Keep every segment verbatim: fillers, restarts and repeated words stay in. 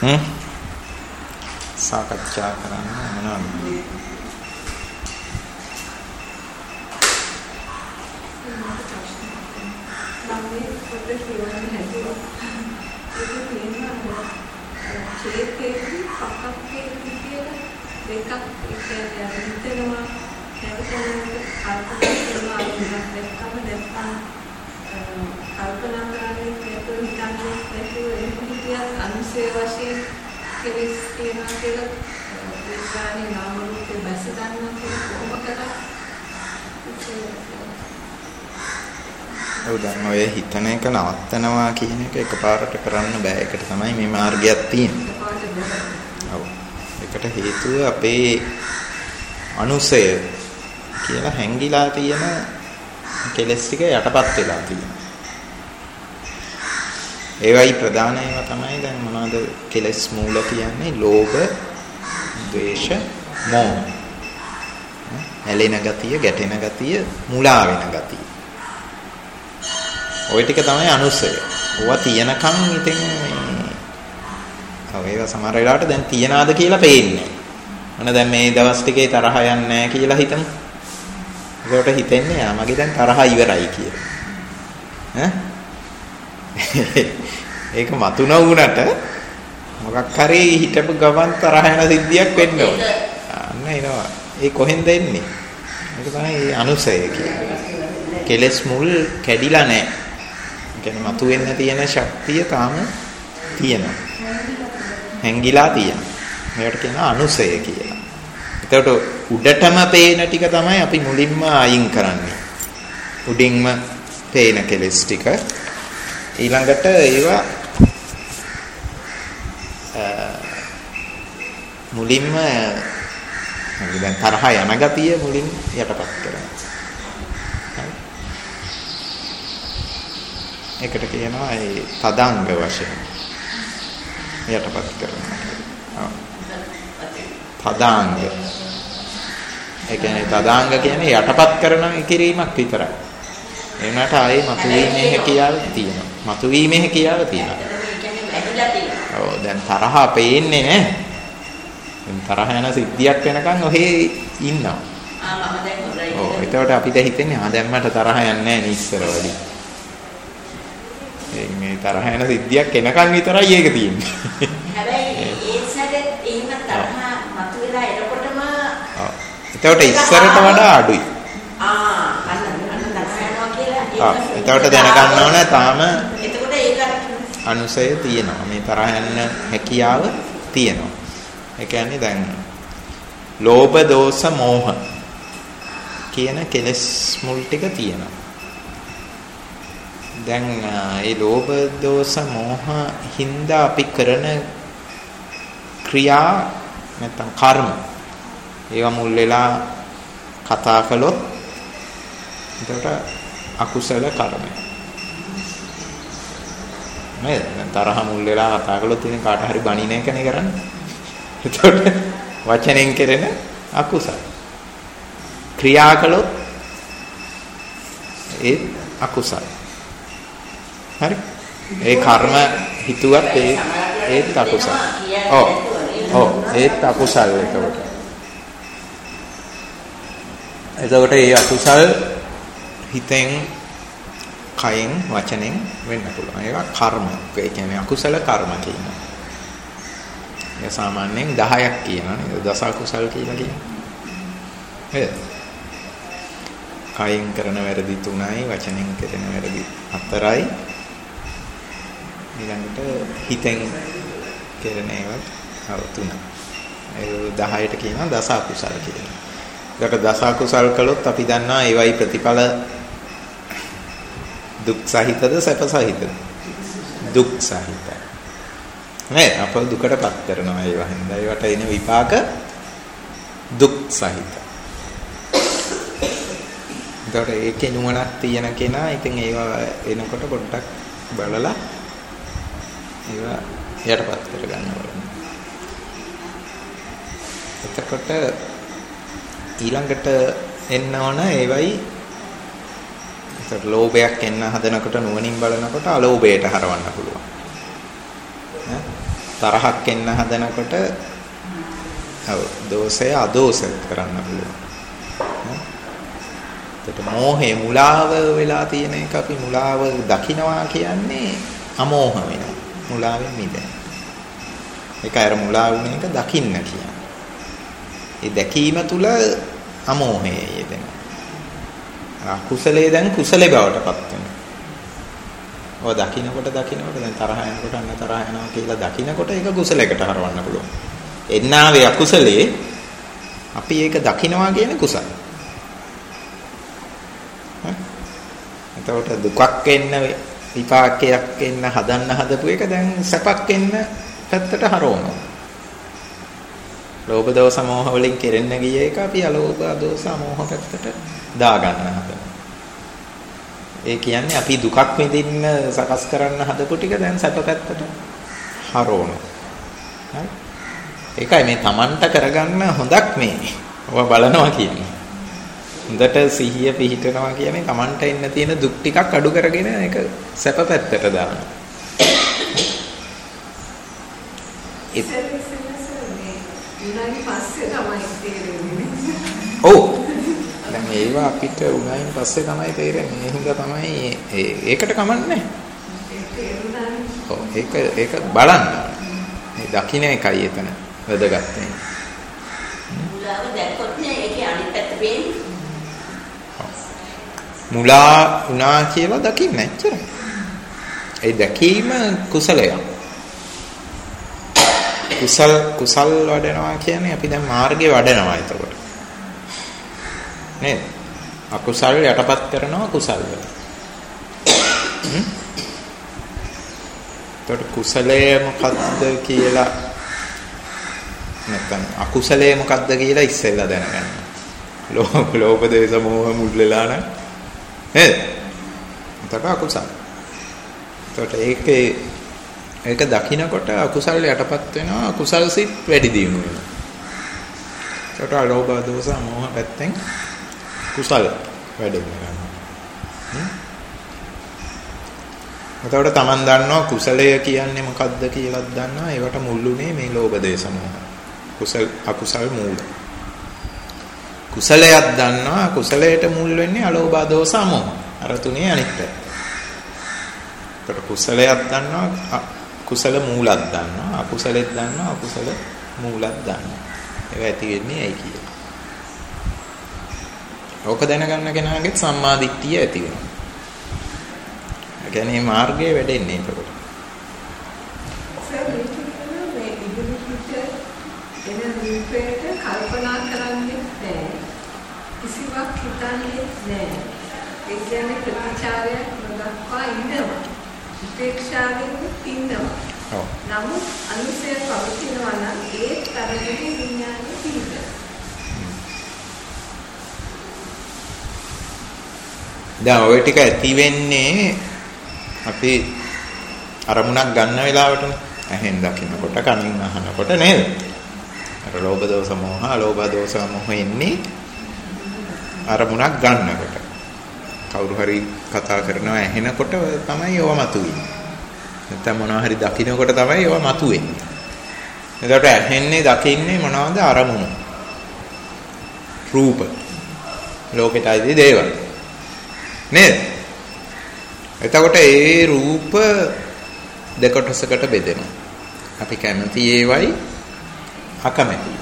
හ්ම් සාකච්ඡා කරන්න මොනවද? අනුසේ වශයෙන් කෙලෙස් තියනවා කියලා විඥානේ නාම රූපේ බැස ගන්නවා කියලා කොහොම කරා? ඔව් දැන් ඔය හිතන එක නවත්තනවා කියන එක එකපාරට කරන්න බෑ. ඒකට තමයි මේ මාර්ගයක් තියෙන්නේ. ඔව්. ඒකට හේතුව අපේ අනුසය කියලා හැංගිලා තියෙන කෙලෙස් ටික යටපත් වෙලා තියෙනවා. ඒවයි ප්‍රධාන ඒවා තමයි දැන් මොනවද කෙලෙස් මූල කියන්නේ? ලෝභ, ද්වේෂ, මෝහ. ඇලෙන ගතිය, ගැටෙන ගතිය, මුලා වෙන ගතිය. ওই ටික තමයි අනුසය. ඕවා තියනකම් ඉතින් මේ ඔව් ඒවා සමහර වෙලාවට දැන් තියනාද කියලා පේන්නේ. මොන දැන් මේ දවස් ටිකේ තරහ යන්නේ නැහැ කියලා හිතමු. ඒකට හිතෙන්නේ ආ මගේ දැන් තරහ ඉවරයි කියලා. ඈ ඒක මතු නොවුනට මොකක් හරි හිටපු ගමන් තරහ යන සිද්ධියක් වෙන්න ඕනේ. අන්න එනවා. ඒ කොහෙන්ද එන්නේ? ඒක තමයි අනුසය කියන්නේ. කෙලස් මුල් කැඩිලා නැහැ. ඒ කියන්නේ මතු වෙන්න තියෙන ශක්තිය තාම තියෙනවා. හැංගිලා තියෙනවා. මේකට කියනවා අනුසය කියලා. එතකොට උඩටම පේන ටික තමයි අපි මුලින්ම අයින් කරන්නේ. උඩින්ම පේන කෙලස් ටික ඊළඟට ඒවා මුලින්ම දැන් තරහ යන ගතිය මුලින් යටපත් කරනවා. ඒකට කියනවා ඒ තදාංග වශයෙන් යටපත් කරනවා. තදාංග. ඒ කියන්නේ තදාංග කියන්නේ යටපත් කරන කිරීමක් විතරයි. ඒ වුණාට ආයේ මතුවීමේ හැකියාව තියෙනවා. මතුවීමේ හැකියාව තියෙනවා. ඔව් දැන් තරහ පේන්නේ නැහැ. තරහ යන සිද්ධියක් වෙනකන් ඔහේ ඉන්නවා. ආ මම දැන් හොඳයි. ඔව් ඒකට අපිට හිතෙන්නේ ආ දැන් මට තරහ යන්නේ නැහැ නිස්සර වලින්. මේ තරහ යන සිද්ධියක් එනකන් විතරයි ඒක තියෙන්නේ. හැබැයි ඒ සැරේ එහෙම තරහ මතුවලා එනකොටම ඔව් ඒකට ඉස්සරට වඩා අඩුයි. ආ අන්න අන්න තරහ යනවා කියලා ආ ඒකට දැනගන්න ඕනේ තාම එතකොට ඒක අනුසය තියෙනවා. මේ තරහ යන හැකියාව තියෙනවා. ඒ කියන්නේ දැන් ලෝභ දෝෂ මෝහ කියන කෙලෙස් මුල් ටික තියෙනවා. දැන් ඒ ලෝභ දෝෂ මෝහ හින්දා අපි කරන ක්‍රියා නැත්නම් කර්ම ඒවා මුල් වෙලා කතා කළොත් එතකොට අකුසල කර්මය. නේද? තරහ මුල් වෙලා කතා කළොත් ඉතින් කාට හරි බණින එකනේ කරන්නේ. එතකොට වචනෙන් කෙරෙන අකුසල. ක්‍රියා කළොත් ඒ අකුසල. හරි? ඒ කර්ම හිතුවත් ඒ ඒත් අකුසල. ඔව්. ඔව් ඒත් අකුසල එතකොට. එතකොට ඒ අකුසල හිතෙන් කයෙන් වචනෙන් වෙන්න පුළුවන්. ඒවා කර්ම. ඒ කියන්නේ අකුසල කර්ම කියනවා. ඒ සාමාන්‍යයෙන් දහයක් කියනවා නේද? දස අකුසල් කියලා කියනවා. නේද? කයෙන් කරන වැරදි තුනයි, වචනෙන් කරන වැරදි හතරයි. ඊළඟට හිතෙන් කරන ඒවා තුනයි. ඒ දහයට කියනවා දස අකුසල් කියලා. ඒකට දස අකුසල් කළොත් අපි දන්නවා ඒවයි ප්‍රතිඵල දුක් සහිතද සැප සහිතද? දුක් සහිතයි. නේ අප දුකටපත් කරනවා ඒවා හින්දා ඒවට එන විපාක දුක් සහිතයි. ඒකට ඒකේ නුවණක් තියෙන කෙනා ඉතින් ඒවා එනකොට පොඩ්ඩක් බලලා ඒවා යටපත් කරගන්න ඕනේ. එතකොට ඊළඟට එන්න ඕන ඒවයි ඒකට ලෝභයක් එන්න හදනකොට නුවණින් බලනකොට අලෝභයට හරවන්න පුළුවන්. ඈ තරහක් එන්න හදනකොට ඔව් දෝෂය අදෝෂ කරන්න පුළුවන්. ඒකට මෝහේ මුලාව වෙලා තියෙන එක අපි මුලාව දකින්නවා කියන්නේ අමෝහ වෙනවා. මුලාවෙන් මිදෙන. ඒක අර මුලා වුණ එක දකින්න කියන්නේ. ඒ දැකීම තුල අමෝහය යෙදෙනවා. අකුසලයේ දැන් කුසලේ බවට පත් වෙනවා. ඔය දකින්නකොට දකින්නකොට දැන් තරහ යනකොට අන්න තරහ යනවා කියලා දකින්නකොට ඒක කුසලයකට හරවන්න පුළුවන්. එන්නාවේ අකුසලයේ අපි ඒක දකින්නවා කියන්නේ කුසල. එතකොට දුකක් එන්න විපාකයක් එන්න හදන්න හදපු එක දැන් සැපක් එන්න පැත්තට හරවනවා. ලෝභ දෝෂ මොහ වලින් කෙරෙන්න ගිය එක අපි අලෝභ දෝෂ මොහ පැත්තට දා ගන්න හදනවා. ඒ කියන්නේ අපි දුකක් විඳින්න සකස් කරන්න හදපු ටික දැන් සැප පැත්තට හරවනවා. හරි? ඒකයි මේ Tamanට කරගන්න හොඳක් මේ. ඔබ බලනවා කියන්නේ. හොඳට සිහිය පිහිටනවා කියන්නේ Tamanට ඉන්න තියෙන දුක් ටිකක් අඩු කරගෙන ඒක සැප පැත්තට දානවා. ඔව්. දැන් ඒවා අපිට උනායින් පස්සේ තමයි තේරෙන්නේ. ඒ හින්දා තමයි ඒකට කමන්නේ. ඔව් ඒක ඒක බලන්න. මේ දකින්න එකයි එතන වැදගත් වෙන්නේ. මුලාව දැක්කොත් නේ ඒකේ අනිත් පැත්ත පේන්නේ. මුලා උනා කියලා දකින්න එච්චරයි. ඒ දැකීම කුසලයක්. කුසල් කුසල් වඩනවා කියන්නේ අපි දැන් මාර්ගේ වඩනවා එතකොට. නේද? අකුසල් යටපත් කරනවා කුසල් වල. හ්ම්. එතකොට කුසලය මොකද්ද කියලා නැත්නම් අකුසලය මොකද්ද කියලා ඉස්සෙල්ලා දැනගන්න. ලෝභ ලෝභ දේශ මොහ මුල් වෙලා නැහැ. නේද? එතකොට අකුසල්. එතකොට ඒකේ ඒක දකින්නකොට අකුසල් යටපත් වෙනවා අකුසල් සිත් වැඩි දියුණු වෙනවා. ඒකට අලෝභ දෝෂ මොහ පැත්තෙන් කුසල් වැඩි වෙනවා. එතකොට Taman දන්නවා කුසලය කියන්නේ මොකක්ද කියලාත් දන්නවා. ඒවට මුල්ුනේ මේ ලෝභ දේශ මොහ. කුසල අකුසල් මූල. කුසලයක් දන්නවා කුසලයට මුල් වෙන්නේ අලෝභ දෝෂ මොහ. අර තුනේ අනිත් පැත්ත. ඒකට කුසලයක් දන්නවා කුසල මූලයක් දන්නවා අකුසලෙත් දන්නවා අකුසල මූලයක් දන්නවා ඒක ඇති වෙන්නේ ඇයි කියලා. ඕක දැනගන්න කෙනාගේ සම්මා දිට්ඨිය ඇති වෙනවා. ඒ කියන්නේ මාර්ගයේ වැඩෙන්නේ ඒකට. මේ ඉදිරියට එන රූපයට කල්පනා කරන්නේ නැහැ. කිසිවක් හිතන්නේ නැහැ. ඒ කියන්නේ ප්‍රතිචාරයක් නොදක්වා ඉන්නවා. උපේක්ෂාවෙන් ඉන්නවා. ඔව්. නමුත් අනුසය පවතිනවා නම් ඒ තරමේ විඥානයේ පිහිට. දැන් ඔය ටික ඇති වෙන්නේ අපි අරමුණක් ගන්න වෙලාවටනේ. ඇහෙන් දකින්නකොට කනින් අහනකොට නේද? අර ලෝභ දෝෂ මොහ, ලෝභ දෝෂ මොහ ඉන්නේ අරමුණක් ගන්නකොට. කවුරු හරි කතා කරනවා ඇහෙනකොට තමයි ඒව මතුවෙන්නේ. නැත්නම් මොනවා හරි දකින්නකොට තමයි ඒව මතුවෙන්නේ. එතකොට ඇහෙන්නේ දකින්නේ මොනවද අරමුණු? රූප. ලෝකෙටයි දේවල්. නේද? එතකොට ඒ රූප දෙකොටසකට බෙදෙනවා. අපි කැමති ඒවයි අකමැති.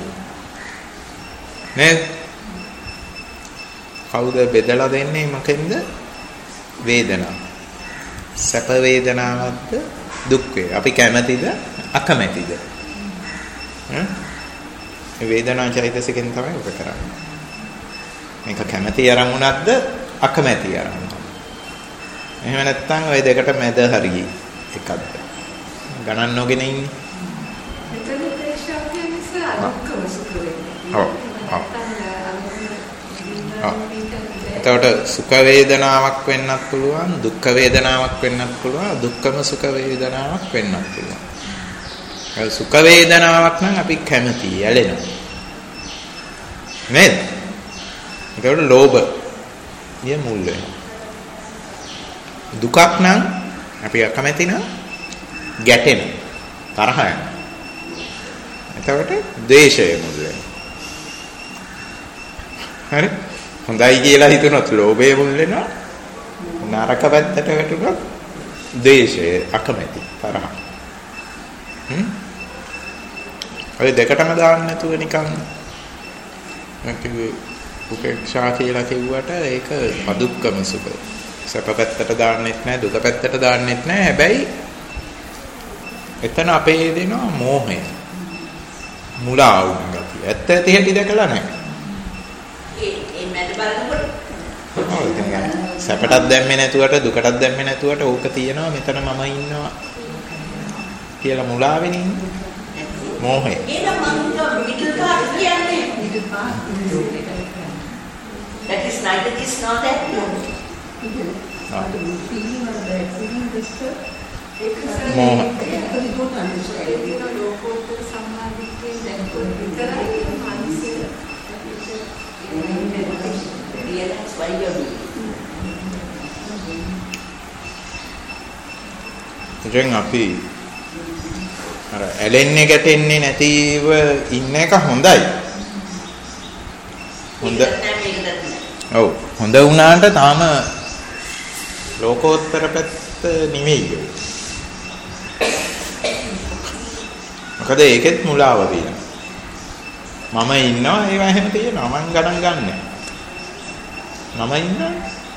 නේද? කවුද බෙදලා දෙන්නේ මොකෙන්ද? වේදනාව. සැප වේදනාවක්ද දුක් වේ. අපි කැමැතිද අකමැතිද? හ්ම්? මේ වේදනා චෛතසිකෙන් තමයි ඔබ කරන්නේ. මේක කැමැති අරමුණක්ද අකමැති අරමුණක්ද? එහෙම නැත්නම් ওই දෙකට මැද හරියි එකක්ද? ගණන් නොගෙන ඉන්නේ. මෙතන ප්‍රේක්ෂා කියන්නේ අනුක්කම සුඛ වෙන්නේ. ඔව්. ඔව්. එතකොට සුඛ වේදනාවක් වෙන්නත් පුළුවන් දුක්ඛ වේදනාවක් වෙන්නත් පුළුවන් දුක්ඛම සුඛ වේදනාවක් වෙන්නත් පුළුවන්. ඒ සුඛ වේදනාවක් නම් අපි කැමතියි ඇලෙනවා. නේද? ඒකට ලෝභ නිය මුල් වෙනවා. දුකක් නම් අපි අකමැති නම් ගැටෙන තරහ යනවා. එතකොට ද්වේෂය මුල් වෙනවා. හරි? හොඳයි කියලා හිතුනොත් ලෝභය මුල් වෙනවා. නරක පැත්තට වැටුනොත් ද්වේෂය, අකමැති, තරහ. හ්ම්? ඔය දෙකටම දාන්න නැතුව නිකන් කිව්වේ උපේක්ෂා කියලා කිව්වට ඒක අදුක්කම සුඛ. සැප පැත්තට දාන්නෙත් නැහැ, දුක පැත්තට දාන්නෙත් නැහැ. හැබැයි එතන අපේ දෙනවා මෝහය. මුලා වුණ ගතිය. ඇත්ත ඇති හැටි දැකලා නැහැ. ඒ ඒ මැද බලනකොට ඔව් ඉතින් සැපටත් දැම්මේ නැතුවට දුකටත් දැම්මේ නැතුවට ඕක තියෙනවා මෙතන මම ඉන්නවා කියලා මුලාවෙන් ඉන්නේ. මෝහය. ඒක මම මිඩල් පාර්ට් කියන්නේ middle part that is neither this nor that no. feeling or the feeling just මෝහ. ඒක don't understand. ඒක ලෝකෝත්තර සම්මාදිට්ඨිය දැන් විතරයි මානසික realize why you are doing. දැන් අපි අර ඇලෙන්නේ ගැටෙන්නේ නැතිව ඉන්න එක හොඳයි. හොඳ. ඔව් හොඳ වුණාට තාම ලෝකෝත්තර පැත්ත නෙමෙයි. මොකද ඒකෙත් මුලාව තියෙනවා. මම ඉන්නවා ඒවා එහෙම තියෙනවා. මං ගණන් ගන්නෑ. මම ඉන්නවා.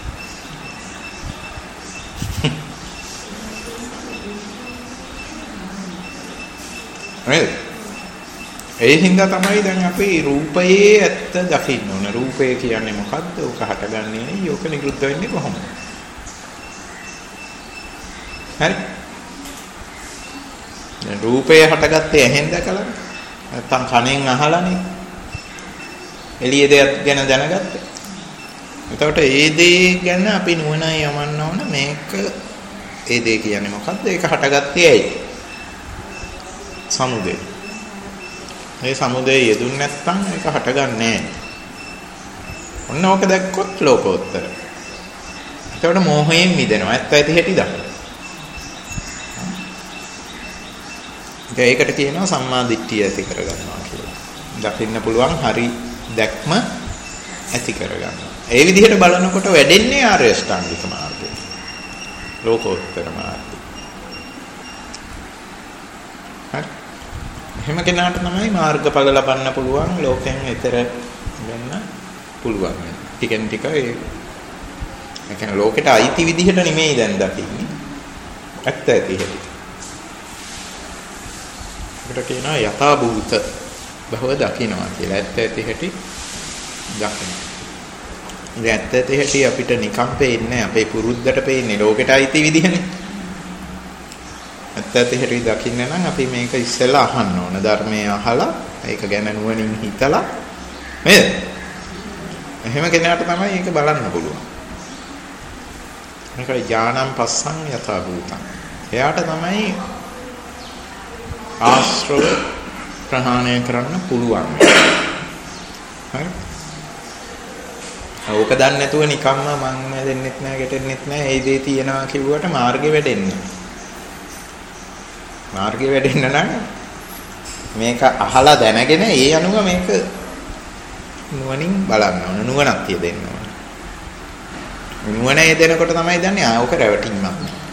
නේද? ඒ හින්දා තමයි දැන් අපි රූපයේ ඇත්ත දකින්න ඕන. රූපය කියන්නේ මොකද්ද? ඕක හටගන්නේ නෙයි. ඕක නිරුද්ධ වෙන්නේ කොහොමද? හරි? දැන් රූපය හටගත්තේ ඇහෙන් දැකලා නැත්තම් කනෙන් අහලානේ. එළියේ දෙයක් ගැන දැනගත්තේ. එතකොට ඒ දේ ගැන අපි නුවණ යමන්න ඕන. මේක ඒ දේ කියන්නේ මොකද්ද? ඒක හටගත්තේ ඇයි? සමුදය. මේ සමුදය යෙදුන්නේ නැත්නම් ඒක හටගන්නේ නැහැ. ඔන්න ඕක දැක්කොත් ලෝකෝත්තර. එතකොට මෝහයෙන් මිදෙනවා. ඇත්ත ඇති හැටි දකින්න. ඒකට කියනවා සම්මා දිට්ඨිය ඇති කරගන්නවා කියලා. දකින්න පුළුවන් හරි දැක්ම ඇති කරගන්නවා. ඒ විදිහට බලනකොට වැඩෙන්නේ ආර්ය අෂ්ටාංගික මාර්ගය. ලෝකෝත්තර මාර්ගය. හරි. එහෙම කෙනාට තමයි මාර්ගඵල ලබන්න පුළුවන්, ලෝකයෙන් ඈතර වෙන්න පුළුවන්. ටිකෙන් ටික ඒ ඒ කියන්නේ ලෝකෙට අයිති විදිහට නෙමෙයි දැන් දකින්නේ. ඇත්ත ඇති හැටි. ඒකට කියනවා යථා භූත බව දකින්නවා කියලා. ඇත්ත ඇති හැටි දකින්න. ඉතින් ඇත්ත ඇති හැටි අපිට නිකම් පේන්නේ අපේ පුරුද්දට පේන්නේ ලෝකෙට අයිති විදිහනේ. ඇත්ත ඇති හැටි දකින්න නම් අපි මේක ඉස්සෙල්ලා අහන්න ඕන. ධර්මයේ අහලා ඒක ගැන නුවණින් හිතලා නේද? එහෙම කෙනාට තමයි ඒක බලන්න පුළුවන්. මේකයි ඥානං පස්සං යථා භූතං. එයාට තමයි ආශ්‍රව ප්‍රහාණය කරන්න පුළුවන්. හරි. ඕක දන්නේ නැතුව නිකම්ම මං දෙන්නෙත් නෑ, ගැටෙන්නෙත් නෑ. ඒ දේ තියනවා කිව්වට මාර්ගෙ වැඩෙන්නේ. මාර්ගෙ වැඩෙන්න නම් මේක අහලා දැනගෙන ඒ අනුව මේක නුවණින් බලන්න ඕන. නුවණක් තියෙන්න ඕන. නුවණ එදෙනකොට තමයි දන්නේ ආ ඕක රැවටිීමක්.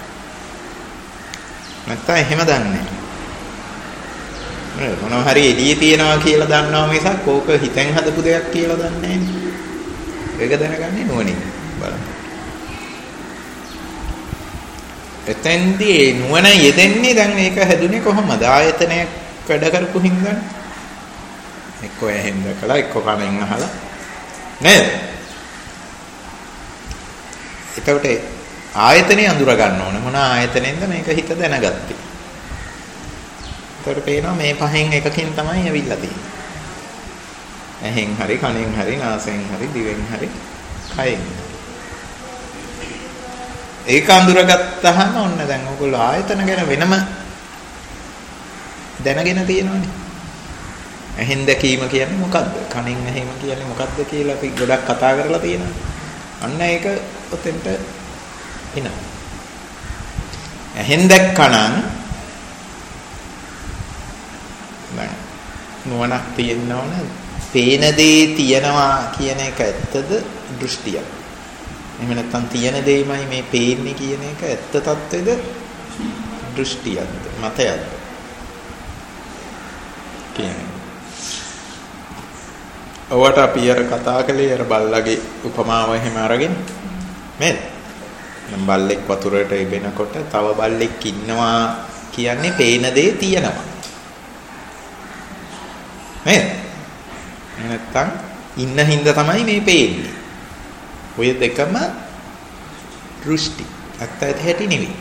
නැත්තම් එහෙම දන්නේ නෑ. මොනවා හරි එළියේ තියනවා කියලා දන්නවා මිසක් ඕක හිතෙන් හදපු දෙයක් කියලා දන්නේ නෑනේ. ඒක දැනගන්නේ නුවණින් බලන්න. එතෙන්දී නුවණ යෙදෙන්නේ දැන් මේක හැදුනේ කොහොමද? ආයතනයක් වැඩ කරපු හින්දානේ. එක්ක ඇහෙන් දැකලා එක්ක කනෙන් අහලා නේද? එතකොට ආයතනේ අඳුර ගන්න ඕන. මොන ආයතනෙන්ද මේක හිත දැනගත්තේ? එතකොට පේනවා මේ පහෙන් එකකින් තමයි ඇවිල්ලා තියෙන්නේ. ඇහෙන් හරි කනෙන් හරි නාසයෙන් හරි දිවෙන් හරි කයෙන්. ඒක අඳුරගත්තාම ඔන්න දැන් ඔයගොල්ලෝ ආයතන ගැන වෙනම දැනගෙන තියෙනවනේ. ඇහෙන් දැකීම කියන්නේ මොකද්ද? කනෙන් ඇහිම කියන්නේ මොකද්ද කියලා අපි ගොඩක් කතා කරලා තියෙනවා. අන්න ඒක ඔතෙන්ට එනවා. ඇහෙන් දැක්කනම් දැන් නුවණක් තියෙන්න ඕන. පේන දේ තියනවා කියන එක ඇත්තද දෘෂ්ටියක්? එහෙම නැත්නම් තියෙන දෙයමයි මේ පේන්නේ කියන එක ඇත්ත తත්වේද දෘෂ්ටියක්ද මතයක්ද කියන්නේ. ඔවට අපි අර කතා කළේ අර බල්ලගේ උපමාව එහෙම අරගෙන නේද? නම් බල්ලෙක් වතුරට ඉබෙනකොට තව බල්ලෙක් ඉන්නවා කියන්නේ පේන දේ තියෙනවා. නේද? නැත්තම් ඉන්න හින්දා තමයි මේ පේන්නේ. ඔය දෙකම දෘෂ්ටි. ඇත්ත ඇති හැටි නෙවෙයි.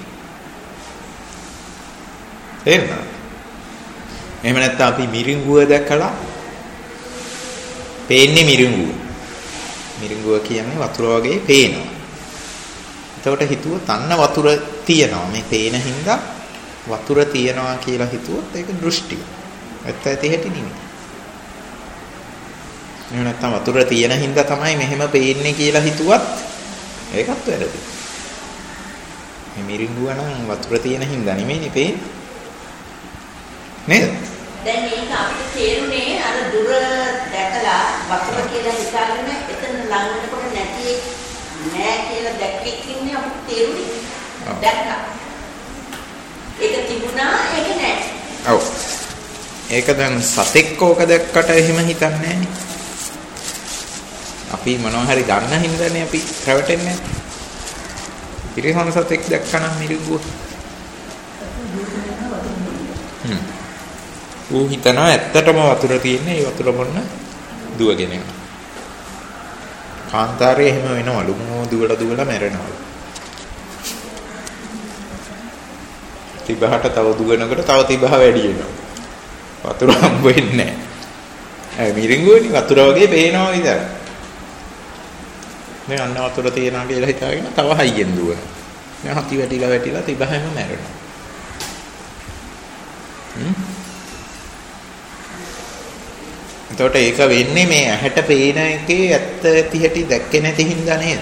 එහෙම. එහෙම නැත්නම් අපි මිරිඟුව දැකලා පේන්නේ මිරිඟුව. මිරිඟුව කියන්නේ වතුර වගේ පේනවා. එතකොට හිතුවොත් අන්න වතුර තියෙනවා. මේ පේන හින්දා වතුර තියෙනවා කියලා හිතුවොත් ඒක දෘෂ්ටිය. ඇත්ත ඇති හැටි නෙවෙයි. එහෙම නැත්නම් වතුර තියෙන හින්දා තමයි මෙහෙම පේන්නේ කියලා හිතුවත් ඒකත් වැරදි. මේ මිරිඟුව නම් වතුර තියෙන හින්දා නෙමෙයිනේ පේන්නේ. නේද? දැන් මේක අපිට තේරුනේ අර දුර දැකලා වතුර කියලා හිතාගෙන එතන ලඟ වෙනකොට නැති නෑ කියලා දැක්කෙත් ඉන්නේ අපිට තේරුනේ. දැක්කා. ඒක තිබුණා ඒක නෑ. ඔව්. ඒක දැන් සතෙක් ඕක දැක්කට එහෙම හිතන්නේ නෑනේ. අපි මොනවා හරි දන්න හින්දානේ අපි රැවටෙන්නේ නැත්තේ. ඉරිහොන සතෙක් දැක්කනම් මිරිඟුව. හ්ම්. ඌ හිතනවා ඇත්තටම වතුර තියෙන්නේ ඒ වතුර මොන්න දුවගෙන යනවා. කාන්තාරේ එහෙම වෙනවලු. මෝ දුවලා දුවලා මැරෙනවලු. තිබහට තව දුවනකොට තව තිබහ වැඩි වෙනවා. වතුර හම්බ වෙන්නේ නැහැ. ඒ මිරිඟුවනේ වතුර වගේ පේනවා විතර. මේ අන්න වතුර තියනවා කියලා හිතාගෙන තව හයියෙන් දුවන. මේ හති වැටිලා වැටිලා තිබහෙම මැරෙනවා. හ්ම්. එතකොට ඒක වෙන්නේ මේ ඇහැට පේන එකේ ඇත්ත ඇති හැටි දැක්කේ නැති හින්දා නේද?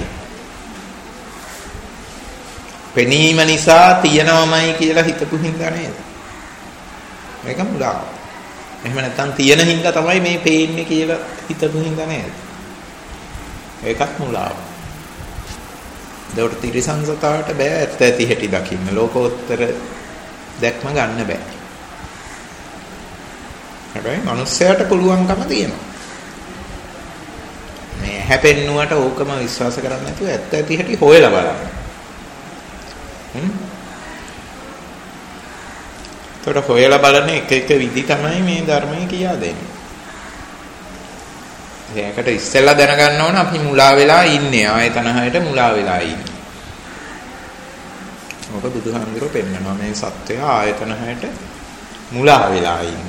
පෙනීම නිසා තියනවමයි කියලා හිතපු හින්දා නේද? මේක මුලාව. එහෙම නැත්නම් තියෙන හින්දා තමයි මේ පේන්නේ කියලා හිතපු හින්දා නේද? ඒකත් මුලාව. ඒකට තිරිසංසතාවට බෑ ඇත්ත ඇති හැටි දකින්න. ලෝකෝත්තර දැක්ම ගන්න බෑ. හැබැයි මිනිස්සයාට පුළුවන්කම තියෙනවා. මේ හැපෙන්නුවට ඕකම විශ්වාස කරන්නේ නැතුව ඇත්ත ඇති හැටි හොයලා බලන්න. හ්ම්. ඒකට හොයලා බලන එක එක විදි තමයි මේ ධර්මයේ කියා දෙන්නේ. ඒකට ඉස්සෙල්ලා දැනගන්න ඕන අපි මුලා වෙලා ඉන්නේ. ආයතන හයට මුලා වෙලා ඉන්නේ. ඔක බුදුහාමුදුරුවෝ පෙන්නනවා මේ සත්‍යය ආයතන හයට මුලා වෙලා ඉන්නේ.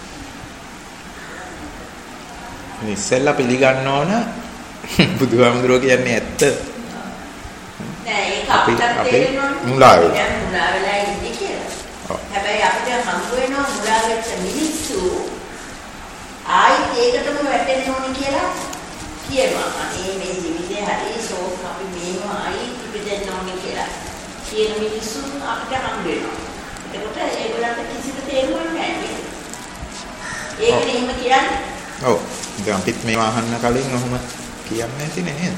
ඉස්සෙල්ලා පිළිගන්න ඕන බුදුහාමුදුරුවෝ කියන්නේ ඇත්ත. නෑ ඒක අපිට තේරෙන්නේ මුලා වෙලා. මුලා වෙලා ඉන්නේ කියලා. හැබැයි අපිට හම්බ වෙනවා මුලා වෙච්ච මිනිස්සු ආයිත් ඒකටම වැටෙන්න ඕනේ කියලා කියනවා. අනේ මේ ජීවිතේ හරි ෂෝක් අපි මේව ආයිත් ඉපදෙන්න ඕනේ කියලා කියන මිනිස්සු අපිට හම්බ වෙනවා. ඒකට ඒගොල්ලන්ට කිසිම තේරුමක් නැහැ. ඒකනේ එහෙම කියන්නේ. ඔව්. දැන් අපිත් මේ අහන්න කලින් ඔහොම කියන්නේ නැති නේද?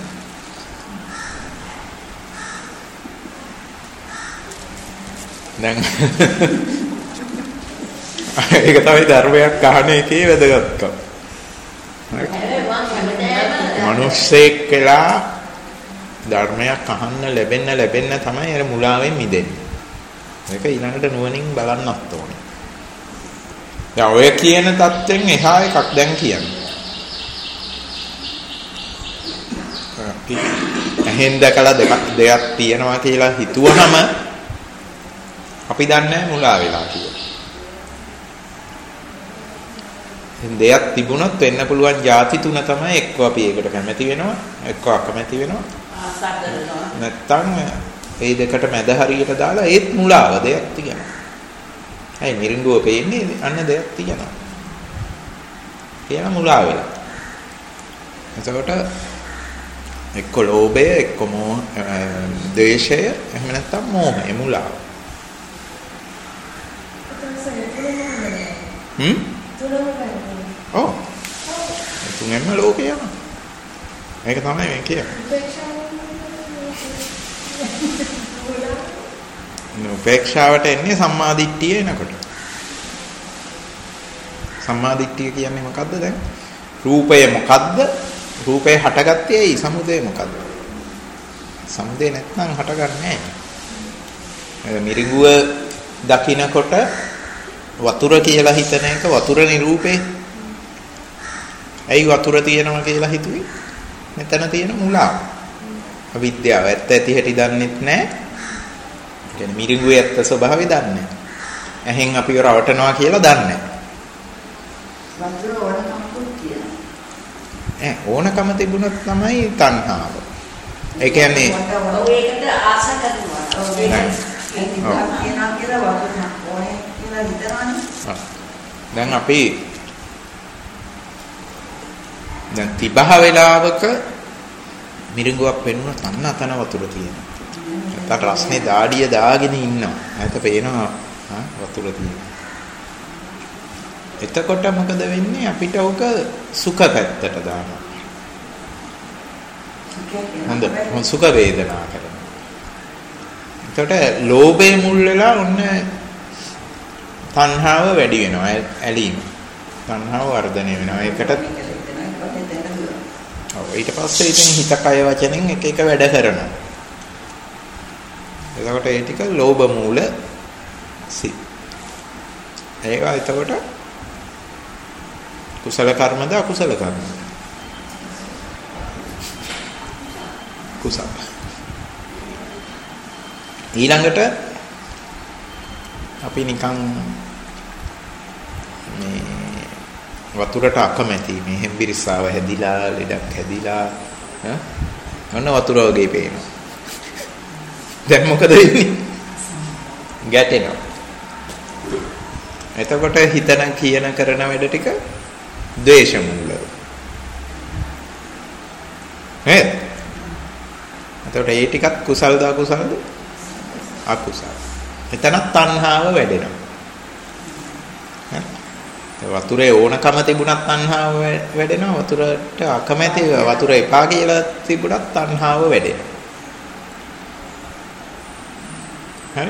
දැන් ඒක තමයි ධර්මයක් අහන එකේ වැදගත්කම. මිනිස්සෙක් කියලා ධර්මයක් අහන්න ලැබෙන්න ලැබෙන්න තමයි අර මුලාවෙන් මිදෙන්නේ. මේක ඊළඟට නුවණින් බලන්නත් ඕනේ. දැන් ඔය කියන தත්වෙන් එහා එකක් දැන් කියන්නේ. එහෙන් දැකලා දෙකක් දෙයක් තියෙනවා කියලා හිතුවහම අපි දන්නේ මුලා වෙලා කියලා. දෙයක් තිබුණොත් වෙන්න පුළුවන් ಜಾති තුන තමයි එක්ක අපි ඒකට කැමති වෙනවා එක්ක අකමැති වෙනවා ආසා කරනවා නැත්තම් මේ දෙකට මැද හරියට දාලා ඒත් මුලාව දෙයක් තියෙනවා. ඇයි මිරිඟුව පේන්නේ අන්න දෙයක් තියෙනවා. කියලා මුලා වෙලා. එතකොට එක්ක ලෝභය එක්ක මෝහ ද්වේෂය එහෙම නැත්තම් මෝහය මුලාව. හ්ම්? ඔව්. තුන්වෙනිම ලෝකේ යනවා. මේක තමයි මේ කියන්නේ. උපේක්ෂාවට එන්නේ සම්මාදිට්ඨිය එනකොට. සම්මාදිට්ඨිය කියන්නේ මොකද්ද දැන්? රූපය මොකද්ද? රූපය හටගත්තේ ඇයි? සමුදය මොකද්ද? සමුදය නැත්නම් හටගන්නේ නැහැ. මිරිඟුව දකින්නකොට වතුර කියලා හිතන එක වතුර නිරූපේ. ඇයි වතුර තියෙනවා කියලා හිතුවේ? මෙතන තියෙන මුලාව. අවිද්‍යාව ඇත්ත ඇති හැටි දන්නෙත් නැහැ. කියන්නේ මිරිඟුවේ ඇත්ත ස්වභාවය දන්නේ නැහැ. ඇහෙන් අපිව රවටනවා කියලා දන්නේ නැහැ. වතුර ඕනකමකුත් තියෙනවා. ඈ ඕනකම තිබුණොත් තමයි තණ්හාව. ඒ කියන්නේ ඒකට ආස කරනවා. ඒක කියනවා කියලා වතුර ඕනේ කියලා හිතනවනේ. දැන් අපි දැන් තිබහ වෙලාවක මිරිඟුවක් පෙන්නුනොත් අන්න අතන වතුර තියෙනවා. නැත්නම් රස්නේ දාඩිය දාගෙන ඉන්නවා. නැත්නම් පේනවා වතුර තියෙනවා. එතකොට මොකද වෙන්නේ? අපිට උක සුඛ පැත්තට දානවා. හොඳ හොඳ සුඛ වේදනා කරනවා. එතකොට ලෝභය මුල් වෙලා ඔන්න තණ්හාව වැඩි වෙනවා. ඇලීම. තණ්හාව වර්ධනය වෙනවා. ඒකට ඔව් ඊට පස්සේ ඉතින් හිත කය වචනෙන් එක එක වැඩ කරනවා. එතකොට ඒ ටික ලෝභ මූල සිත්. ඒවා එතකොට කුසල කර්මද අකුසල කර්මද? කුසල. ඊළඟට අපි නිකන් මේ වතුරට අකමැති මේ හෙම්බිරිස්සාව හැදිලා ලෙඩක් හැදිලා ඈ ඔන්න වතුර වගේ පේනවා. දැන් මොකද වෙන්නේ? ගැටෙනවා. එතකොට හිතන කියන කරන වැඩ ටික ද්වේෂ මූල. නේද? එතකොට ඒ ටිකත් කුසල්ද අකුසල්ද? අකුසල්. එතන තණ්හාව වැඩෙනවා. වතුරේ ඕනකම තිබුණත් තණ්හාව වැඩෙනවා. වතුරට අකමැති වතුර එපා කියලා තිබුණත් තණ්හාව වැඩෙනවා. හරි?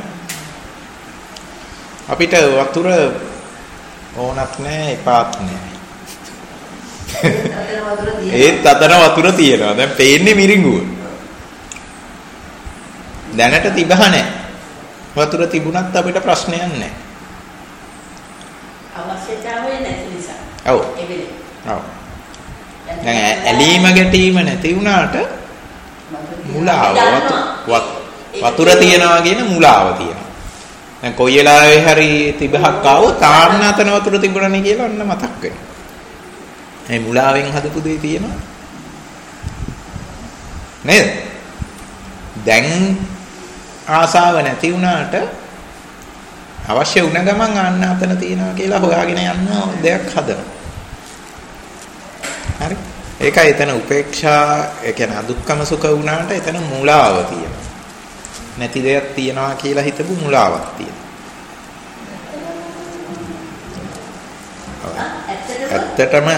අපිට වතුර ඕනක් නැහැ එපාත් නැහැ. ඒත් අතන වතුර තියෙනවා. දැන් පේන්නේ මිරිඟුව. දැනට තිබහ නැහැ. වතුර තිබුණත් අපිට ප්‍රශ්නයක් නැහැ. අවශ්‍යතාවය නැති නිසා. ඔව්. ඒ වෙලේ. ඔව්. දැන් ඇලීම ගැටීම නැති වුණාට මුලාව වතුර තියනවා කියන මුලාව තියෙනවා. දැන් කොයි වෙලාවෙ හරි තිබහක් ආවොත් තාන්න අතන වතුර තිබුණනේ කියලා ඔන්න මතක් වෙනවා. මේ මුලාවෙන් හදපු දෙය තියෙනවා. නේද? දැන් ආසාව නැති වුණාට අවශ්‍ය වුණ ගමන් අන්න අතන තියනවා කියලා හොයාගෙන යන්න දෙයක් හදනවා. හරි? ඒකයි එතන උපේක්ෂා, ඒ කියන්නේ අදුක්කම සුඛ වුණාට එතන මුලාව තියෙනවා. නැති දෙයක් තියනවා කියලා හිතපු මුලාවක් තියෙනවා. ඇත්තටම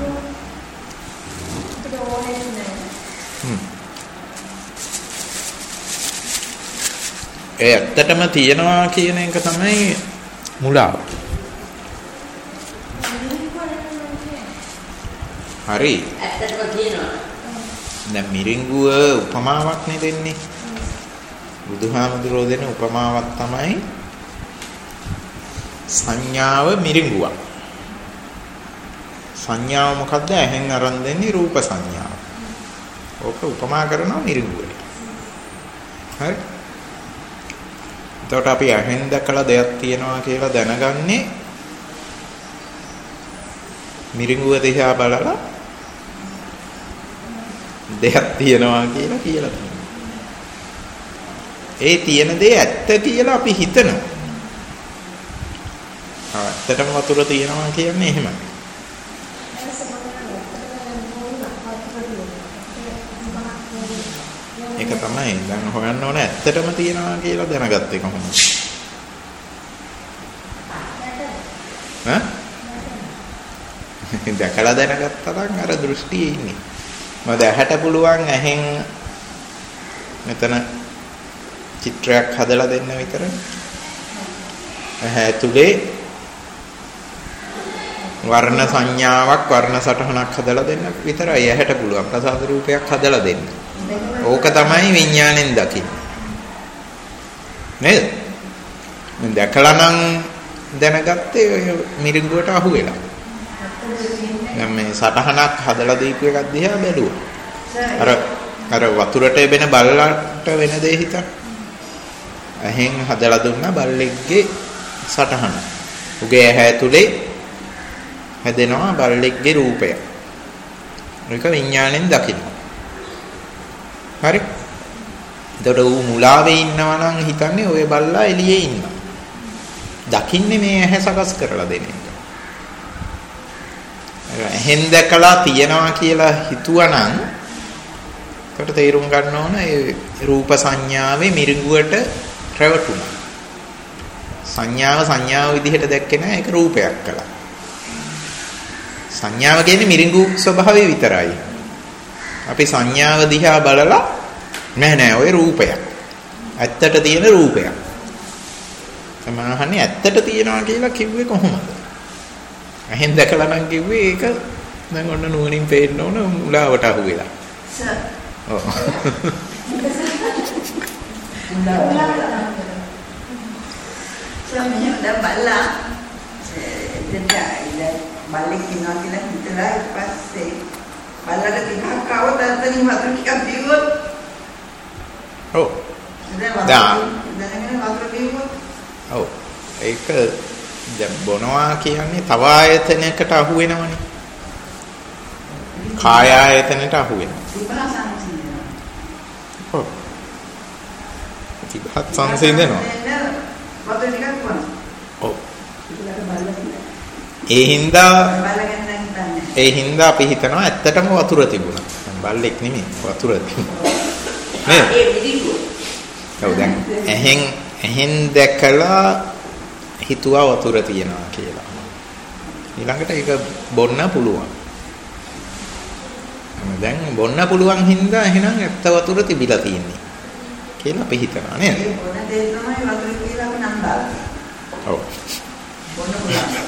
ඒ ඇත්තටම තියනවා කියන එක තමයි මුලාව. හරි. ඇත්තටම කියනවා. දැන් මිරිඟුව උපමාවක් නේ දෙන්නේ. බුදුහාමුදුරෝ දෙන උපමාවක් තමයි සංඥාව මිරිඟුවක්. සංඥාව මොකද්ද? ඇහෙන් අරන් දෙන්නේ රූප සංඥාව. ඕක උපමා කරනවා මිරිඟුවට. හරි. එතකොට අපි ඇහෙන් දැකලා දෙයක් තියනවා කියලා දැනගන්නේ මිරිඟුව දිහා බලලා දෙයක් තියනවා කියලා කියලා තියෙනවා. ඒ තියෙන දේ ඇත්ත කියලා අපි හිතනවා. ඇත්තටම වතුර තියනවා කියන්නේ එහෙමයි. ඒක තමයි දැන් හොයන්න ඕන ඇත්තටම තියනවා කියලා දැනගත්තේ කොහොමද? ඈ? දැකලා දැනගත්තා නම් අර දෘෂ්ටියේ ඉන්නේ. මොකද ඇහැට පුළුවන් ඇහෙන් මෙතන චිත්‍රයක් හදලා දෙන්න විතරයි. ඇහැ ඇතුලේ වර්ණ සංඥාවක් වර්ණ සටහනක් හදලා දෙන්න විතරයි ඇහැට පුළුවන්. ප්‍රසාද රූපයක් හදලා දෙන්න. ඕක තමයි විඥාණයෙන් දකින්නේ. නේද? මම දැකලා නම් දැනගත්තේ මිරිඟුවට අහු වෙලා. දැන් මේ සටහනක් හදලා දීපු එකක් දිහා බැලුවා. අර අර වතුරට එබෙන බල්ලට වෙන දේ හිතන්න. ඇහෙන් හදලා දුන්නා බල්ලෙක්ගේ සටහන. උගේ ඇහැ ඇතුලේ හැදෙනවා බල්ලෙක්ගේ රූපය. ඒක විඥාණයෙන් දකින්න. හරි? එතකොට ඌ මුලාවේ ඉන්නවා නම් හිතන්නේ ඔය බල්ලා එළියේ ඉන්නවා. දකින්නේ මේ ඇහැ සකස් කරලා දෙන එක. ඇහෙන් දැකලා තියනවා කියලා හිතුවනම් එතකොට තේරුම් ගන්න ඕන ඒ රූප සංඥාවේ මිරිඟුවට රැවටුණා. සංඥාව සංඥාව විදිහට දැක්කේ නැහැ ඒක රූපයක් කළා. සංඥාව කියන්නේ මිරිඟු ස්වභාවය විතරයි. අපි සංඥාව දිහා බලලා නෑ නෑ ඔය රූපයක්. ඇත්තට තියෙන රූපයක්. සමාහන්නේ ඇත්තට තියනවා කියලා කිව්වේ කොහොමද? ඇහෙන් දැකලා නම් කිව්වේ ඒක දැන් ඔන්න නුවණින් පේන්න ඕන මුලාවට අහු වෙලා. සර්. ඔව්. සමහරවිට දැන් බලලා දෙන්න බල්ලෙක් ඉන්නවා කියලා හිතලා ඊට පස්සේ බල්ලට ටිකක් આવොත් අතනින් වතුර ටිකක් දීවොත් ඔව් දැන් දැනගෙන වතුර දීවොත් ඔව් ඒක දැන් බොනවා කියන්නේ තව ආයතනයකට අහු වෙනවනේ කාය ආයතනයට අහු වෙනවා ඔව් ඉතිපත් සංසිඳනවා වතුර ටිකක් වුණා ඔව් ඒ හින්දා ඒ හින්දා අපි හිතනවා ඇත්තටම වතුර තිබුණා. බල්ලෙක් නෙමෙයි වතුර තිබුණා. නේද? ඒ මිරිඟුව. ඔව් දැන් ඇහෙන් ඇහෙන් දැකලා හිතුවා වතුර තියනවා කියලා. ඊළඟට ඒක බොන්න පුළුවන්. දැන් බොන්න පුළුවන් හින්දා එහෙනම් ඇත්ත වතුර තිබිලා තියෙන්නේ කියලා අපි හිතනවා නේද? ඒ බොන්න දේ තමයි වතුර කියලා අපි නම් දාන්නේ. ඔව්. බොන්න පුළුවන්.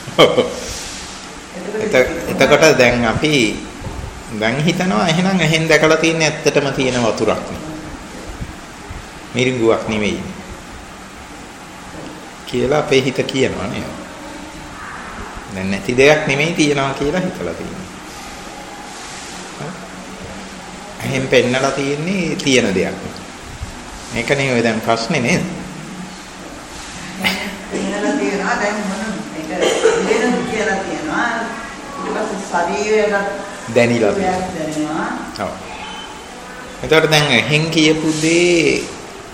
එතකොට දැන් අපි දැන් හිතනවා එහෙනම් එහෙන් දැකලා තියෙන ඇත්තටම තියෙන වතුරක් නේ. මිරිඟුවක් නෙවෙයි. කියලා අපේ හිත කියනවා නේද? දැන් නැති දෙයක් නෙමෙයි තියනවා කියලා හිතලා තියෙනවා. එහෙන් පෙන්නලා තියෙන්නේ තියෙන දෙයක්. මේකනේ ඔය දැන් ප්‍රශ්නේ නේද? පෙන්නලා තියෙනවා දැන් මොන දෙන කියලා කියනවා ඊට පස්සේ ශරීරයට දැනිලා දැනෙනවා. ඔව්. එතකොට දැන් එහෙන් කියපු දේ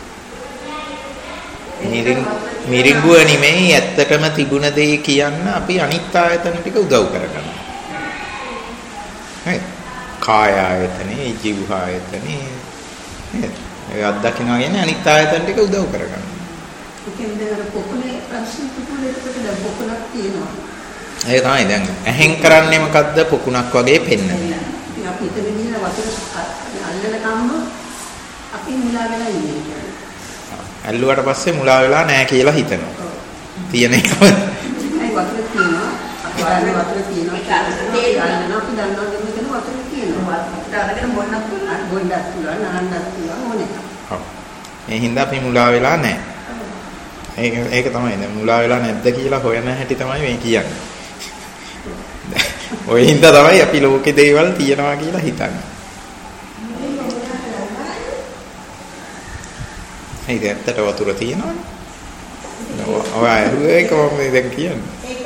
මිරිඟුව නෙමෙයි ඇත්තටම තිබුණ දේ කියන්න අපි අනිත් ආයතන ටික උදව් කරගන්නවා. හරි. කාය ආයතනේ, ජීව ආයතනේ නේද? ඒ අත්දකින්නවා කියන්නේ අනිත් ආයතන ටික උදව් කරගන්නවා. ඒකෙන්ද පොකුණේ ප්‍රශ්න පුතුලේ එතකොට දැන් පොකුණක් තියෙනවා. ඒ තමයි දැන් ඇහෙන් කරන්නේ මොකද්ද පොකුණක් වගේ පෙන්වන්නේ. අපි හිත විදිහට වතුර අල්ලන කම්ම අපි මුලා වෙලා ඉන්නේ. ඇල්ලුවට පස්සේ මුලා වෙලා නැහැ කියලා හිතනවා. තියෙන එකම. ඒ වතුර තියෙනවා. අපි දන්නේ වතුර තියෙනවා. තේරෙනවා අපි දන්නවා දෙන්න වතුර තියෙනවා. වතුර අරගෙන බොන්නත් පුළුවන්. බොන්නත් පුළුවන්, නහන්නත් පුළුවන් ඕනේ. ඔව්. ඒ හින්දා අපි මුලා වෙලා නැහැ. ඒක ඒක තමයි දැන් මුලා වෙලා නැද්ද කියලා හොයන හැටි තමයි මේ කියන්නේ. ඔය හින්දා තමයි අපි ලෝකේ දේවල් තියනවා කියලා හිතන්නේ. ඒක ඇත්තට වතුර තියෙනවනේ. ඔය අහුවේ ඒක මම දැන් කියන්නේ. ඒක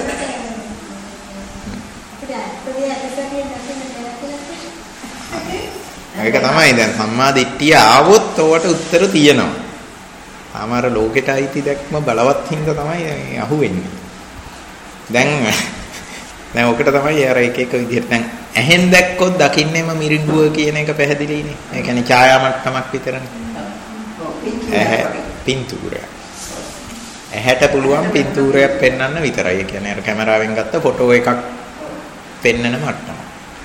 ඒක තමයි දැන් සම්මා දිට්ඨිය ආවොත් ඔවට උත්තර තියෙනවා. ආමාර ලෝකෙට අයිති දැක්ම බලවත් හින්දා තමයි අහුවෙන්නේ. දැන් දැන් ඔකට තමයි අර එක එක විදිහට දැන් ඇහෙන් දැක්කොත් දකින්නේම මිරිඟුව කියන එක පැහැදිලිනේ. ඒ කියන්නේ ඡායා මට්ටමක් විතරනේ. ඇහැ පින්තූරයක්. ඇහැට පුළුවන් පින්තූරයක් පෙන්වන්න විතරයි. ඒ කියන්නේ අර කැමරාවෙන් ගත්ත ෆොටෝ එකක් පෙන්නන මට්ටම.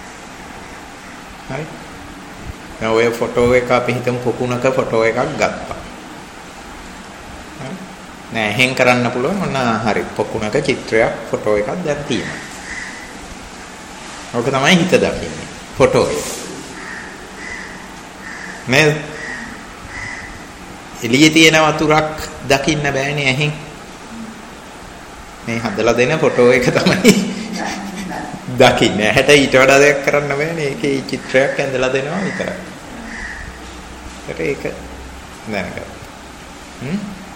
හරි. දැන් ඔය ෆොටෝ එක අපි හිතමු පොකුණක ෆොටෝ එකක් ගත්තා. හරි. නෑ එහෙන් කරන්න පුළුවන් ඔන්න හරි පොකුණක චිත්‍රයක් ෆොටෝ එකක් දැන් තියෙනවා. ඔක තමයි හිත දකින්නේ ෆොටෝ එක. මේ එළියේ තියෙන වතුරක් දකින්න බෑනේ ඇහෙන්. මේ හදලා දෙන ෆොටෝ එක තමයි දකින්න. ඇහැට ඊට වඩා දෙයක් කරන්න බෑනේ. ඒකේ චිත්‍රයක් ඇඳලා දෙනවා විතරයි. ඒකට ඒක දැනගන්න. හ්ම්.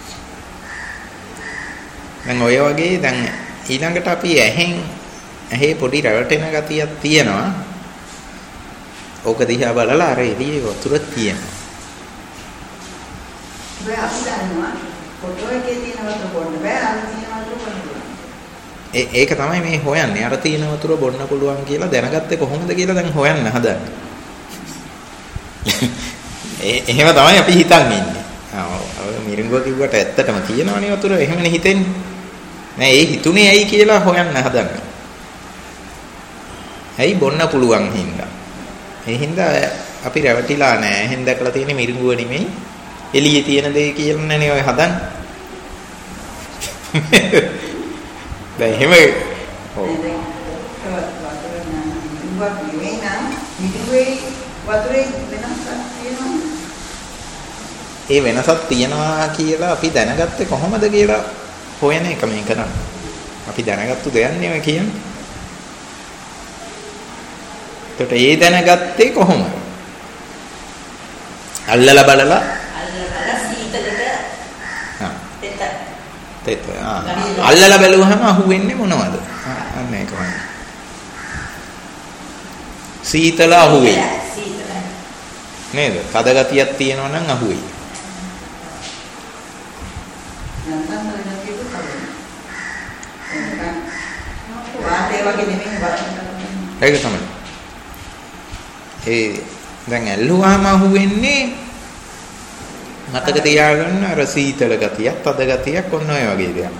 දැන් ඔය වගේ දැන් ඊළඟට අපි ඇහෙන් ඇහි පොඩි රැවටෙන ගතියක් තියෙනවා. ඕක දිහා බලලා අර එළියේ වතුර තියෙනවා. බෑ අපි දන්නවා ෆොටෝ එකේ තියෙන වතුර බොන්න බෑ අර තියෙන වතුර බොන්න පුළුවන්. ඒ ඒක තමයි මේ හොයන්නේ. අර තියෙන වතුර බොන්න පුළුවන් කියලා දැනගත්තේ කොහොමද කියලා දැන් හොයන්න හදන්නේ. ඒ එහෙම තමයි අපි හිතන් ඉන්නේ. ආ මිරිඟුව කිව්වට ඇත්තටම තියෙනවනේ වතුර. එහෙමනේ හිතෙන්නේ. නෑ ඒ හිතුනේ ඇයි කියලා හොයන්න හදන්නේ. ඇයි බොන්න පුළුවන් හින්දා. ඒ හින්දා අපි රැවටිලා නෑ. එහෙන් දැකලා තියෙන මිරිඟුව නෙමෙයි එළියේ තියෙන දේ කියලානේ ඔය හදන්නේ. දැන් එහෙම ඔව්. ඒ වෙනසක් තියෙනවා කියලා අපි දැනගත්තේ කොහොමද කියලා හොයන එක මේ කරන්නේ. අපි දැනගත්තු දෙයන්නේ ඔය කියන්නේ. එතකොට ඒ දැනගත්තේ කොහොමද? අල්ලලා බලලා තෙත ආ අල්ලලා බැලුවහම අහුවෙන්නේ මොනවද? අන්න ඒකමයි. සීතල අහුවෙයි. සීතලයි. නේද? තද ගතියක් තියෙනවා නම් අහුවෙයි. නැත්නම් වෙන කීප කරන්නේ. වාතය වගේ නෙමෙයි වාතය. ඒක තමයි. ඒ දැන් ඇල්ලුවාම අහුවෙන්නේ මතක තියාගන්න අර සීතල ගතියක්, තද ගතියක් ඔන්න ඔය වගේ දෙයක්.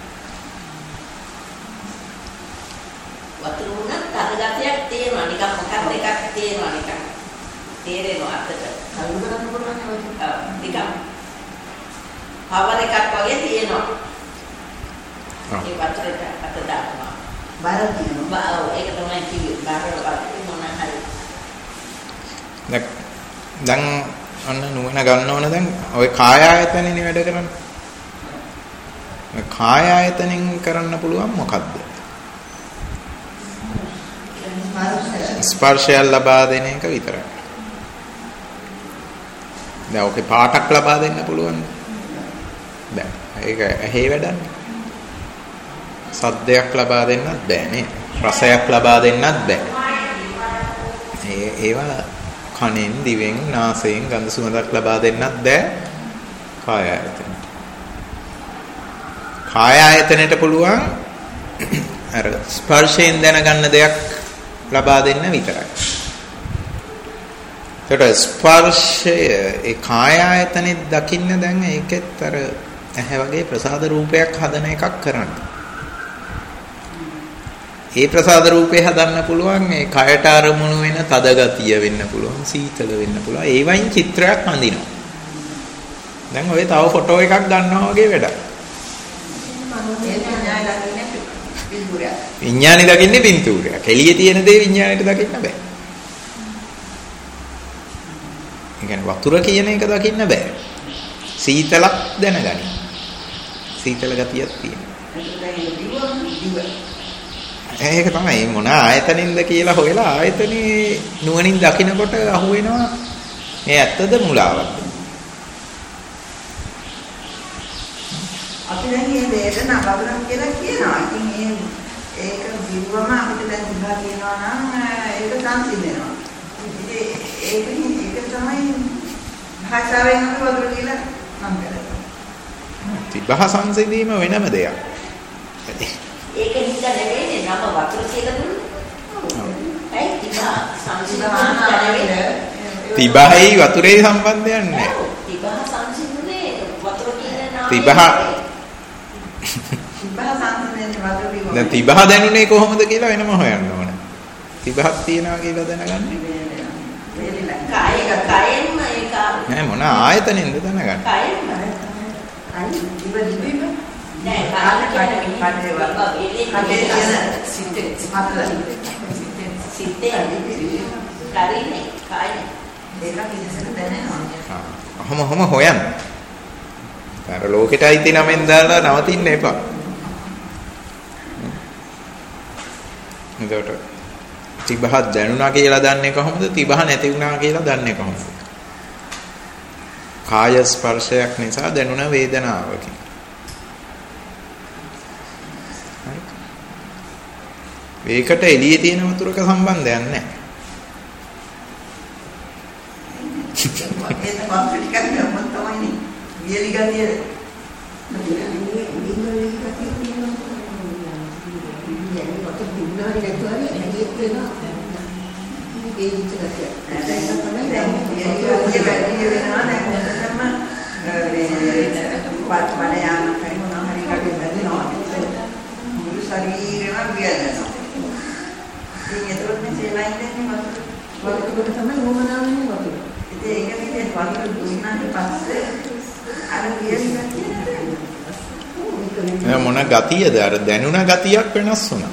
වතුර උනත් තද ගතියක් තියෙනවා. නිකන් මොකක්ද එකක් තියෙනවා නිකන්. තේරෙනවා අතට. අලු කරන්න පුළුවන් නේ. නිකන්. පවර් එකක් වගේ තියෙනවා. ඒ වතුරට අත දානවා. බර තියෙනවා. බාව ඒක තමයි කිව්වේ. බාරව වගේ මොන හරි. දැන් දැන් අන්න නුවණ ගන්න ඕන දැන් ඔය කාය ආයතනෙනේ වැඩ කරන්නේ. ඔය කාය ආයතනෙන් කරන්න පුළුවන් මොකද්ද? ස්පර්ශය ලබා දෙන එක විතරයි. දැන් ඔකේ පාටක් ලබා දෙන්න පුළුවන්ද? බෑ. ඒක ඇහි වැඩන්නේ. සද්දයක් ලබා දෙන්නත් බෑ නේ. රසයක් ලබා දෙන්නත් බෑ. ඒ ඒවා කනෙන් දිවෙන් නාසයෙන් ගඳ සුවඳක් ලබා දෙන්නත් බෑ කාය ආයතන. කාය ආයතනයට පුළුවන් අර ස්පර්ශයෙන් දැනගන්න දෙයක් ලබා දෙන්න විතරයි. ඒකට ස්පර්ශය ඒ කාය ආයතනෙත් දකින්න දැන් ඒකෙත් අර ඇහැ වගේ ප්‍රසාද රූපයක් හදන එකක් කරන්න. ඒ ප්‍රසාද රූපේ හදන්න පුළුවන් ඒ කයට අරමුණු වෙන තද ගතිය වෙන්න පුළුවන් සීතල වෙන්න පුළුවන් ඒ වයින් චිත්‍රයක් හඳිනවා. දැන් ඔය තව ෆොටෝ එකක් ගන්නවා වගේ වැඩක්. විඥානි දකින්නේ පින්තූරයක්. එළියේ තියෙන දේ විඥානෙට දකින්න බෑ. ඒ කියන්නේ වතුර කියන එක දකින්න බෑ. සීතලක් දැනගනි. සීතල ගතියක් තියෙනවා. ඒක තමයි මොන ආයතනින්ද කියලා හොයලා ආයතනේ නුවණින් දකිනකොට අහුවෙනවා මේ ඇත්තද මුලාවක්ද? අපි දැන් මේ දෙයට නබබලම් කියලා කියනවා. ඉතින් ඒ ඒක දිව්වම අපිට දැන් තිබා කියනවා නම් ඒක සංසිඳෙනවා. ඉතින් ඒක ඒක තමයි භාෂාවෙන් අපි වතුර කියලා නම් කරන්නේ. තිබහ සංසිඳීම වෙනම දෙයක්. ඒක හින්දා නෙවෙයි නම වතුර කියලා දුන්නේ. ඇයි තිබහ සංසිඳන තිබහයි වතුරේ සම්බන්ධයක් නැහැ. තිබහ සංසිඳුනේ වතුර කියන නාමය. තිබහ තිබහ සංසිඳන වතුර දැන් තිබහ දැනුනේ කොහොමද කියලා වෙනම හොයන්න ඕන. තිබහක් තියනවා කියලා දැනගන්නේ? කාය කායෙන්ම ඒක නෑ මොන ආයතනෙන්ද දැනගන්නේ? කායෙන්ම අයි ඉව දිවෙම නෑ කාය කාය කාය කාය සිතේ මාතල සිතේ කාරිනේ කාය ඒක කිසිසෙක දැනෙනවා. අහම හම හොයන්න. අර ලෝකෙට අයිති නමෙන් දාලා නවතින්න එපා. එතකොට තිබහ දැනුණා කියලා දන්නේ කොහොමද? තිබහ නැති වුණා කියලා දන්නේ කොහොමද? කාය ස්පර්ශයක් නිසා දැනුණ වේදනාවකින්. ඒකට එළියේ තියෙන වතුරක සම්බන්ධයක් නැහැ. ඒක කොම්ප්ලීට් කරන්න මොකද තමයි වියලි ගතිය. මොන ගතියද? අර දැනුණ ගතියක් වෙනස් වුණා.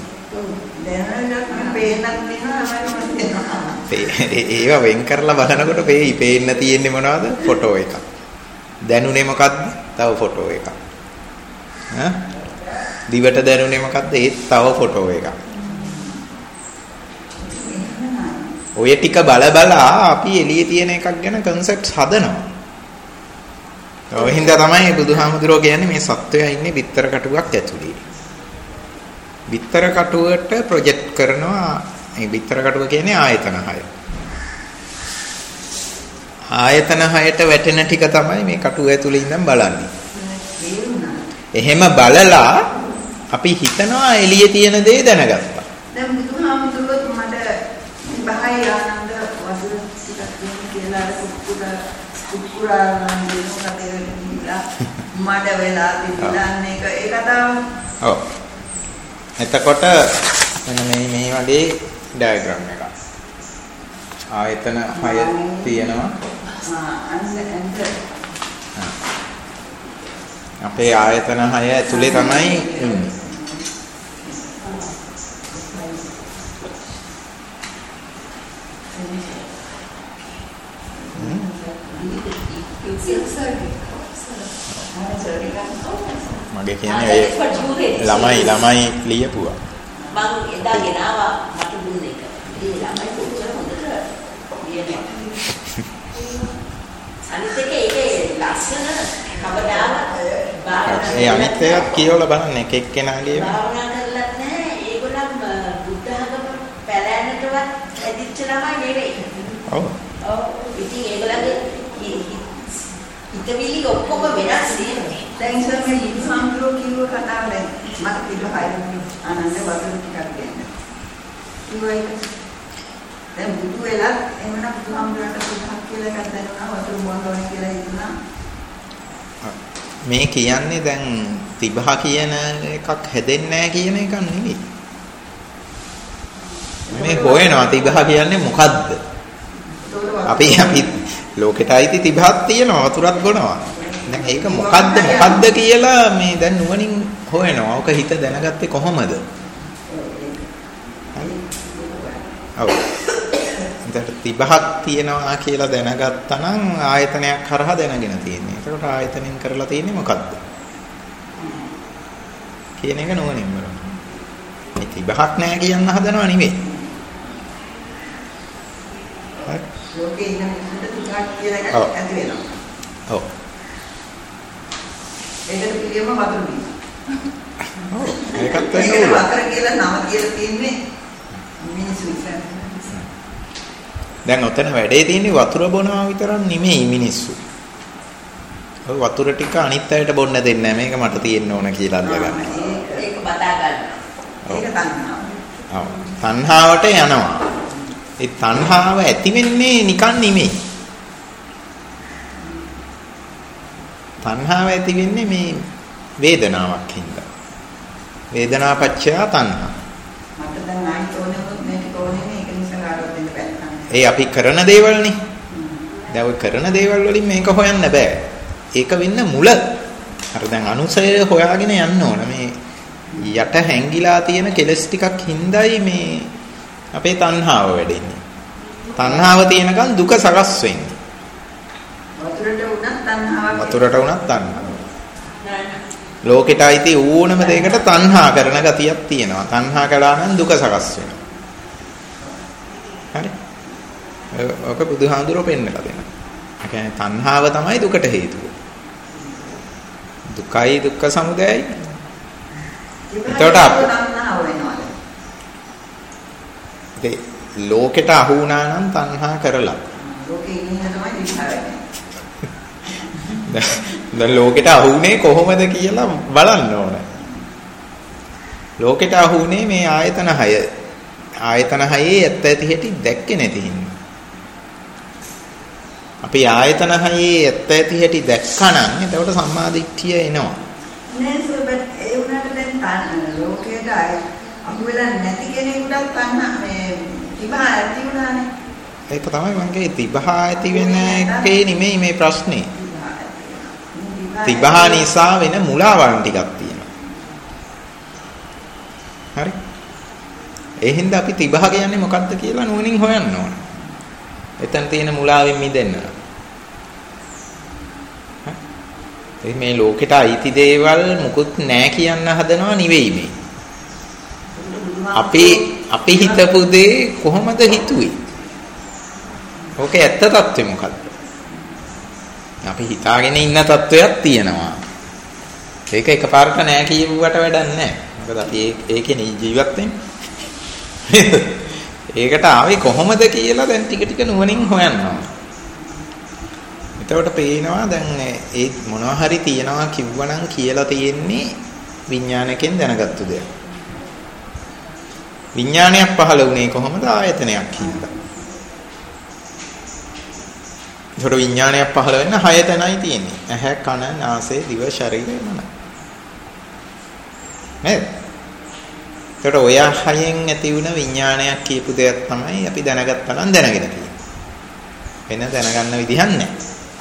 ඒවා වෙන් කරලා බලනකොට පේයි. පේන්න තියෙන්නේ මොනවද? ෆොටෝ එකක්. දැනුනේ මොකද්ද? තව ෆොටෝ එකක්. ඈ දිවට දැනුනේ මොකද්ද? ඒත් තව ෆොටෝ එකක්. ඔය ටික බල බලා අපි එළියේ තියෙන එකක් ගැන කන්සෙප්ට්ස් හදනවා. ඔය හින්දා තමයි බුදුහාමුදුරුවෝ කියන්නේ මේ සත්වයා ඉන්නේ බිත්තර කටුවක් ඇතුලේ. බිත්තර කටුවට ප්‍රොජෙක්ට් කරනවා. මේ බිත්තර කටුව කියන්නේ ආයතන හය. ආයතන හයට වැටෙන ටික තමයි මේ කටුව ඇතුලේ ඉඳන් බලන්නේ. එහෙම බලලා අපි හිතනවා එළියේ තියෙන දේ දැනගත්තා. දැන් බුදුහාමුදුරුවෝ මට බහයි ආනන්ද වසු සිතක් කියලා කුකුර කුකුරානන්ද නෝනදේ මඩ වෙලා තිබුණාන්නේ ඒක ඒ කතාව. ඔව්. එතකොට මෙන්න මේ මේ වගේ ඩයග්‍රෑම් එකක්. ආයතන හය තියෙනවා. ආ අන්න අපේ ආයතන හය ඇතුලේ තමයි ඉන්නේ. මගේ කියන්නේ ඒ ළමයි ළමයි ලියපුවා. මම එදා ගෙනාවා මට දුන්න එක. ඒ ළමයි කොච්චර හොඳට ලියනවා. අනිත් එක ඒකේ ලස්සන කවදාවත් බාරන ඒ අනිත් ඒවාත් කියවලා බලන්න එක එක්කෙනා ලියන. භාවනා කරලත් නැහැ. ඒගොල්ලන් බුද්ධ ධර්ම පැලැන්නටවත් ඇදිච්ච ළමයි නෙවෙයි. ඔව්. ඔව්. ඉතින් ඒගොල්ලන්ගේ හිතවිලි ඔක්කොම වෙනස් නේ. දැන් සර් මේ බුදුහාමුදුරුවෝ කියව කතාව දැන් මට පිළිහයි ආනන්ද වතුර ටිකක් දෙන්න. ඉවයි. දැන් බුදු වෙලා එමනම් බුදුහාමුදුරන්ට පුතක් කියලා එකක් දැනුණා වතුර බොන්න ඕනේ කියලා හිතුණා. මේ කියන්නේ දැන් තිබහ කියන එකක් හැදෙන්නේ නැහැ කියන එකක් නෙවෙයි. මේ හොයනවා තිබහ කියන්නේ මොකද්ද? අපි අපි ලෝකෙට අයිති තිබහක් තියෙනවා වතුරක් බොනවා. දැන් ඒක මොකද්ද මොකද්ද කියලා මේ දැන් නුවණින් හොයනවා. ඔක හිත දැනගත්තේ කොහොමද? ඔව්. එතකොට තිබහක් තියෙනවා කියලා දැනගත්තා නම් ආයතනයක් හරහා දැනගෙන තියෙන්නේ. එතකොට ආයතනෙන් කරලා තියෙන්නේ මොකද්ද? කියන එක නුවණින් බලන්න. මේ තිබහක් නැහැ කියන්න හදනව නෙවෙයි. හරි. ලෝකේ ඉන්න මිනිස්සුන්ට තිබහක් කියලා එකක් ඇති වෙනවා. ඔව්. ඒකට පිළියම වතුර බීම. ඔව්. ඒකත් වෙන්න ඕන. වතුර කියලා නම කියලා තියෙන්නේ මිනිස්සු ඉස්සර. දැන් ඔතන වැඩේ තියෙන්නේ වතුර බොනවා විතරක් නෙමෙයි මිනිස්සු. ඔය වතුර ටික අනිත් අයට බොන්න දෙන්නේ නැහැ. මේක මට තියෙන්න ඕන කියලා අල්ලගන්න. ඒක බදා ගන්න. ඒක තණ්හාව. ඔව්. තණ්හාවට යනවා. ඒ තණ්හාව ඇති වෙන්නේ නිකන් නෙමෙයි. තණ්හාව ඇති වෙන්නේ මේ වේදනාවක් හින්දා. වේදනාපච්චය තණ්හා. මට දැන් ආයි තෝරනොත් මේක තෝරන්නේ මේක ඒ අපි කරන දේවල්නේ. දැන් ඔය කරන දේවල් වලින් මේක හොයන්න බෑ. ඒක වෙන්න මුල. අර දැන් අනුසය හොයාගෙන යන්න ඕන. මේ යට හැංගිලා තියෙන කෙලස් ටිකක් හින්දායි මේ අපේ තණ්හාව වැඩෙන්නේ. තණ්හාව තියෙනකන් දුක සකස් වෙන්නේ. වතුරට උනත් තණ්හාවක්. වතුරට උනත් තණ්හාව. ලෝකෙට අයිති ඕනම දෙයකට තණ්හා කරන ගතියක් තියෙනවා. තණ්හා කළා නම් දුක සකස් වෙනවා. හරි? ඔක බුදුහාඳුරෝ පෙන්නලා දෙනවා. ඒ කියන්නේ තණ්හාව තමයි දුකට හේතුව. දුකයි දුක්ඛ සමුදයයි. එතකොට තණ්හාව වෙනවද? ඒ ලෝකෙට අහු වුණා නම් තණ්හා කරලා. ලෝකේ ඉන්න තමයි විචාරන්නේ. දැන් ලෝකෙට අහුනේ කොහොමද කියලා බලන්න ඕන. ලෝකෙට අහුනේ මේ ආයතන හය. ආයතන හයේ ඇත්ත ඇති හැටි දැක්කේ නැති හින්දා. අපි ආයතන හයේ ඇත්ත ඇති හැටි දැක්කනම් එතකොට සම්මාදිට්ඨිය එනවා. නෑ සුබත් ඒ උනාට දැන් ලෝකයට අහු වෙලා නැති කෙනෙකුට තණ්හා මේ තිබහා ඇති උනානේ. ඒක තමයි මම කියේ තිබහා ඇති වෙන එකේ නෙමෙයි මේ ප්‍රශ්නේ. තිබහා නිසා වෙන මුලාවන් ටිකක් තියෙනවා. හරි? ඒ හින්දා අපි තිබහ කියන්නේ මොකක්ද කියලා නුවණින් හොයන්න ඕන. එතන තියෙන මුලාවෙන් මිදෙන්න. හරි? මේ ලෝකෙට අයිති දේවල් මුකුත් නැහැ කියන්න හදනවා නෙවෙයි මේ. අපි අපි හිතපු දේ කොහොමද හිතුවේ? ඕකේ ඇත්ත తත්වෙ මොකක්ද? අපි හිතාගෙන ඉන්න තත්වයක් තියෙනවා. ඒක එකපාරට නෑ කියුවට වැඩක් නෑ. මොකද අපි ඒකේ ජීවත් වෙන්නේ. ඒකට ආවේ කොහොමද කියලා දැන් ටික ටික නුවණින් හොයනවා. එතකොට පේනවා දැන් ඒ මොනවා හරි තියනවා කිව්වනම් කියලා තියෙන්නේ විඥානයෙන් දැනගත්තු දෙයක්. විඥානයක් පහළ වුණේ කොහොමද? ආයතනයක් හින්දා. ඒතර විඥානයක් පහළ වෙන්න හය තැනයි තියෙන්නේ. ඇහැ, කන, නාසය, දිව, ශරීරය, මන. නේද? ඒතර ඔය හයෙන් ඇති වුණ විඥානයක් කියපු දෙයක් තමයි අපි දැනගත්තා නම් දැනගෙන තියෙන්නේ. වෙන දැනගන්න විදිහක් නැහැ.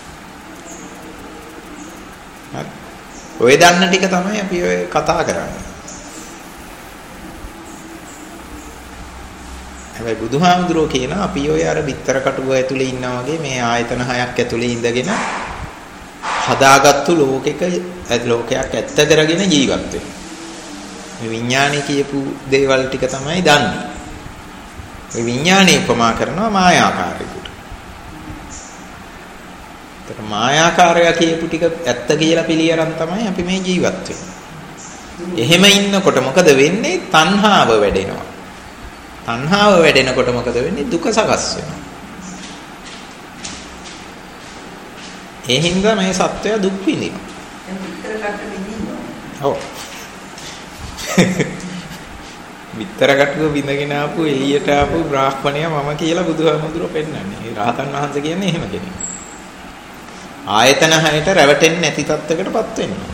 හරි. ඔය දන්න ටික තමයි අපි ඔය කතා කරන්නේ. හැබැයි බුදුහාමුදුරුවෝ කියනවා අපි ඔය අර බිත්තර කටුව ඇතුලේ ඉන්නා වගේ මේ ආයතන හයක් ඇතුලේ ඉඳගෙන හදාගත්තු ලෝකෙක ලෝකයක් ඇත්ත කරගෙන ජීවත් වෙනවා. මේ විඥානේ කියපු දේවල් ටික තමයි දන්නේ. මේ විඥානේ උපමා කරනවා මායාකාරයකට. ඒතර මායාකාරය කියපු ටික ඇත්ත කියලා පිළිඅරන් තමයි අපි මේ ජීවත් වෙන්නේ. එහෙම ඉන්නකොට මොකද වෙන්නේ? තණ්හාව වැඩෙනවා. තණ්හාව වැඩෙනකොට මොකද වෙන්නේ? දුක සකස් වෙනවා. ඒ හින්දා මේ සත්වය දුක් විඳිනවා. දැන් විතර කට විඳිනවා. ඔව්. විතර කටුව විඳගෙන ආපු එළියට ආපු බ්‍රාහ්මණයා මම කියලා බුදුහාමුදුරුවෝ පෙන්නන්නේ. ඒ රහතන් වහන්සේ කියන්නේ එහෙම කෙනෙක්. ආයතන හයට රැවටෙන්නේ නැති තත්ත්වයකටපත් වෙනවා.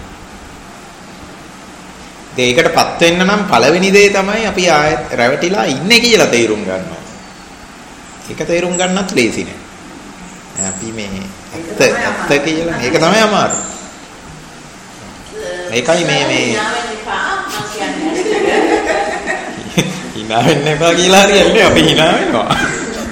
ඒකටපත් වෙන්න නම් පළවෙනි දේ තමයි අපි ආයෙත් රැවටිලා ඉන්නේ කියලා තේරුම් ගන්නවා. ඒක තේරුම් ගන්නත් ලේසි නෑ. අපි මේ ඇත්ත ඇත්ත කියලා මේක තමයි අමාරු. ඒකයි මේ මේ hina වෙන්න එපා කියලා හරියන්නේ අපි hina වෙනවා. මම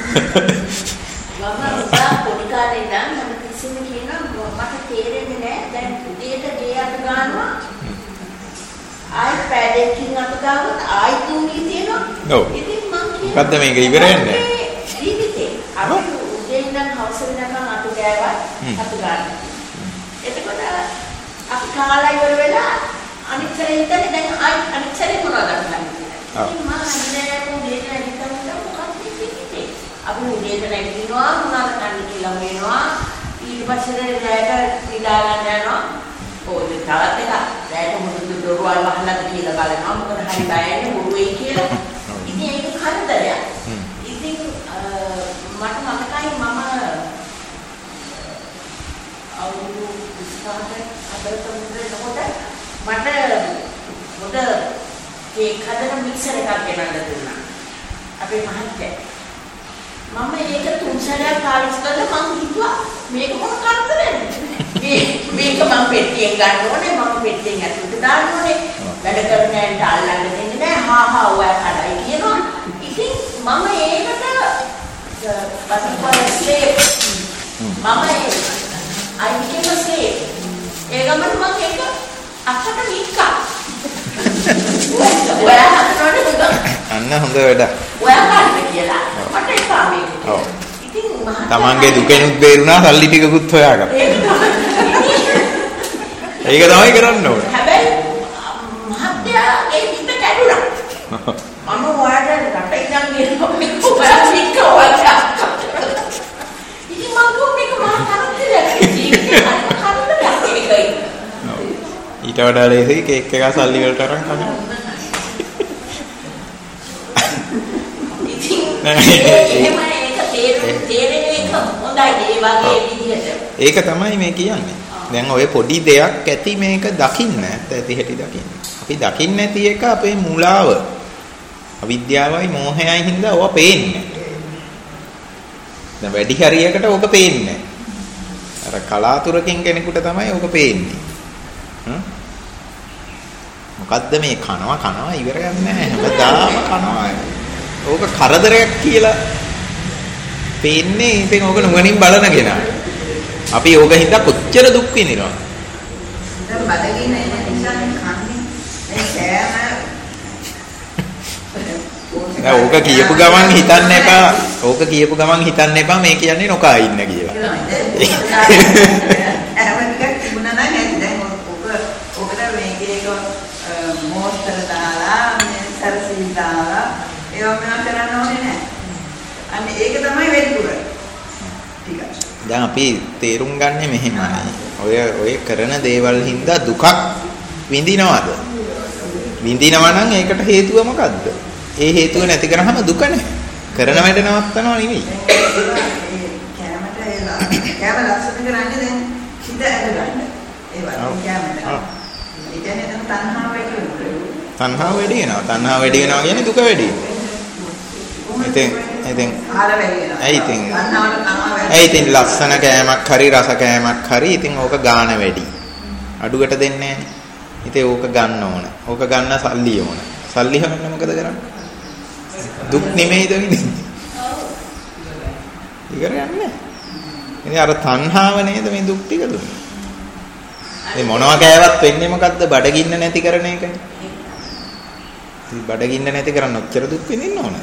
උදා පොඩි කාලේ ඉඳන් මම කිසිම කියනවා මට තේරෙන්නේ නෑ දැන් උදේට ගේ අත ගන්නවා ආයි පැඩකින් අත ගාවොත් ආයි තුනී තියෙනවා. ඔව්. ඉතින් මම කියනවා මොකද්ද මේක ඉවර වෙන්නේ? ජීවිතේ අපි උදේ ඉඳන් හවස වෙනකන් අත ගෑවත් අත ගන්න. එතකොට අපි කාලා ඉවර වෙලා අනිත් සැරේ ඉඳන් දැන් ආයි අනිත් සැරේ මොනවද කරන්නේ? ඔව්. මම නෑ උදේට නැගිටිනකොට මොකක්ද ජීවිතේ? අපි උදේට නැගිටිනවා මොනවද කරන්න කියලා වෙනවා. ඊට පස්සේ රැයට නිදා ගන්න යනවා. ඔය තාත් එක රැයට මොකද දොරවල් වහලාද කියලා බලනවා. මොකද හරි බයන්නේ මොරුවේ කියලා. ඉතින් ඒක කරදරයක්. ඉතින් මට මතකයි මම අවුරුදු විස්තරයක් අදට මුදේනකොට මට මොකද කේක් හදන මික්සර් එකක් ගෙනල්ලා දුන්නා. අපේ මහත්තයා. මම ඒක තුන් සැරයක් කාලස් කරලා මම හිතුවා මේක මොන කරදරද මේ මේක මම පෙට්ටියෙන් ගන්න ඕනේ මම පෙට්ටියෙන් ඇතුළට දාන්න ඕනේ වැඩ කරන ඇන්ට අල්ලන්න දෙන්නේ නැහැ හා හා ඔයා කඩයි කියනවා ඉතින් මම ඒකට පස්සේ මම I became a slave ඒ ගමන මම ඒක අකට නික්කා ඔයා හතරනේ බුදා අන්න හොඳ වැඩක් ඔයා කාටද කියලා මට එපා මේක ඔව් ඉතින් තමන්ගේ දුකෙනුත් බේරුණා සල්ලි ටිකකුත් හොයාගත්තා ඒක තමයි කරන්න ඕනේ හැබැයි මහත්තයාගේ හිත කැඩුනා මම ඔයාට රට ඉඳන් ගිහලා මේක ඔයා නික්ක ඔයා ඉතින් මම මේක මහා කරදරයක් ජීවිතේ කරදරයක් ඒකයි ඊට වඩා ලේසි කේක් එක සල්ලි වලට අරන් කන්න. ඒක තමයි මේ කියන්නේ. දැන් ඔය පොඩි දෙයක් ඇති මේක දකින්න ඇති හැටි දකින්න. අපි දකින්න නැති එක අපේ මුලාව. අවිද්‍යාවයි මෝහයයි හින්දා ඔය පේන්නේ. දැන් වැඩි හරියකට ඔක පේන්නේ. අර කලාතුරකින් කෙනෙකුට තමයි ඔක පේන්නේ. මොකද්ද මේ කනවා කනවා ඉවරයක් නැහැ හැමදාම කනවා ඕක කරදරයක් කියලා පේන්නේ ඉතින් ඕක නුවණින් බලන කෙනා අපි ඕක හින්දා කොච්චර දුක් විඳිනවද දැන් බඩගින්න එන නිසා කන්නේ මේ සෑම දැන් ඕක කියපු ගමන් හිතන්න එපා ඕක කියපු ගමන් හිතන්න එපා මේ කියන්නේ නොකා ඉන්න කියලා එහෙම ටිකක් තිබුණා නම් ඇයි දැන් ඕක ඕකට මේකේක මොස්තර දාලා මේ සරසිල් දාලා ඒවා මම කරන්න ඕනේ නැහැ. අන්න ඒක තමයි වෙන්නේ. ටික. දැන් අපි තේරුම් ගන්නේ මෙහෙමයි. ඔය ඔය කරන දේවල් හින්දා දුකක් විඳිනවද? විඳිනවා නම් ඒකට හේතුව මොකද්ද? ඒ හේතුව නැති කරාම දුක නැහැ. කරන වැඩ නවත්තනවා නෙවෙයි. කැමට ඒලා කැම ලක්ෂණ කරන්නේ දැන් හිත ඇදගන්න. ඒ වගේ කැමට. ඒ කියන්නේ දැන් තණ්හාව වැඩි වෙනවා. තණ්හාව වැඩි වෙනවා. තණ්හාව වැඩි වෙනවා කියන්නේ දුක වැඩි වෙනවා. ඉතින් ඉතින් ආල වැඩි වෙනවා. ඒ ඉතින් තණ්හාවට තණ්හාව වැඩි. ඒ ඉතින් ලස්සන කෑමක් හරි රස කෑමක් හරි ඉතින් ඕක ගාන වැඩි. අඩුවට දෙන්නේ නැහැ. ඉතින් ඕක ගන්න ඕන. ඕක ගන්න සල්ලි ඕන. සල්ලි හොයන්න මොකද කරන්නේ? දුක් නෙමෙයිද විඳින්නේ? ඉවර යන්නේ. ඉතින් අර තණ්හාව නේද මේ දුක් ටික දුන්නේ. මේ මොනවා කෑවත් වෙන්නේ මොකද්ද? බඩගින්න නැති කරන එකයි. ඉතින් බඩගින්න නැති කරන්න ඔච්චර දුක් විඳින්න ඕන.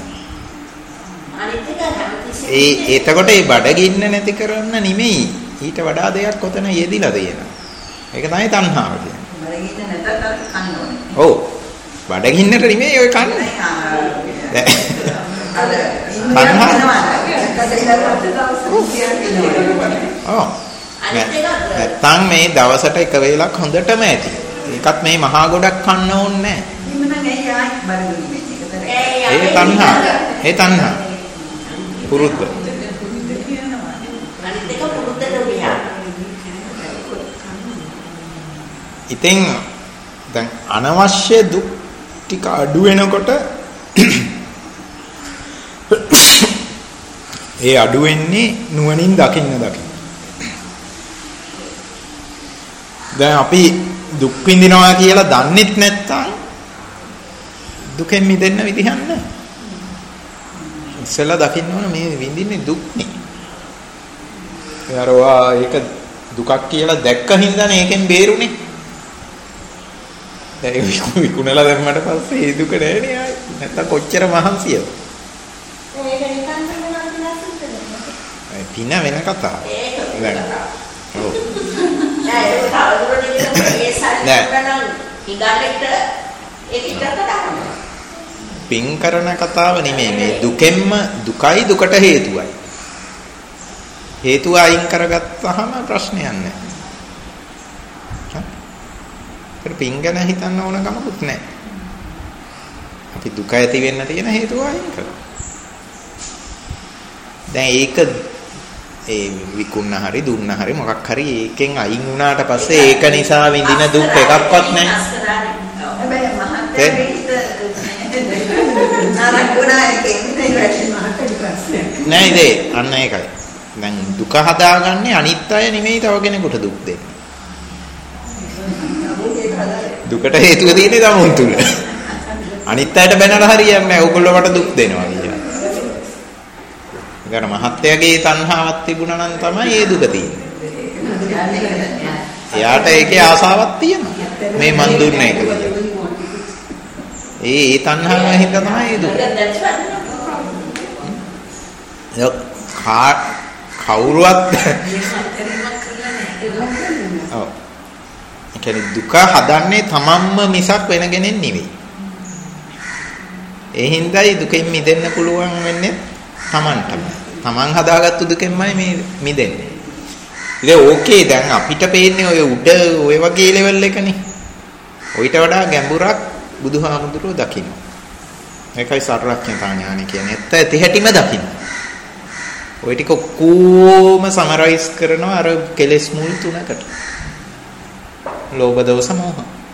ඒ එතකොට මේ බඩගින්න නැති කරන්න නෙමෙයි. ඊට වඩා දෙයක් ඔතන යෙදිලා තියෙනවා. ඒක තමයි තණ්හාව කියන්නේ. බඩගින්න නැතත් අර කන්න ඕනේ. ඔව්. බඩගින්නට නෙමෙයි ඔය කන්නේ. ඔව්. නැත්තම් මේ දවසට එක වේලක් හොඳටම ඇති. ඒකත් මේ මහා ගොඩක් කන්න ඕනේ නැහැ. ඒ තණ්හා. ඒ තණ්හා. පුරුද්ද. අනිත් එක පුරුද්දට විහා. ඉතින් දැන් අනවශ්‍ය දුක් ටික අඩු වෙනකොට ඒ අඩු වෙන්නේ නුවණින් දකින්න දකින්න. දැන් අපි දුක් විඳිනවා කියලා දන්නෙත් නැත්තම් දුකෙන් මිදෙන්න විදිහක් නැහැ. ඉස්සෙල්ලා දකින්න ඕන මේ විඳින්නේ දුක් නේ. යාරවා ඒක දුකක් කියලා දැක්ක හින්දානේ ඒකෙන් බේරුනේ. දැන් විකුණලා දැම්මට පස්සේ ඒ දුක නැහැ නේ ආයි. නැත්තම් කොච්චර මහන්සියද? ඒක නිකන් වෙනවා ඒ පින වෙන කතාවක්. ඒක දැන් ඔව්. නෑ ඒක තවදුරටත් මේ සල්ලි ඉඳන්ට ඒක ඉතකට ගන්නවා. පින් කරන කතාව නෙමෙයි මේ දුකෙන්ම දුකයි දුකට හේතුවයි. හේතුව අයින් කරගත්තාම ප්‍රශ්නයක් නැහැ. හරි පින් ගැන හිතන්න ඕන කමකුත් නැහැ. අපි දුක ඇති වෙන්න තියෙන හේතුව අයින් කරා. දැන් ඒක ඒ විකුණන හරි දුන්න හරි මොකක් හරි ඒකෙන් අයින් වුණාට පස්සේ ඒක නිසා විඳින දුක් එකක්වත් නැහැ. හැබැයි මහත්කම නරකුණා එකේ ඉතින් වැඩි මහත්කම ප්‍රශ්නයක්. නෑ ඉතින් අන්න ඒකයි. දැන් දුක හදාගන්නේ අනිත් අය නෙමෙයි තව කෙනෙකුට දුක් දෙන්නේ. දුකට හේතුව තියෙන්නේ තමුන් තුල. අනිත් අයට බැනලා හරියන්නේ නැහැ. ඕගොල්ලෝ වට දුක් දෙනවා කියලා. ඒකට මහත්යගේ තණ්හාවක් තිබුණා නම් තමයි ඒ දුක තියෙන්නේ. එයාට ඒකේ ආසාවක් තියෙනවා. මේ මන් දුන්න එක කියලා. ඒ ඒ තණ්හාවෙන් හින්දා තමයි ඒ දුක. ඒක කවුරුවත් ඔව්. ඒ කියන්නේ දුක හදන්නේ තමන්ම මිසක් වෙන කෙනෙක් නෙවෙයි. ඒ හින්දායි දුකෙන් මිදෙන්න පුළුවන් වෙන්නේ තමන්ටම. තමන් හදාගත්තු දුකෙන්මයි මේ මිදෙන්නේ. ඉතින් ඕකේ දැන් අපිට පේන්නේ ඔය උඩ ඔය වගේ ලෙවල් එකනේ. ඔయిత වඩා ගැඹුරක් බුදුහාමුදුරුවෝ දකින්න. ඒකයි සර්වඥතා ඥානය කියන්නේ. ඇත්ත ඇති හැටිම දකින්න. ඔය ටික කොහොම සමරයිස් කරනවා අර කෙලෙස් මුල් තුනකට. ලෝභ දෝෂ මෝහ.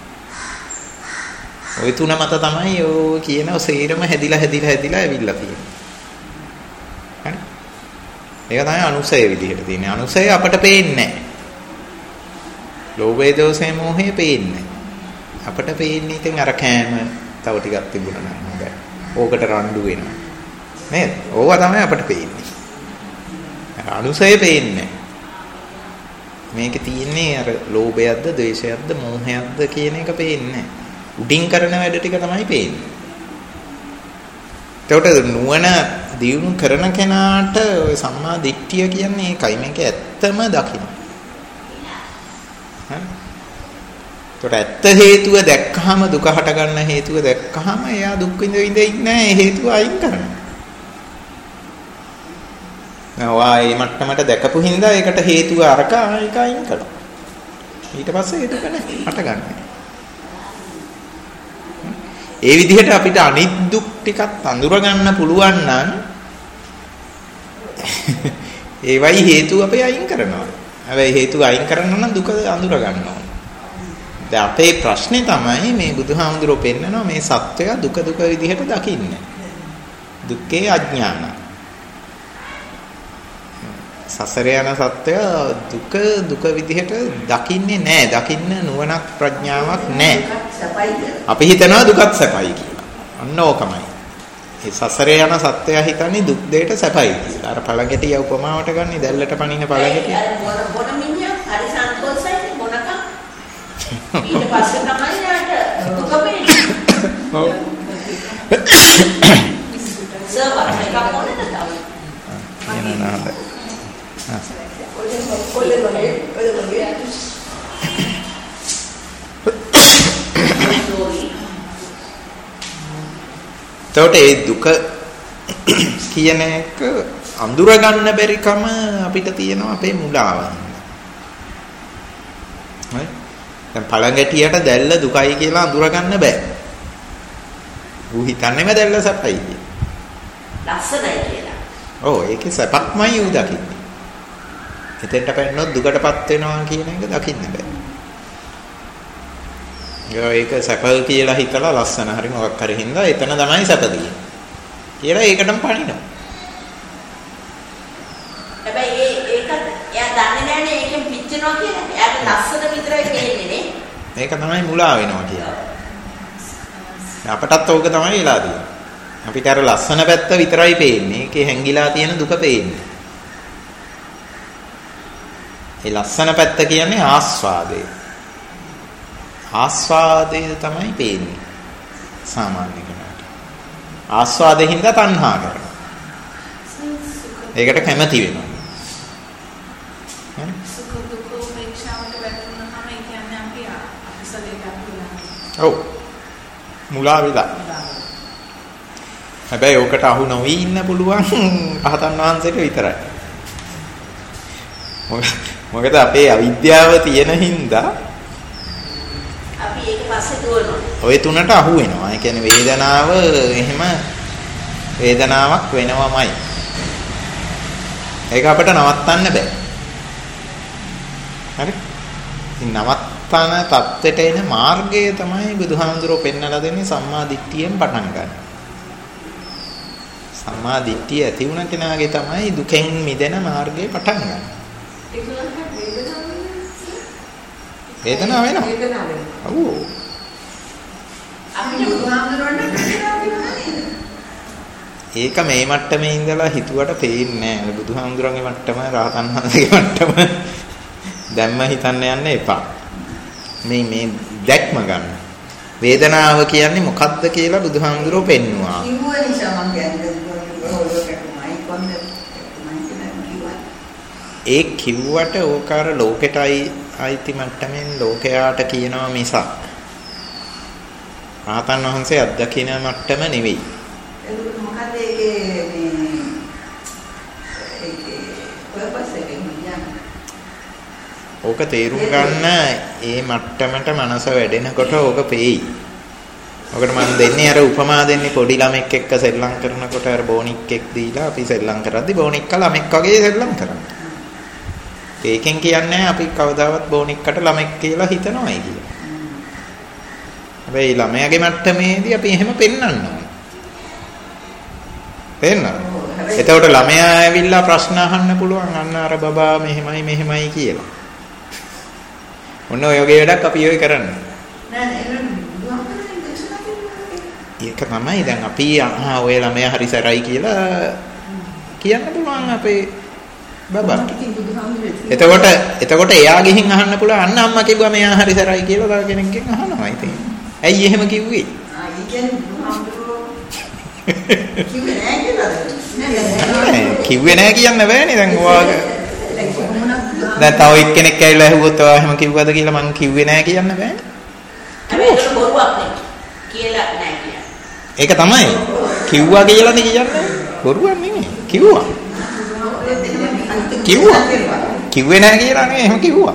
ওই තුන මත තමයි ඔය කියන සේරම හැදිලා හැදිලා හැදිලා ඇවිල්ලා තියෙන්නේ. හරි. ඒක තමයි අනුසය විදිහට තියෙන්නේ. අනුසය අපට පේන්නේ නැහැ. ලෝභය දෝෂය මෝහය පේන්නේ නැහැ. අපට පේන්නේ ඉතින් අර කෑම තව ටිකක් තිබුණා නම් හොඳයි. ඕකට රණ්ඩු වෙනවා. නේද? ඕවා තමයි අපට පේන්නේ. අනුසය පේන්නේ. මේකේ තියෙන්නේ අර ලෝභයක්ද, ද්වේෂයක්ද, මෝහයක්ද කියන එක පේන්නේ. උඩින් කරන වැඩ ටික තමයි පේන්නේ. ඒකට නුවණ දියුණු කරන කෙනාට ඔය සම්මා දිට්ඨිය කියන්නේ ඒකයි. මේක ඇත්තම දකින්න. හරි. ඒකට ඇත්ත හේතුව දැක්කහම දුක හට ගන්න හේතුව දැක්කහම එයා දුක් විඳ විඳ ඉන්නේ ඒ හේතුව අයින් කරනවා. නෝවා මේ මට්ටමට දැකපු හින්දා ඒකට හේතුව අරක ඒක අයින් කළා. ඊට පස්සේ ඒ දුක නැහැ හට ගන්න. ඒ විදිහට අපිට අනිත් දුක් ටිකක් අඳුර ගන්න පුළුවන් නම් ඒවයි හේතු අපේ අයින් කරනවා. හැබැයි හේතු අයින් කරන්න නම් දුක අඳුර ගන්න ඕනේ. දැන් අපේ ප්‍රශ්නේ තමයි මේ බුදුහාමුදුරුවෝ පෙන්නනවා මේ සත්‍යය දුක දුක විදිහට දකින්නේ. දුක්ඛේ අඥාන. සසර යන සත්‍යය දුක දුක විදිහට දකින්නේ නැහැ. දකින්න නුවණක් ප්‍රඥාවක් නැහැ. අපි හිතනවා දුකත් සැපයි කියලා. අන්න ඕකමයි. ඒ සසර යන සත්‍යය හිතන්නේ දුක් දෙයට සැපයි කියලා. අර පළඟැටිය උපමාවට ගන්නේ දැල්ලට පනින පළඟැටිය. අර මොන මොන මිනිහා හරි සන්තෝෂයි මොනකම්. ඊට පස්සේ තමයි යාට දුක වෙන්නේ. ඔව්. සර්වර් එක මොනද තව? එන නේද? ඔය වගේ ඔය වගේ එතකොට ඒ දුක කියන එක අඳුර ගන්න බැරිකම අපිට තියෙනවා අපේ මුලාව. හරි. දැන් පළඟැටියට දැල්ල දුකයි කියලා අඳුර ගන්න බෑ. ඌ හිතන්නේම දැල්ල සැපයි කියලා. ලස්සනයි කියලා. ඔව් ඒකේ සැපක්මයි ඌ දකින්නේ. හිතෙන්ට පැන්නොත් දුකටපත් වෙනවා කියන එක දකින්න බෑ. ඒක සැප කියලා හිතලා ලස්සන හරි මොකක් හරි හින්දා එතන තමයි සැප තියෙන්නේ. කියලා ඒකටම පණිනවා. හැබැයි ඒ ඒක එයා දන්නේ නැහැනේ ඒකෙන් පිච්චෙනවා කියලා. එයාට ලස්සන විතරයි පේන්නේ නේ. මේක තමයි මුලා වෙනවා කියලා. අපටත් ඕක තමයි වෙලා තියෙන්නේ. අපිට අර ලස්සන පැත්ත විතරයි පේන්නේ. ඒකේ හැංගිලා තියෙන දුක පේන්නේ. ඒ ලස්සන පැත්ත කියන්නේ ආස්වාදය. ආස්වාදය තමයි පේන්නේ සාමාන්‍ය කෙනාට. ආස්වාදයෙන් හින්දා තණ්හා කරනවා. ඒකට කැමති වෙනවා. සුඛ දුක උපේක්ෂාවට වැටෙනකම ඒ කියන්නේ අපි අකුසලයට අහුවෙලා. ඔව්. මුලා වෙලා. හැබැයි ඕකට අහු නොවි ඉන්න පුළුවන් රහතන් වහන්සේට විතරයි. මොකද අපේ අවිද්‍යාව තියෙන හින්දා අපි ඒක පස්සේ දුවනවා. ඔය තුනට අහු වෙනවා. ඒ කියන්නේ වේදනාව එහෙම වේදනාවක් වෙනවමයි. ඒක අපිට නවත්තන්න බෑ. හරි? ඉතින් නවත්තන தත්ත්වයට එන මාර්ගය තමයි බුදුහාමුදුරුවෝ පෙන්වලා දෙන්නේ සම්මා දිට්ඨියෙන් පටන් ගන්න. සම්මා දිට්ඨිය ඇති වුණ කෙනාගේ තමයි දුකෙන් මිදෙන මාර්ගය පටන් ගන්න. වේදනාව වෙනවා. වේදනාව වෙනවා. ඔව්. අපි බුදුහාමුදුරන්ට ඒක මේ මට්ටමේ ඉඳලා හිතුවට පේන්නේ නැහැ. බුදුහාමුදුරන්ගේ මට්ටම, රහතන් වහන්සේගේ මට්ටම දැම්ම හිතන්න යන්න එපා. මේ මේ දැක්ම ගන්න. වේදනාව කියන්නේ මොකක්ද කියලා බුදුහාමුදුරෝ පෙන්නවා. කිව්ව නිසා මම කියන්නේ ඒ කිව්වට ඕකාර ලෝකෙටයි අයිති මට්ටමින් ලෝකයාට කියනවා මිසක් රහතන් වහන්සේ අත්දකින මට්ටම නෙවෙයි. ඒක මොකද ඒකේ මේ ඒකේ පර්පස් එක කියන්නේ. ඕක තේරුම් ගන්න ඒ මට්ටමට මනස වැඩෙනකොට ඕක පේයි. ඔකට මම දෙන්නේ අර උපමා දෙන්නේ පොඩි ළමෙක් එක්ක සෙල්ලම් කරනකොට අර බෝනික් එක් දීලා අපි සෙල්ලම් කරද්දි බෝනික්ක ළමෙක් වගේ සෙල්ලම් කරනවා. ඒකෙන් කියන්නේ අපි කවදාවත් බෝනික්කට ළමෙක් කියලා හිතනවායි කියලා. හැබැයි ළමයාගේ මට්ටමේදී අපි එහෙම පෙන්වන්න ඕනේ. පෙන්නනවා. එතකොට ළමයා ඇවිල්ලා ප්‍රශ්න අහන්න පුළුවන් අන්න අර බබා මෙහෙමයි මෙහෙමයි කියලා. ඔන්න ඔය වගේ වැඩක් අපි ඔය කරන්නේ. නෑ නෑ ඒක තමයි දැන් අපි අහා ඔය ළමයා හරි සරයි කියලා කියන්න පුළුවන් අපේ බබා. එතකොට එතකොට එයා ගිහින් අහන්න පුළුවන් අන්න අම්මා කිව්වා මෙයා හරි සරයි කියලා තව කෙනෙක්ගෙන් අහනවා ඉතින්. ඇයි එහෙම කිව්වේ? ආ ඒ කියන්නේ බුදුහාමුදුරුවෝ කිව්වේ නෑ කියලාද? කිව්වේ නෑ කියන්න බෑනේ දැන් ඔයාගේ. දැන් තව එක්කෙනෙක් ඇවිල්ලා ඇහුවොත් ඔයා එහෙම කිව්වද කියලා මං කිව්වේ නෑ කියන්න බෑනේ. හැබැයි ඒක බොරුවක් නේ. කියලා නෑ කියන්නේ. ඒක තමයි. කිව්වා කියලානේ කියන්නේ. බොරුවක් නෙමෙයි. කිව්වා. කිව්වා. කිව්වේ නෑ කියලා නෙමෙයි එහෙම කිව්වා.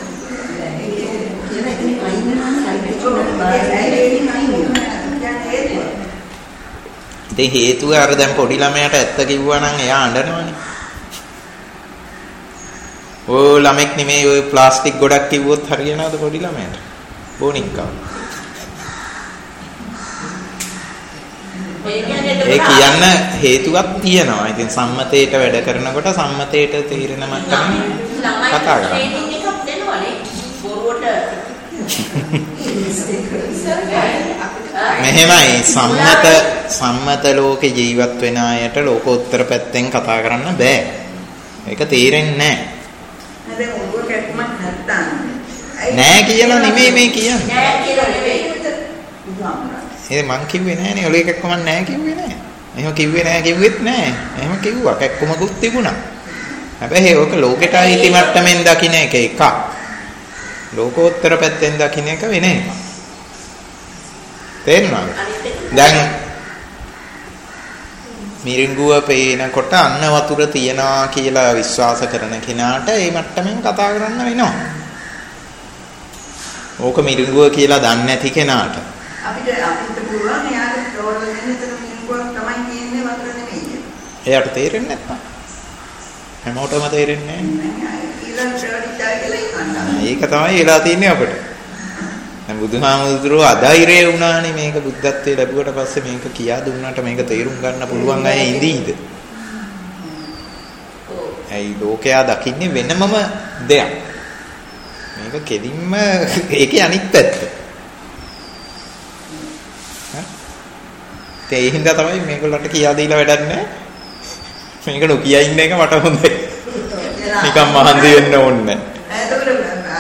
ඉතින් හේතුව අර දැන් පොඩි ළමයාට ඇත්ත කිව්වා නම් එයා අඬනවනේ. ඔය ළමෙක් නෙමෙයි ඔය ප්ලාස්ටික් ගොඩක් කිව්වොත් හරියනවද පොඩි ළමයාට? බෝනික්කා. ඒ කියන්න හේතුවක් තියෙනවා. ඉතින් සම්මතයට වැඩ කරනකොට සම්මතයට තීරණ මට්ටමින් කතා කරනවා. එකක් දෙනවනේ. බොරුවට මෙහෙමයි සම්මත සම්මත ලෝකේ ජීවත් වෙන අයට ලෝකෝත්තර පැත්තෙන් කතා කරන්න බෑ. ඒක තේරෙන්නේ නෑ. දැන් ඔළුව කැක්කමක් නැත්තම් නෑ කියලා නෙමෙයි මේ කියන්නේ. නෑ කියලා නෙවෙයි. ඒ මං කිව්වේ නෑනේ ඔළුව කැක්කමක් නෑ කිව්වේ නෑ. එහෙම කිව්වේ නෑ කිව්වෙත් නෑ. එහෙම කිව්වා කැක්කමකුත් තිබුණා. හැබැයි ඒක ලෝකෙට අයිති මට්ටමින් දකින්න එක එකක්. ලෝකෝත්තර පැත්තෙන් දකින්න එක වෙන එකක්. තේරෙනවද? දැන් මිරිඟුව පේනකොට අන්න වතුර තියනවා කියලා විශ්වාස කරන කෙනාට ඒ මට්ටමින් කතා කරන්න වෙනවා. ඕක මිරිඟුව කියලා දන්නේ නැති කෙනාට අපිට අපිට පුළුවන් එයාට තෝරලා දෙන්න එතන මිනිගුවක් තමයි කියන්නේ වතුර නෙමෙයි කියලා. එයාට තේරෙන්නේ නැත්තම් හැමෝටම තේරෙන්නේ නැහැ. ඊළඟ ෂර්ට් එක ඒක තමයි වෙලා තින්නේ අපිට. දැන් බුදුහාමුදුරුවෝ අධෛර්ය වුණානේ මේක බුද්ධත්වයේ ලැබුවට පස්සේ මේක කියා දුන්නාට මේක තේරුම් ගන්න පුළුවන් අය ඉඳීද? ඇයි ලෝකයා දකින්නේ වෙනමම දෙයක්. මේක කෙලින්ම ඒකේ අනිත් පැත්ත. හරි? ඒ හින්දා තමයි මේගොල්ලන්ට කියා දීලා වැඩක් නැහැ. මේක නොකිය ඉන්න එක මට හොඳයි. නිකන් මහන්සි වෙන්න ඕනේ නැහැ.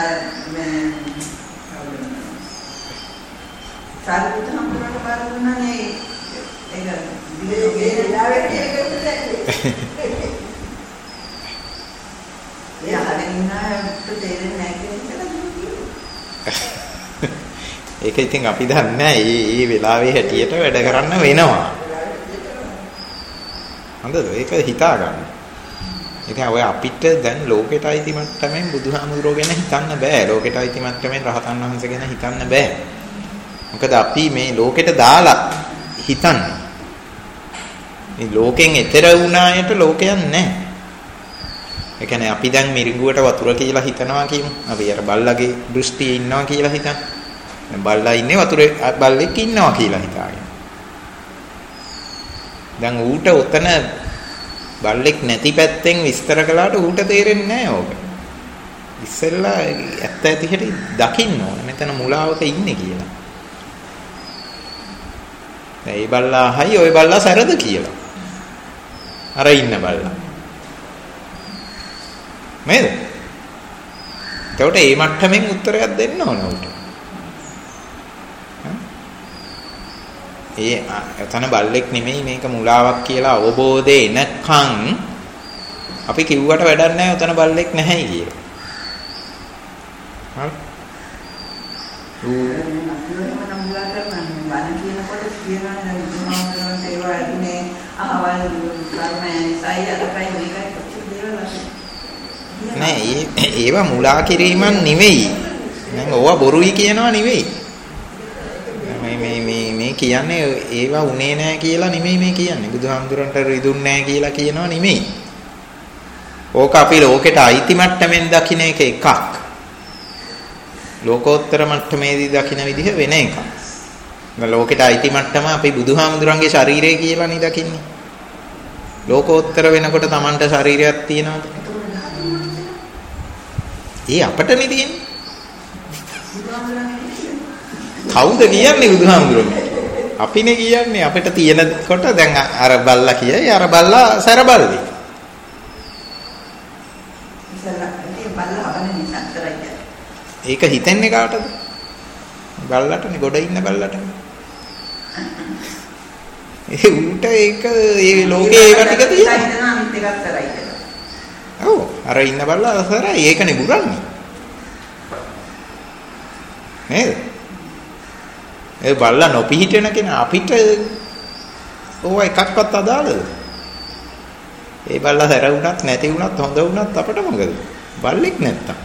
සාරිපුත්ත හම්බුනට බලුණානේ ඒක දිලේ වෙලාවට ඒක එයා හරිනට තේරෙන්නේ නැහැ කියලා. ඒක ඉතින් අපි දන්නේ නැහැ. මේ මේ වෙලාවේ හැටියට වැඩ කරන්න වෙනවා. හොඳද? ඒක හිතා ගන්න. ඒ කියන්නේ ඔය අපිට දැන් ලෝකෙට අයිති මට්ටමින් බුදුහාමුදුරුවෝ ගැන හිතන්න බෑ. ලෝකෙට අයිති මට්ටමින් රහතන් වහන්සේ ගැන හිතන්න බෑ. මොකද අපි මේ ලෝකෙට දාලා හිතන්නේ. මේ ලෝකෙන් එතර වුණායට ලෝකයක් නැහැ. ඒ කියන්නේ අපි දැන් මිරිඟුවට වතුර කියලා හිතනවා කියමු. අපි අර බල්ලගේ දෘෂ්ටියේ ඉන්නවා කියලා හිතන්න. දැන් බල්ලා ඉන්නේ වතුරේ බල්ලෙක් ඉන්නවා කියලා හිතාගෙන. දැන් ඌට උතන බල්ලෙක් නැති පැත්තෙන් විස්තර කළාට ඌට තේරෙන්නේ නැහැ ඕක. ඉස්සෙල්ලා ඇත්ත ඇති හැටි දකින්න ඕන. මෙතන මුලාවක ඉන්නේ කියලා. දැන් මේ බල්ලා හයි ওই බල්ලා සැරද කියලා. අර ඉන්න බල්ලා. නේද? එතකොට මේ මට්ටමින් උත්තරයක් දෙන්න ඕන උට. ඒ එතන බල්ලෙක් නෙමෙයි මේක මුලාවක් කියලා අවබෝධය එනකන් අපි කිව්වට වැඩක් නැහැ උතන බල්ලෙක් නැහැයි කියලා. හරි? නෑ ඒවා මුලා කිරීමක් නෙවෙයි. දැන් ඕවා බොරුයි කියනවා නෙවෙයි. මේ මේ මේ මේ කියන්නේ ඒවා උනේ නෑ කියලා නෙමෙයි මේ කියන්නේ. බුදුහාමුදුරන්ට රිදුන්නේ නෑ කියලා කියනවා නෙමෙයි. ඕක අපි ලෝකෙට අයිති මට්ටමින් දකින්න එක එකක්. ලෝකෝත්තර මට්ටමේදී දකින්න විදිහ වෙන එකක්. දැන් ලෝකෙට අයිති මට්ටම අපි බුදුහාමුදුරන්ගේ ශරීරය කියලා නේ දකින්නේ. ලෝකෝත්තර වෙනකොට Tamanට ශරීරයක් තියෙනවද? ඒ අපටනේ තියෙන්නේ. කවුද කියන්නේ බුදුහාමුදුරනේ? අපිනේ කියන්නේ අපිට තියෙනකොට දැන් අර බල්ලා කියයි අර බල්ලා සැර බල්ලි. ඒක හිතන්නේ කාටද? බල්ලටනේ ගොඩ ඉන්න බල්ලට. ඒ උන්ට ඒක ඒ ලෝකේ ඒවා ටික තියෙනවා. ඔව් අර ඉන්න බල්ලා සරයි ඒකනේ බුරන්නේ. නේද? ඒ බල්ලා නොපිහිටන කෙනා අපිට ඕවා එකක්වත් අදාළද? ඒ බල්ලා සැර වුණත් නැති වුණත් හොඳ වුණත් අපට මොකද? බල්ලෙක් නැත්තම්.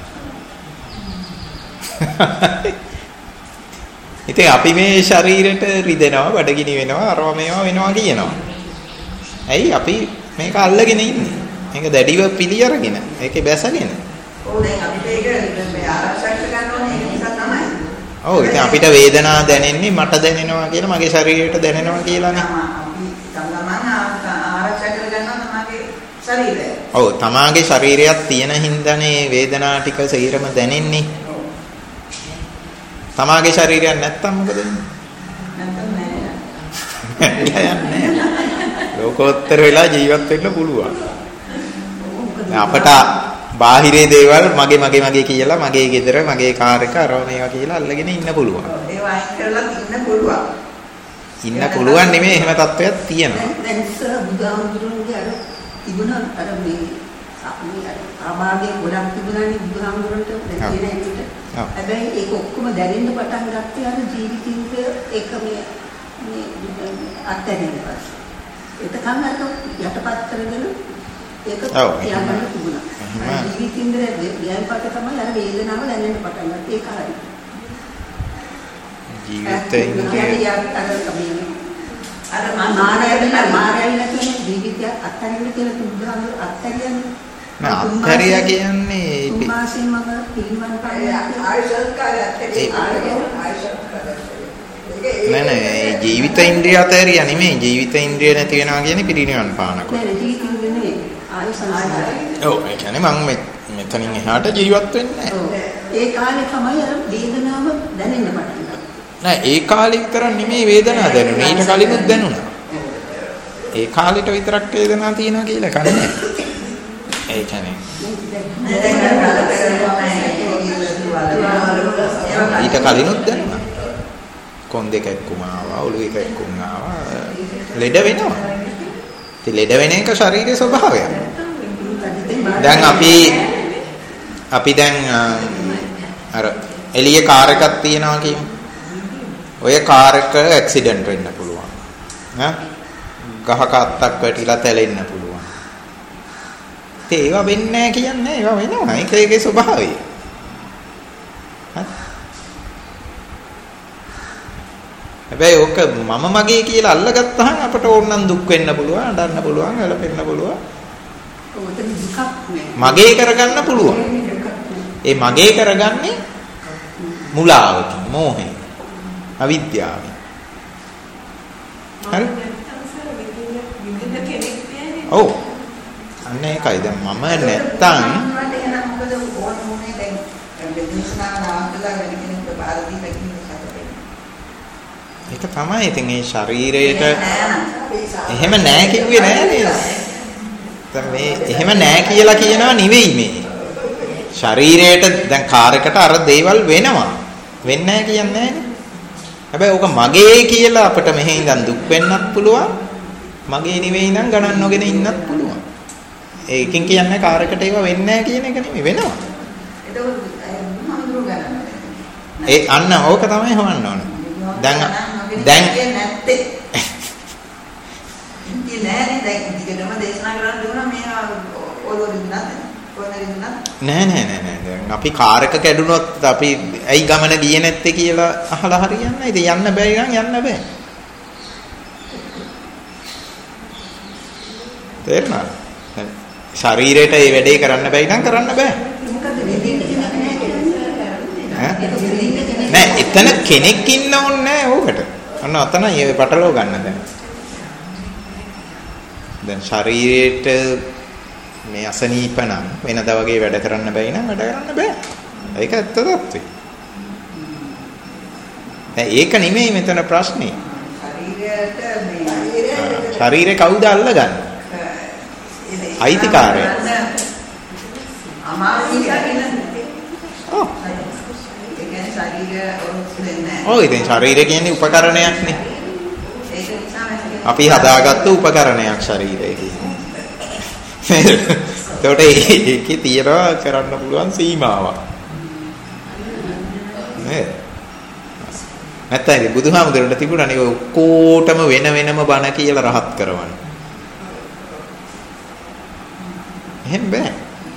ඉතින් අපි මේ ශරීරෙට රිදෙනවා, බඩගිනි වෙනවා, අරව මේවා වෙනවා කියනවා. ඇයි අපි මේක අල්ලගෙන ඉන්නේ? මේක දැඩිව පිළි අරගෙන, ඒකේ බැසගෙන. ඔව් දැන් අපිට ඒක මේ ආරක්ෂා කරගන්න ඕනේ ඒක නිසා තමයි. ඔව් ඉතින් අපිට වේදනාව දැනෙන්නේ මට දැනෙනවා කියලා මගේ ශරීරයට දැනෙනවා කියලානේ. අපි තමන් ආරක්ෂා කරගන්නවා තමන්ගේ ශරීරය. ඔව් තමාගේ ශරීරයක් තියෙන හින්දානේ වේදනා ටික සීරම දැනෙන්නේ. තමාගේ ශරීරයක් නැත්තම් මොකද වෙන්නේ? නැත්තම් නෑ. නෑ. ලෝකෝත්තර වෙලා ජීවත් වෙන්න පුළුවන්. අපට බාහිරේ දේවල් මගේ මගේ මගේ කියලා මගේ ගෙදර මගේ කාර් එක අරව මේවා කියලා අල්ලගෙන ඉන්න පුළුවන්. ඒවා අයින් කරලා ඉන්න පුළුවන්. ඉන්න පුළුවන් නෙමෙයි එහෙම තත්ත්වයක් තියෙනවා. දැන් ඉස්සර බුදුහාමුදුරන්ගේ අර තිබුණ අර මේ සාමී අර ආභාගයේ ගොඩක් තිබුණානේ බුදුහාමුදුරන්ට දැන් කියන එකට. හැබැයි ඒක ඔක්කොම දැනෙන්න පටන් ගත්තේ අර ජීවිතින්ද ඒක මේ මේ අත්දැකීම් පස්සේ. එතකන් අර යටපත් කරගෙන ඒක තියාගන්න තිබුණා. ජීවිතින්ද ගියන්පත තමයි අර වේදනාව දැනෙන්න පටන් ගත්තේ ඒක හරි. ජීවිතේ අර මානවයන් මානවයන් කියන ජීවිතයක් අත්හැරෙන්න කියලා බුදුහාමුදුර අත්හැරියන්නේ. නෑ අත්හැරියා කියන්නේ මාසෙන් මම පිළිවන් පාඩේ ආයශල්කාරය අත්හැරියා. නෑ නෑ ජීවිත ඉන්ද්‍රිය අතහැරියා නෙමෙයි ජීවිත ඉන්ද්‍රිය නැති වෙනවා කියන්නේ පිරිනිවන් පානකොට. නෑ ජීවිත ඉන්ද්‍රිය නෙමෙයි ආයශල්කාරය. ඔව් ඒ කියන්නේ මම මෙතනින් එහාට ජීවත් වෙන්නේ නෑ. ඒ කාලේ තමයි අර වේදනාව දැනෙන්න පටන් ගත්තේ. නෑ ඒ කාලේ විතරක් නෙමෙයි වේදනාව දැනුනේ ඊට කලිනුත් දැනුණා. ඒ කාලෙට විතරක් වේදනාව තියෙනවා කියලා කන්නේ. ඒ කියන්නේ ඊට කලිනුත් දැනුණා. කොන් දෙක එක්කම ආවා, ඔළුව එක එක්කම ආවා. ලෙඩ වෙනවා. ඉතින් ලෙඩ වෙන එක ශරීරයේ ස්වභාවයක්. දැන් අපි අපි දැන් අර එළියේ කාර් එකක් තියනවා කියමු. ඔය කාර් එක ඇක්සිඩන්ට් වෙන්න පුළුවන්. ඈ ගහක අත්තක් වැටිලා තැලෙන්න පුළුවන්. ඒ ඒවා වෙන්නේ නැහැ කියන්නේ ඒවා වෙනවා. ඒක ඒකේ ස්වභාවය. හැබැයි ඕක මම මගේ කියලා අල්ලගත්තාම අපට ඕනනම් දුක් වෙන්න පුළුවන්, අඬන්න පුළුවන්, වැළපෙන්න පුළුවන්. මගේ කරගන්න පුළුවන්. ඒ මගේ කරගන්නේ මුලාවකින්, මෝහයෙන්, අවිද්‍යාවෙන්. හරි? ඔව්. අන්න ඒකයි දැන් මම නැත්තම් මොකද ඕන ඕනේ දැන් බිස්නස් නාමකලා වෙන කෙනෙක්ට බාර දීලා කිව්වොත් ඒක තමයි. ඉතින් මේ ශරීරයට එහෙම නෑ කිව්වේ නෑ නේද? දැන් මේ එහෙම නෑ කියලා කියනවා නෙවෙයි මේ. ශරීරයට දැන් කාර් එකට අර දේවල් වෙනවා. වෙන්නේ නැහැ කියන්නේ නෑනේ. හැබැයි ඕක මගේ කියලා අපිට මෙහෙ ඉඳන් දුක් වෙන්නත් පුළුවන්. මගේ නෙවෙයි නම් ගණන් නොගෙන ඉන්නත් පුළුවන්. ඒකෙන් කියන්නේ කාර් එකට ඒව වෙන්නේ නැහැ කියන එක නෙමෙයි වෙනවා. ඒ අන්න ඕක තමයි හොයන්න ඕනේ. දැන් දැන් නැත්තේ. ඉතින් නෑනේ දැන් ඉතින්ම දේශනා කරන්න දුන්නා මේ ඔලුවරින් නැත්නම් කොහොමද නෑ නෑ නෑ නෑ දැන් අපි කාර් එක කැඩුනොත් අපි ඇයි ගමන ගියේ නැත්තේ කියලා අහලා හරියන්නේ. ඉතින් යන්න බැරි නම් යන්න බෑ. තේරුණාද? දැන් ශරීරයට මේ වැඩේ කරන්න බැරි නම් කරන්න බෑ. නෑ එතන කෙනෙක් ඉන්න ඕනේ නෑ ඕකට. අන්න අතන ඒ පටලව ගන්න දැන්. දැන් ශරීරයට මේ අසනීප නම් වෙනදා වගේ වැඩ කරන්න බැයි නම් වැඩ කරන්න බෑ. ඒක ඇත්ත තත්ත්වය. දැන් ඒක නෙමෙයි මෙතන ප්‍රශ්නේ. ශරීරයට මේ ශරීරේ කවුද අල්ලගන්නේ? අයිතිකාරය. අමාරුයි කියන්නේ. ඔව්. ඒ කියන්නේ ශරීරය ඔරුස්සෙන්නේ නැහැ. ඔව් ඉතින් ශරීරය කියන්නේ උපකරණයක් නේ. ඒක නිසා අපි හදාගත්තු උපකරණයක් ශරීරය කියන්නේ. එතකොට ඒකේ තියනවා කරන්න පුළුවන් සීමාවක්. නේද? නැත්නම් බුදුහාමුදුරන්ට තිබුණානේ ඔක්කොටම වෙන වෙනම බණ කියලා රහත් කරවන්න. එහෙම බෑ.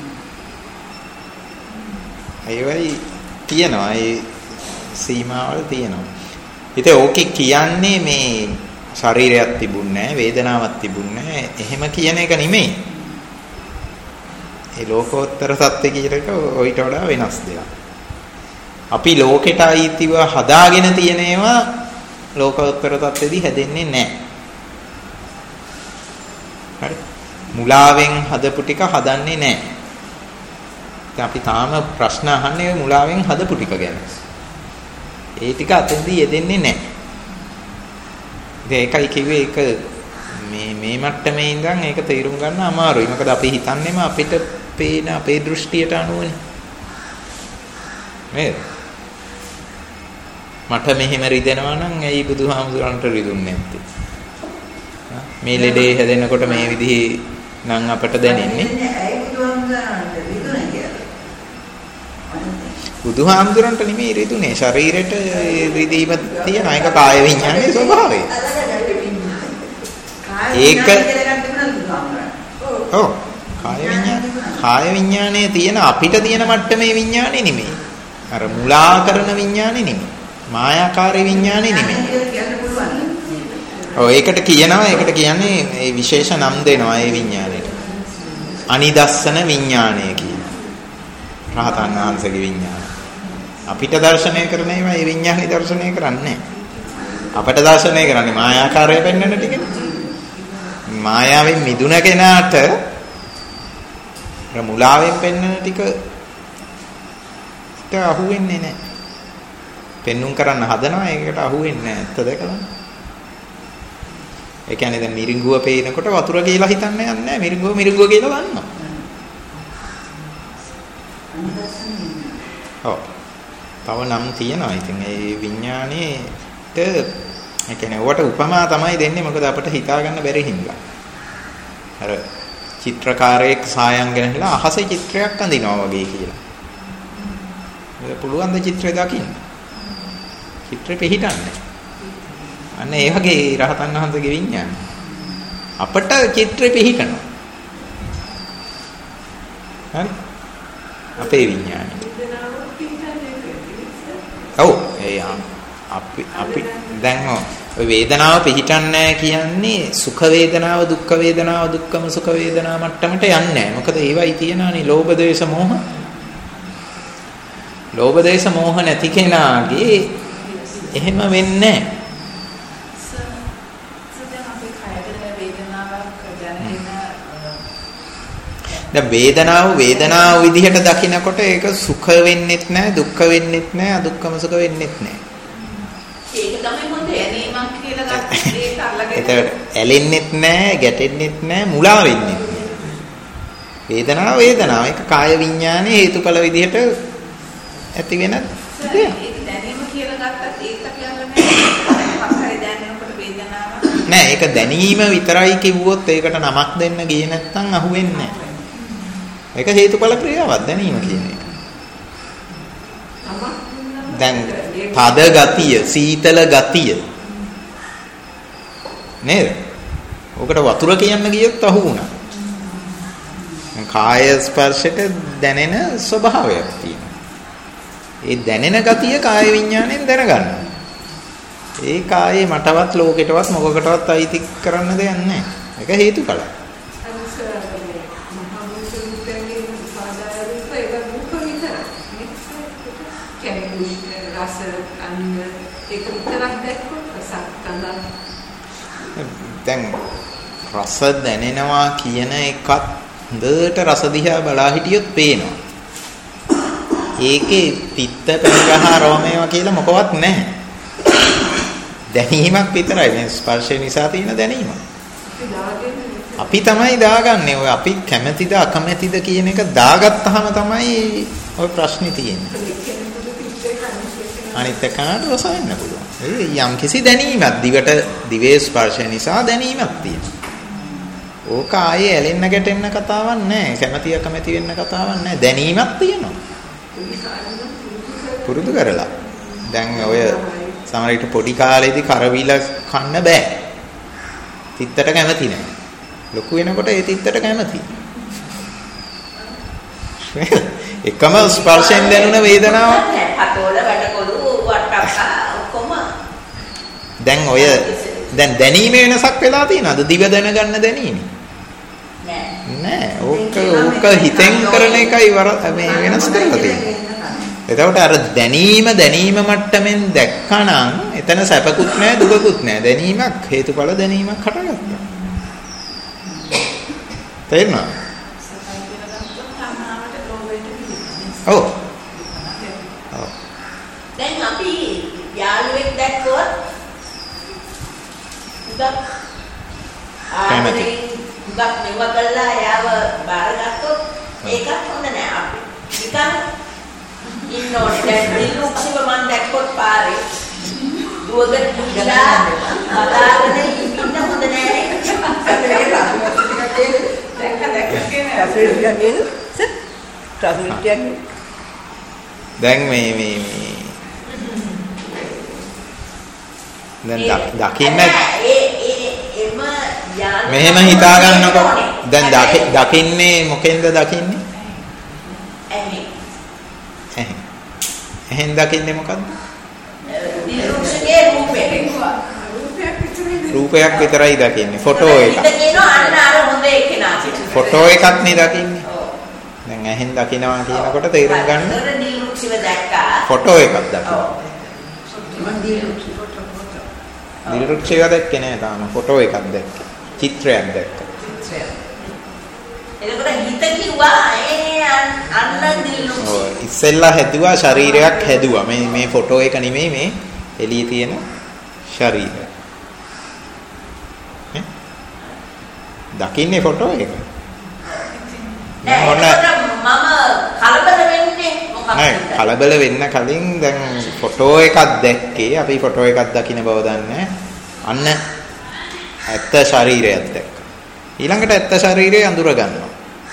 ඒවයි තියනවා ඒ සීමාවල් තියනවා. ඉතින් ඕකේ කියන්නේ මේ ශරීරයක් තිබුණේ නැහැ, වේදනාවක් තිබුණේ නැහැ. එහෙම කියන එක නෙමෙයි. ඒ ලෝකෝත්තර සත්‍ය කියන එක ඔయిత වඩා වෙනස් දෙයක්. අපි ලෝකෙට අයිතිව හදාගෙන තියෙන ඒවා ලෝකෝත්තර තත්ත්වෙදී හැදෙන්නේ නැහැ. හරි. මුලාවෙන් හදපු ටික හදන්නේ නැහැ. දැන් අපි තාම ප්‍රශ්න අහන්නේ මුලාවෙන් හදපු ටික ගැන. ඒ ටික අතෙන්දී යෙදෙන්නේ නැහැ. ඒකයි කිව්වේ ඒක මේ මේ මට්ටමේ ඉඳන් ඒක තේරුම් ගන්න අමාරුයි. මොකද අපි හිතන්නේම අපිට පේන අපේ දෘෂ්ටියට අනුවනේ. නේද? මට මෙහෙම රිදෙනවා නම් ඇයි බුදුහාමුදුරන්ට රිදුන්නේ නැත්තේ? මේ ලෙඩේ හැදෙනකොට මේ විදිහේ නම් අපට දැනෙන්නේ. ඇයි බුදුහාමුදුරන්ට රිදුනේ කියලා? බුදුහාමුදුරන්ට නෙමෙයි රිදුනේ. ශරීරෙට රිදීම තියෙන එක කාය විඤ්ඤාණයේ ස්වභාවය. ඒක ඔව් කාය විඤ්ඤාණය කාය විඤ්ඤාණයේ තියෙන අපිට තියෙන මට්ටමේ විඤ්ඤාණය නෙමෙයි. අර මුලා කරන විඤ්ඤාණය නෙමෙයි. මායාකාරී විඤ්ඤාණය නෙමෙයි. ඔව් ඒකට කියනවා ඒකට කියන්නේ මේ විශේෂ නම් දෙනවා ඒ විඤ්ඤාණයට. අනිදස්සන විඤ්ඤාණය කියන. රහතන් වහන්සේගේ විඤ්ඤාණය. අපිට දර්ශනය කරන ඒවා ඒ විඤ්ඤාණي දර්ශනය කරන්නේ අපට දර්ශනය කරන්නේ මායාකාරය පෙන්වන ටිකනේ. මායාවෙන් මිදුණ කෙනාට අර මුලාවෙන් පෙන්වන ටික ට අහු වෙන්නේ නැහැ. පෙන්눔 කරන්න හදනවා ඒකට අහු වෙන්නේ නැහැ. ඇත්ත දැකලා. ඒ කියන්නේ දැන් මිරිඟුව පේනකොට වතුර කියලා හිතන්න යන්නේ නැහැ. මිරිඟුව මිරිඟුව කියලා දන්නවා. ඔව්. තව නම් තියෙනවා. ඉතින් ඒ විඥාණයට ඒ කියන්නේ ඔකට උපමා තමයි දෙන්නේ. මොකද අපිට හිතා ගන්න බැරි හින්දා. අර චිත්‍රකාරයෙක් සායම් ගෙනහිලා අහසේ චිත්‍රයක් අඳිනවා වගේ කියලා. ඒක පුළුවන් ද චිත්‍රය දකින්න. චිත්‍රෙ පිහිටන්නේ. අන්න ඒ වගේ රහතන් වහන්සේගේ විඥානය. අපට චිත්‍රෙ පිහිටනවා. හරි? අපේ විඥානය. ඔව් ඒ අපි අපි දැන් ඔය වේදනාව පිහිටන්නේ කියන්නේ සුඛ වේදනාව දුක්ඛ වේදනාව දුක්ඛම සුඛ වේදනාව මට්ටමට යන්නේ නැහැ. මොකද ඒවයි තියෙනවානේ ලෝභ දේශ මොහ. ලෝභ දේශ මොහ නැති කෙනාගේ එහෙම වෙන්නේ නැහැ. සදා අපේ කයද වේදනාවක් දැනෙන දැන් වේදනාව වේදනාව විදිහට දකිනකොට ඒක සුඛ වෙන්නෙත් නැහැ, දුක්ඛ වෙන්නෙත් නැහැ, අදුක්ඛම සුඛ වෙන්නෙත් නැහැ. ඒක තමයි හොඳ ඇලීමක් කියලා ගන්න ඒක අල්ලගෙන. ඒතකොට ඇලෙන්නෙත් නැහැ, ගැටෙන්නෙත් නැහැ, මුලා වෙන්නෙත් නැහැ. වේදනාව වේදනාව ඒක කාය විඥානයේ හේතුඵල විදිහට ඇති වෙන දෙයක්. ඒක දැනීම කියලා ගත්තත් ඒක අපි අල්ලන්නේ දැනෙනකොට වේදනාව නෑ ඒක දැනීම විතරයි කිව්වොත් ඒකට නමක් දෙන්න ගියේ නැත්නම් අහුවෙන්නේ නැහැ. ඒක හේතුඵල ක්‍රියාවක් දැනීම කියන එක. දැන් තද ගතිය, සීතල ගතිය නේද? ඔකට වතුර කියන්න ගියොත් අහු වුණා. කාය ස්පර්ශක දැනෙන ස්වභාවයක් තියෙනවා. ඒ දැනෙන ගතිය කාය විඥාණයෙන් දැනගන්න. ඒ කායේ මටවත් ලෝකෙටවත් මොකකටවත් අයිති කරන්න දෙයක් නැහැ. ඒක හේතුඵල. දැන් රස දැනෙනවා කියන එකත් හොඳට රස දිහා බලා හිටියොත් පේනවා. ඒකේ පිත්ත පෙරහ රෝමේවා කියලා මොකවත් නැහැ. දැනීමක් විතරයි. මේ ස්පර්ශය නිසා තියෙන දැනීම. අපි තමයි දාගන්නේ. ඔය අපි කැමැතිද අකමැතිද කියන එක දාගත්තාම තමයි ඔය ප්‍රශ්නේ තියෙන්නේ. අනිත් එකකට රස වෙන්න පුළුවන්. ඒ යම් කිසි දැනීමක් දිවට දිවේ ස්පර්ශය නිසා දැනීමක් තියෙනවා. ඕක ආයේ ඇලෙන්න ගැටෙන්න කතාවක් නැහැ. කැමැති අකමැති වෙන්න කතාවක් නැහැ. දැනීමක් තියෙනවා. පුරුදු කරලා. දැන් ඔය සමහර විට පොඩි කාලේදී කරවිල කන්න බෑ. තිත්තට කැමති නැහැ. ලොකු වෙනකොට ඒ තිත්තට කැමති. එකම ස්පර්ශයෙන් දැනුන වේදනාව. හතෝල වැඩකොළු වට්ටක්කා ඔක්කොම. දැන් ඔය දැන් දැනීමේ වෙනසක් වෙලා තියෙනවද? දිව දැනගන්න දැනීම. නෑ. නෑ. ඕක ඕක හිතෙන් කරන එකයි මේ වෙනස් කරලා තියෙන්නේ. එතකොට අර දැනීම දැනීම මට්ටමින් දැක්කනම් එතන සැපකුත් නෑ දුකකුත් නෑ. දැනීමක් හේතුඵල දැනීමක් හටගත්තා. තේරුණා? ඔව්. ඔව්. දැන් අපි යාළුවෙක් දැක්කොත් උදක් ආදරෙන් උදක් නෙව කළා යාව බාරගත්තොත් ඒකත් හොඳ නෑ අපි. නිකන් ඉන්නෝනේ දැන් නිලුක්ෂිව මන් දැක්කොත් පාරේ දුවගෙන ගිහලා බලාගෙන ඉන්න හොඳ නෑ. දැක්ක දැක්ක කියන දැන් මේ මේ මේ දැන් දකින්න මෙහෙම හිතා ගන්නකො දැන් දකින්නේ මොකෙන්ද දකින්නේ? ඇහෙන්. ඇහෙන්. ඇහෙන් දකින්නේ මොකද්ද? නිරුක්ෂගේ රූපේ. රූපයක් විතරයි දකින්නේ. ෆොටෝ එක. ඉත කියනවා අන්න අර හොඳ එක්කෙනා. ෆොටෝ එකක් නේ දකින්නේ. දැන් ඇහෙන් දකිනවා කියනකොට තේරුම් ගන්න. ඒතර නිරුක්ෂිව දැක්කා. ෆොටෝ එකක් දකින්න. නිරුක්ෂිව දැක්කේ නෑ තාම. ෆොටෝ එකක් දැක්කේ. චිත්‍රයක් දැක්කා. එතකොට හිත කිව්වා ඒ අන්න නිරුක්ෂි. ඔව් ඉස්සෙල්ලා හැදුවා ශරීරයක් හැදුවා. මේ මේ ෆොටෝ එක නෙමෙයි මේ එළියේ තියෙන ශරීරය. නේ? දකින්නේ ෆොටෝ එක. නෑ මම කලබල වෙන්නේ මොකක්ද? නෑ කලබල වෙන්න කලින් දැන් ෆොටෝ එකක් දැක්කේ අපි ෆොටෝ එකක් දකින්න බව දන්නේ. අන්න ඇත්ත ශරීරයක් දැක්කා. ඊළඟට ඇත්ත ශරීරය අඳුර ගන්නවා.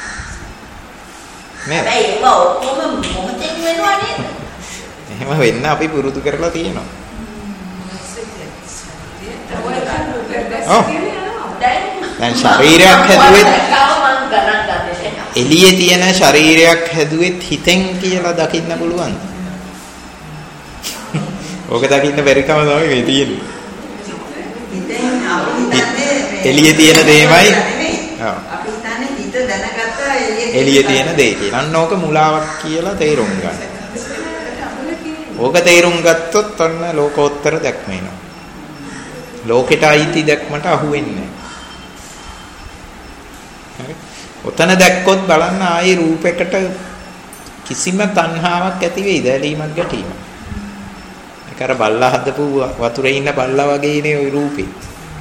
නේද? හැබැයි ඒක ඔක්කොම මොහොතෙන් වෙනවා නේද? එහෙම වෙන්න අපි පුරුදු කරලා තියෙනවා. ඔව්. දැන් ශරීරයක් හැදුවෙත් එළියේ තියෙන ශරීරයක් හැදුවෙත් හිතෙන් කියලා දකින්න පුළුවන්. ඕක දකින්න බැරි කම තමයි මේ තියෙන්නේ. හිතෙන් අපි හිතන්නේ එළියේ තියෙන දෙයමයි. ඔව්. අපි හිතන්නේ හිත දැනගත්තා එළියේ තියෙන දේ කියලා. අන්න ඕක මුලාවක් කියලා තේරුම් ගන්න. ඕක තේරුම් ගත්තොත් අන්න ලෝකෝත්තර දැක්ම එනවා. ලෝකෙට අයිති දැක්මට අහු වෙන්නේ නැහැ. හරි. ඔතන දැක්කොත් බලන්න ආයේ රූපයකට කිසිම තණ්හාවක් ඇති වෙයිද? ඇලීමක් ගැටීමක්. ඒක අර බල්ලා හදපු වතුරේ ඉන්න බල්ලා වගේනේ ওই රූපේ.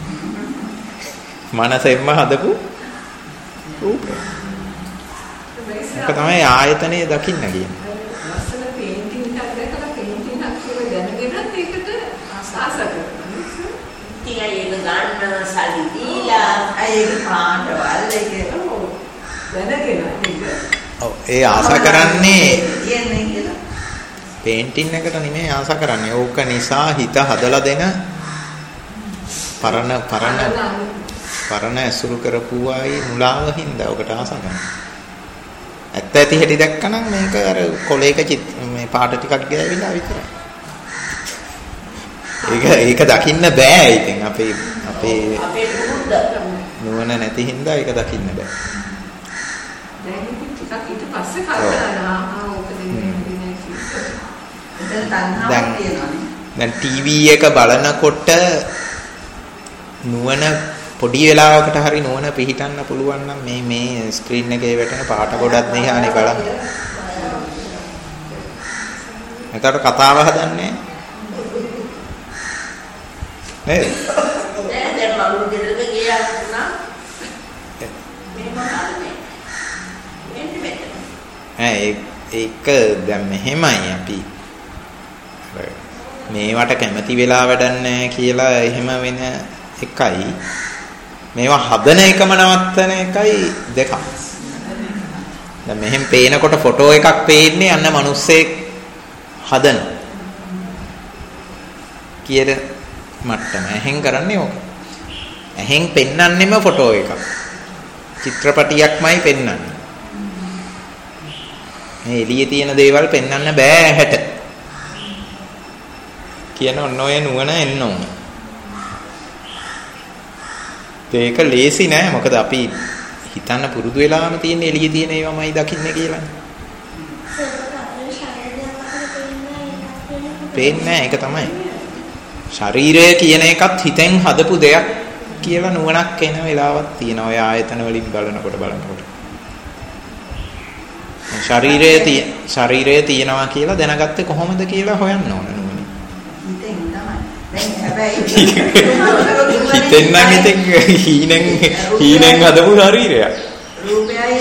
මනසෙන්ම හදපු රූපය. ඒක තමයි ආයතනය දකින්න කියන්නේ. ලස්සන පේන්ටිං එකක් දැකලා පේන්ටිං එකක් කියලා දැනගෙනත් ඒකට ආස කරනවා. ඉතින් ඒක ගන්න සල්ලි දීලා ඒක පාඩවල් ඒක දැනගෙන ඒක. ඔව් ඒ ආස කරන්නේ කියන්නේ කියලා. පේන්ටින් එකට නෙමෙයි ආස කරන්නේ. ඕක නිසා හිත හදලා දෙන පරණ පරණ පරණ ඇසුරු කරපුවායි මුලාව හින්දා ඔකට ආස කරනවා. ඇත්ත ඇති හැටි දැක්කනම් මේක අර කොලේක මේ පාට ටිකක් ගෑවිලා විතරයි. ඒක ඒක දකින්න බෑ ඉතින් අපේ අපේ අපේ පුරුද්ද නුවණ නැති හින්දා ඒක දකින්න බෑ. දැන් ඉතින් ටිකක් ඊට පස්සේ කල්පනා ආ ඕක දෙන්නේ නැහැ කියලා. එතන තණ්හාවක් තියෙනවානේ. දැන් ටීවී එක බලනකොට නුවණ පොඩි වෙලාවකට හරි නුවණ පිහිටන්න පුළුවන් නම් මේ මේ ස්ක්‍රීන් එකේ වැටෙන පාට ගොඩක් දිහානේ බලන්න. එතකොට කතාව හදන්නේ නේද? දැන් දැන් මම ගෙදරට ගියා වුණා. මේ මොනවාද? මෙන්න මෙතන. ඈ ඒක දැන් මෙහෙමයි අපි මේවට කැමති වෙලා වැඩක් නැහැ කියලා එහෙම වෙන එකයි මේවා හදන එකම නවත්තන එකයි දෙකක්. දැන් මෙහෙම පේනකොට ෆොටෝ එකක් පේන්නේ අන්න මිනිස්සෙක් හදන කියන මට්ටම. එහෙන් කරන්නේ ඕක. එහෙන් පෙන්වන්නෙම ෆොටෝ එකක්. චිත්‍රපටියක්මයි පෙන්වන්නේ. මේ එළියේ තියෙන දේවල් පෙන්වන්න බෑ ඇහැට. කියන ඔන්න ඔය නුවණ එන්න ඕන. ඒක ලේසි නෑ මොකද අපි හිතන්න පුරුදු වෙලාම තියෙන එළියේ තියෙන ඒවාමයි දකින්නේ කියලානේ. පේන්නේ ඒක තමයි. ශරීරය කියන එකත් හිතෙන් හදපු දෙයක් කියලා නුවණක් එන වෙලාවක් තියෙනවා. ඔය ආයතන වලින් බලනකොට බලනකොට. ශරීරය තිය ශරීරය තියෙනවා කියලා දැනගත්තේ කොහොමද කියලා හොයන්න ඕන නුවණ. හිතෙන් තමයි. දැන් හැබැයි හිතෙන් නම් ඉතින් හීනෙන් හීනෙන් හදපු ශරීරයක්. රූපයයි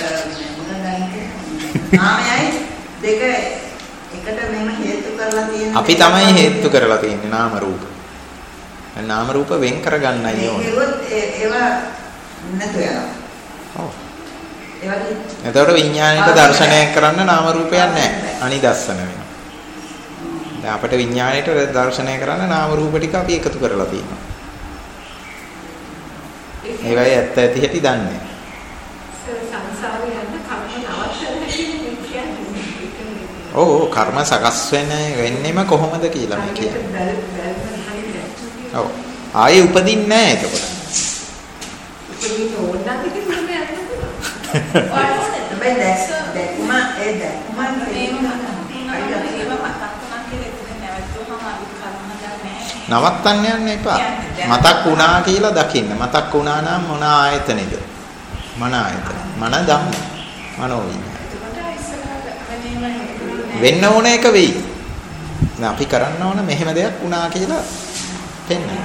නාමයයි දෙක එකට මෙහෙම හේතු කරලා තියෙන අපි තමයි හේතු කරලා තියෙන්නේ නාම රූප. නාම රූප වෙන් කරගන්නයි ඕනේ. ඒවා නැතු යනවා. ඔව්. ඒවා එතකොට විඥාණයට දර්ශනය කරන්න නාම රූපයක් නැහැ. අනිදස්සන වෙනවා. දැන් අපිට විඥාණයට දර්ශනය කරන්න නාම රූප ටික අපි එකතු කරලා තියෙනවා. ඒවයි ඇත්ත ඇති හැටි දන්නේ. සංසාරේ යන කර්ම නවත්තන ඔව් ඔව් කර්ම සකස් වෙන වෙන්නෙම කොහොමද කියලා මේ කියන්නේ. ඔව් ආයේ උපදින්නේ නැහැ එතකොට. උපදින්න ඕන නම් ඉතින් මම යන්න පුළුවන්. හැබැයි දැක්ම ඒ දැක්ම නවත්තන්න යන්න එපා. මතක් වුණා කියලා දකින්න. මතක් වුණා නම් මොන ආයතනෙද? මන ආයතන. මන ධම්ම. මනෝ විඤ්ඤාණ. වෙන්න ඕන එක වෙයි. දැන් අපි කරන්න ඕන මෙහෙම දෙයක් වුණා කියලා පෙන්නන්න.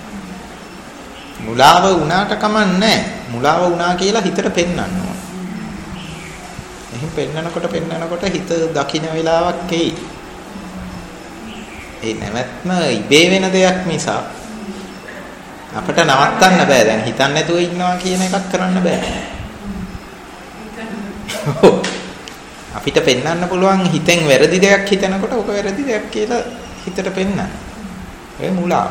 මුලාව වුණාට කමන්නේ. මුලාව වුණා කියලා හිතට පෙන්නන්න ඕන. එහෙන් පෙන්නනකොට පෙන්නනකොට හිත දකින්න වෙලාවක් එයි. ඒ නැවැත්ම ඉබේ වෙන දෙයක් නිසා අපිට නවත්තන්න බෑ. දැන් හිතන්න නැතුව ඉන්නවා කියන එකක් කරන්න බෑ. අපිට පෙන්වන්න පුළුවන් හිතෙන් වැරදි දෙයක් හිතනකොට ඔක වැරදි දෙයක් කියලා හිතට පෙන්නන්න. ඒ මුලාව.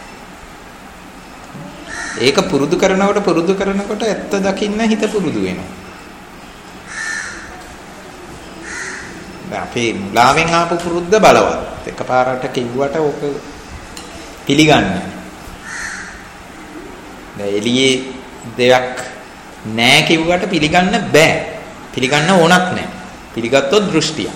ඒක පුරුදු කරනකොට පුරුදු කරනකොට ඇත්ත දකින්න හිත පුරුදු වෙනවා. දැන් අපේ මුලාවෙන් ආපු පුරුද්ද බලවත්. එකපාරට කිව්වට ඕක පිළිගන්නේ. දැන් එළියේ දෙයක් නෑ කිව්වට පිළිගන්න බෑ. පිළිගන්න ඕනක් නෑ. පිළිගත්තොත් දෘෂ්ටිය.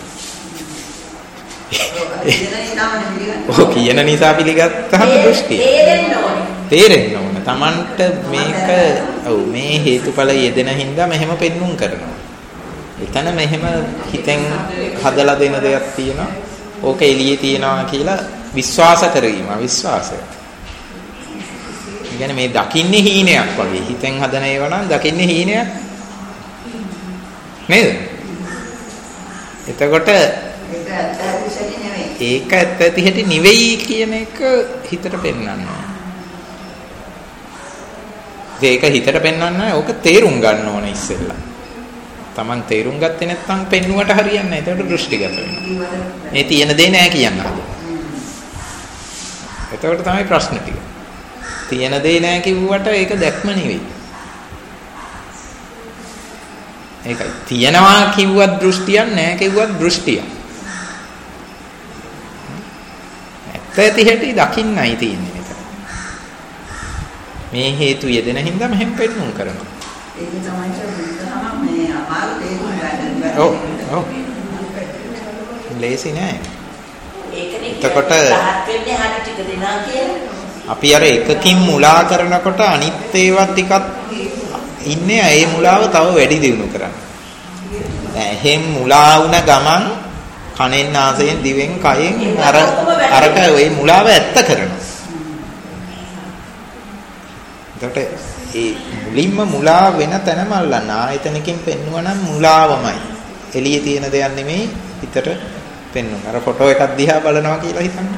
ඔව් කියන නිසා පිළිගත්තාම දෘෂ්ටිය. තේරෙන්න ඕනේ. තේරෙන්න ඕන Tamanට මේක ඔව් මේ හේතුඵල යෙදෙන හින්දා මෙහෙම පෙන්눔 කරනවා. එතන මෙහෙම හිතෙන් හදලා දෙන දෙයක් තියෙනවා. ඕක එළියේ තියෙනවා කියලා විශ්වාස කරගීම විශ්වාසය. කියන්නේ මේ දකින්නේ හීනයක් වගේ. හිතෙන් හදන ඒවා නම් දකින්නේ හීනයක් නේද? එතකොට ඒක ඇත්ත ඇති හැටි නෙවෙයි කියන එක හිතට පෙන්වනවා. ඒක හිතට පෙන්වන්න ඕක තේරුම් ගන්න ඕනේ ඉස්සෙල්ලා. Taman තේරුම් ගත්තේ නැත්නම් පෙන්නුවට හරියන්නේ නැහැ. ඒකට දෘෂ්ටිගත වෙනවා. මේ තියෙන දේ නෑ කියන්න හදනවා. එතකොට තමයි ප්‍රශ්න ටික. තියෙන දේ නෑ කිව්වට ඒක දැක්ම නෙවෙයි. ඒකයි තියනවා කිව්වත් දෘෂ්ටියක් නෑ කිව්වත් දෘෂ්ටියක්. ඇත්ත ඇති හැටි දකින්නයි තියෙන්නේ මෙතන. මේ හේතු යෙදෙන හින්දා මෙහෙම පෙන්නුම් කරනවා. ඒක තමයි බුදුහාම මේ අමාරු තේරුම් ගන්න. ඔව් ඔව්. ලේසි නෑ. ඒකනේ එතකොට රහත් වෙන්නේ හරිය ටික දෙනා කියලා. අපි අර එකකින් මුලා කරනකොට අනිත් ඒවා ටිකක් ඉන්නේ ඒ මුලාව තව වැඩි දියුණු කරන්න. දැන් එහෙන් මුලා වුණ ගමන් කනෙන් නාසයෙන් දිවෙන් කයෙන් අර අරක ඒ මුලාව ඇත්ත කරනවා. එතකොට ඒ මුලින්ම මුලා වෙන තැනම අල්ලන්න ආයතනකින් පෙන්නුවා නම් මුලාවමයි. එළියේ තියෙන දෙයක් නෙමෙයි හිතට පෙන්නුන. අර ෆොටෝ එකක් දිහා බලනවා කියලා හිතන්න.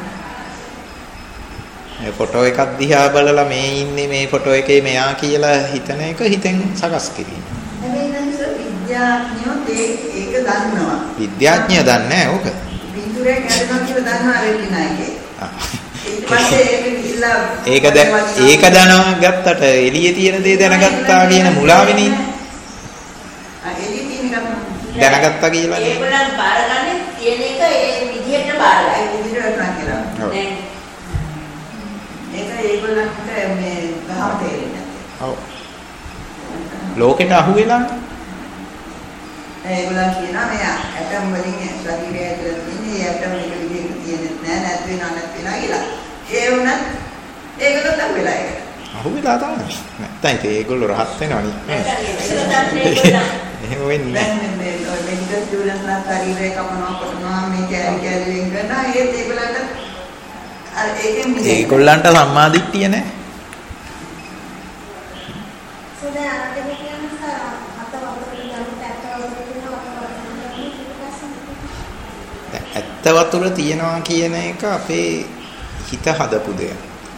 මේ ෆොටෝ එකක් දිහා බලලා මේ ඉන්නේ මේ ෆොටෝ එකේ මෙයා කියලා හිතන එක හිතෙන් සකස් කිරීම. හැබැයි නම් විද්‍යාඥයෝ ඒක දන්නවා. විද්‍යාඥය දන්නේ නැහැ ඕක. බින්දුරේ ගැටෙනවා කියලා දන්නවා රෙටිනාගේ. ඊට පස්සේ ඒක ගිහිල්ලා ඒක ඒක දැනව ගත්තට එළියේ තියෙන දේ දැනගත්තා කියන මුලාවෙනේ. ආ එළියේ තියෙන එක දැනගත්තා කියලා නේ. ඒගොල්ලන් බාරගන්නේ තියෙන එක ඒ විදිහට බාරගන්න. ඒ විදිහට කරනවා කියලා. දැන් ඒක ඒගොල්ලන්ට මේ ගහම තේරෙන්නේ නැහැ. ඔව්. ලෝකෙට අහු වෙලා ඒගොල්ලන් කියනවා මේ ඇටම් වලින් ශරීරය ඇතුළේ තියෙන ඒ ඇටම් එක විදිහට තියෙන්නේ නැහැ නැත් වෙනවා නැත් වෙනවා කියලා. ඒ වුණත් ඒගොල්ලෝ තම වෙලා ඒක. අහු වෙලා තමයි. නැත්නම් ඒගොල්ලෝ රහත් වෙනවනේ. එහෙම වෙන්නේ නැහැ. දැන් මේ මෙඩිකල් ස්ටුඩන්ට්ස් ලා ශරීරය කපනවා කොටනවා මේ කැලි කැලි වෙන් කරනවා ඒත් ඒගොල්ලන්ට අර ඒකෙන් ඒගොල්ලන්ට සම්මාදිට්ඨිය නැහැ. ඇත්ත වතුර තියනවා කියන එක අපේ හිත හදපු දෙයක්.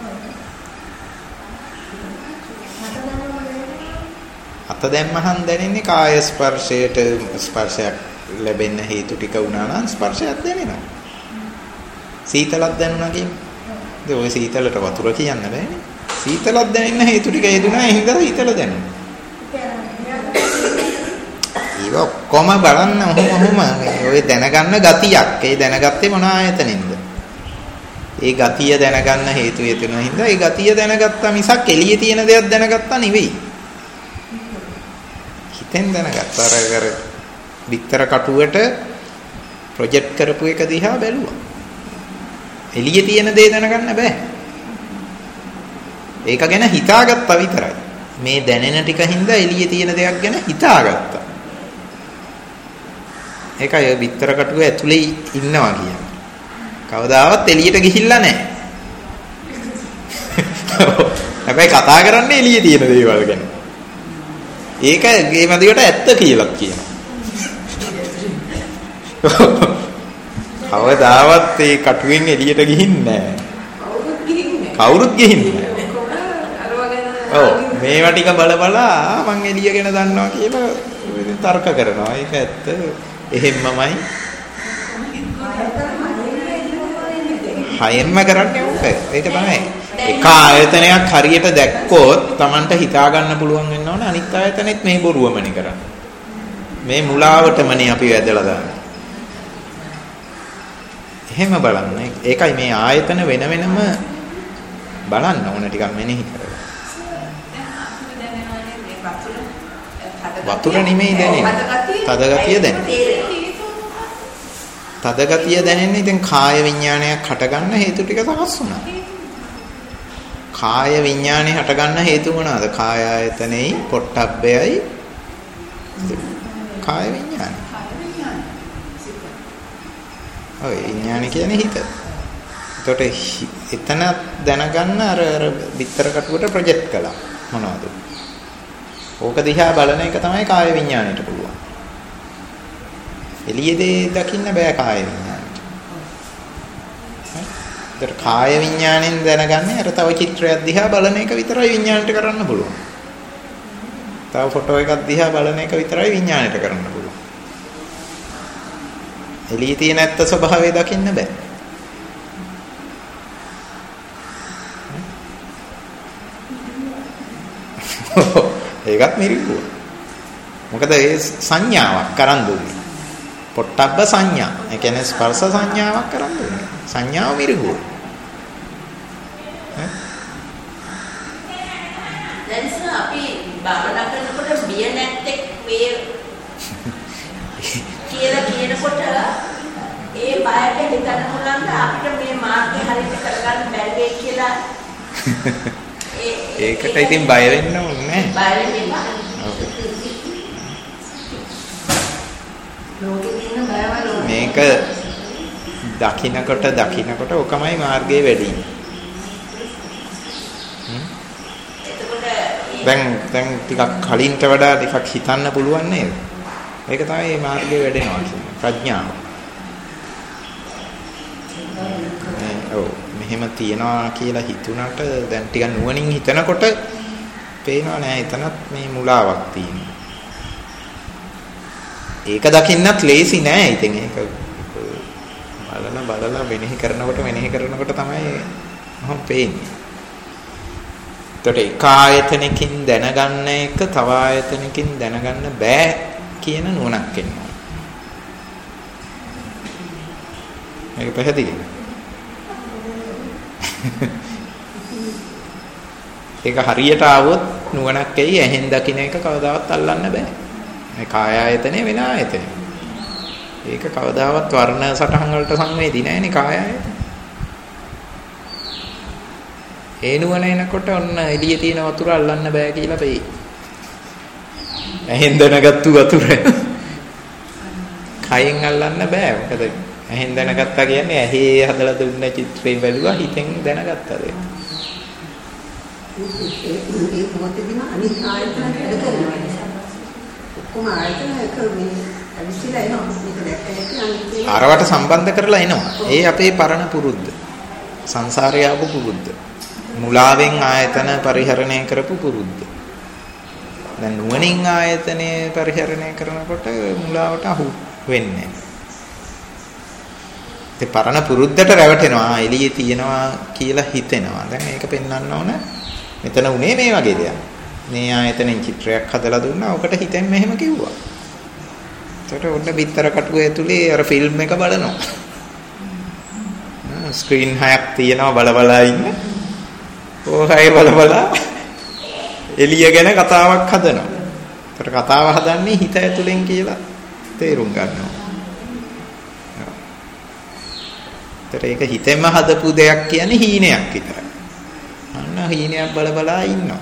අත දැම්මහන් දැනෙන්නේ කාය ස්පර්ශයට ස්පර්ශයක් ලැබෙන්න හේතු ටික වුණා නම් ස්පර්ශයක් දැනෙනවා. සීතලක් දැනුණා කියන්නේ. ඒ ඔය සීතලට වතුර කියන්න බෑනේ. සීතලක් දැනෙන්න හේතු ටික හේතුණා ඒ හින්දා සීතල දැනුණා. ඒක ඔක්කොම බලන්න ඔහොම ඔහොම ඔය දැනගන්න ගතියක්. ඒ දැනගත්තේ මොන ආයතනින්ද? ඒ ගතිය දැනගන්න හේතු යෙදෙන හින්දා ඒ ගතිය දැනගත්තා මිසක් එළියේ තියෙන දෙයක් දැනගත්තා නෙවෙයි. හිතෙන් දැනගත්තා. අර අර විතර කටුවට ප්‍රොජෙක්ට් කරපු එක දිහා බැලුවා. එළියේ තියෙන දේ දැනගන්න බෑ. ඒක ගැන හිතාගත්තා විතරයි. මේ දැනෙන ටික හින්දා එළියේ තියෙන දෙයක් ගැන හිතාගත්තා. ඒකයි ඔය විතර කටුව ඇතුලේ ඉන්නවා කියන්නේ. කවදාවත් එළියට ගිහිල්ලා නැහැ. හැබැයි කතා කරන්නේ එළියේ තියෙන දේවල් ගැන. ඒක ගේ මදිකට ඇත්ත කියලා කියනවා. කවදාවත් ඒ කටුවෙන් එළියට ගිහින්නේ නැහැ. කවුරුත් ගිහින්නේ නැහැ. කවුරුත් ගිහින්නේ නැහැ. ඔව් මේවා ටික බල බලා මං එළිය ගැන දන්නවා කියලා ඉතින් තර්ක කරනවා. ඒක ඇත්ත. එහෙම්මමයි. හයෙන්ම කරන්නේ ඕක. ඒක තමයි. එක ආයතනයක් හරියට දැක්කොත් Tamanට හිතා ගන්න පුළුවන් වෙන්න ඕන අනිත් ආයතනෙත් මේ බොරුවමනේ කරන්නේ. මේ මුලාවටමනේ අපි වැදලා දාන්නේ. එහෙම බලන්න. ඒකයි මේ ආයතන වෙන වෙනම බලන්න ඕන ටිකක් මෙනෙහි කරලා. වතුර නෙමෙයි දැනෙන්නේ. තද ගතිය දැනෙන්නේ. තද ගතිය දැනෙන්නේ ඉතින් කාය විඥානයක් හටගන්න හේතු ටික සකස් වුණා. කාය විඥානේ හටගන්න හේතු මොනවාද? කාය ආයතනෙයි පොට්ටබ්බයයි කාය විඥාන. ඔය විඥාන කියන්නේ හිත. එතකොට එතන දැනගන්න අර අර විතර කටුවට ප්‍රොජෙක්ට් කළා. මොනවද? ඕක දිහා බලන එක තමයි කාය විඥාණයට පුළුවන්. එළියේදී දකින්න බෑ කාය විඥාණයට. ඒතර කාය විඥාණයෙන් දැනගන්නේ අර තව චිත්‍රයක් දිහා බලන එක විතරයි විඥාණයට කරන්න පුළුවන්. තව ෆොටෝ එකක් දිහා බලන එක විතරයි විඥාණයට කරන්න පුළුවන්. එළියේ තියෙන ඇත්ත ස්වභාවය දකින්න බෑ. ඒකත් මිරිකුව. මොකද ඒ සංඥාවක් කරන් දුන්නේ. පොට්ටබ්බ සංඥා. ඒ කියන්නේ ස්පර්ශ සංඥාවක් කරන් දුන්නේ. සංඥාව මිරිකුව. දැන් අපි භාවනා කරනකොට බිය නැත්තේ මේ කියලා කියනකොට ඒ බයට හිතන්න පුළුවන් අපිට මේ මාර්ගය හරියට කරගන්න බැරි වෙයි කියලා. ඒකට ඉතින් බය වෙන්න ඕනේ බය වෙන්න බෑ. මේක දකින්නකොට දකින්නකොට ඔකමයි මාර්ගයේ වැඩි. දැන් දැන් ටිකක් කලින්ට වඩා ටිකක් හිතන්න පුළුවන් නේද? ඒක තමයි මේ මාර්ගයේ වැඩෙනවා කියන්නේ ප්‍රඥාව. ඔව් මෙහෙම තියනවා කියලා හිතුණට දැන් ටිකක් නුවණින් හිතනකොට පේනවා නෑ එතනත් මේ මුලාවක් තියෙනවා. ඒක දකින්නත් ලේසි නෑ. ඉතින් ඒක බලන බලලා වෙනෙහි කරනකොට වෙනෙහි කරනකොට තමයි මම පේන්නේ. ඒකට එක ආයතනකින් දැනගන්න එක තව ආයතනකින් දැනගන්න බෑ කියන නුවණක් එනවා. මේක පැහැදිලිද? ඒක හරියට ආවොත් නුවණක් එයි. ඇහෙන් දකින්න එක කවදාවත් අල්ලන්න බෑ. මේ කාය ආයතනේ වෙන ආයතනේ. ඒක කවදාවත් වර්ණ සටහන් වලට සංවේදී නෑනේ කාය ආයතන. ඒ නුවණ එනකොට ඔන්න එළියේ තියෙන වතුර අල්ලන්න බෑ කියලා වෙයි. ඇහෙන් දැනගත්තු වතුර කයෙන් අල්ලන්න බෑ. මොකද ඇහෙන් දැනගත්තා කියන්නේ ඇහි හදලා දුන්න චිත්‍රේ බැලුවා හිතෙන් දැනගත්තද? ඒ මොහොතේදීම අනිත් ආයතන වැඩ කරනවා. ඔක්කොම ආයතන එක මේ අවිසිලා එනවා. මේක දැක්කම අරවට සම්බන්ධ කරලා එනවා. ඒ අපේ පරණ පුරුද්ද. සංසාරේ ආපු පුරුද්ද. මුලාවෙන් ආයතන පරිහරණය කරපු පුරුද්ද. දැන් නුවණින් ආයතනේ පරිහරණය කරනකොට මුලාවට අහු වෙන්නේ නැහැ. ඒ පරණ පුරුද්දට රැවටෙනවා. එළියේ තියනවා කියලා හිතෙනවා. දැන් මේක පෙන්වන්න ඕන. මෙතන උනේ මේ වගේ දෙයක්. මේ ආයතනෙන් චිත්‍රයක් හදලා දුන්නා. ඔකට හිතෙන් මෙහෙම කිව්වා. ඒකට ඔන්න බිත්තර කටුව ඇතුලේ අර ෆිල්ම් එක බලනවා. ස්ක්‍රීන් හයක් තියෙනවා බල බල ඉන්න. ඕහයි බල බල එළිය ගැන කතාවක් හදනවා. ඒකට කතාව හදන්නේ හිත ඇතුලෙන් කියලා තේරුම් ගන්නවා. ඒතර ඒක හිතෙන්ම හදපු දෙයක් කියන්නේ හීනයක් විතරයි. අන්න හීනයක් බල බලා ඉන්නවා.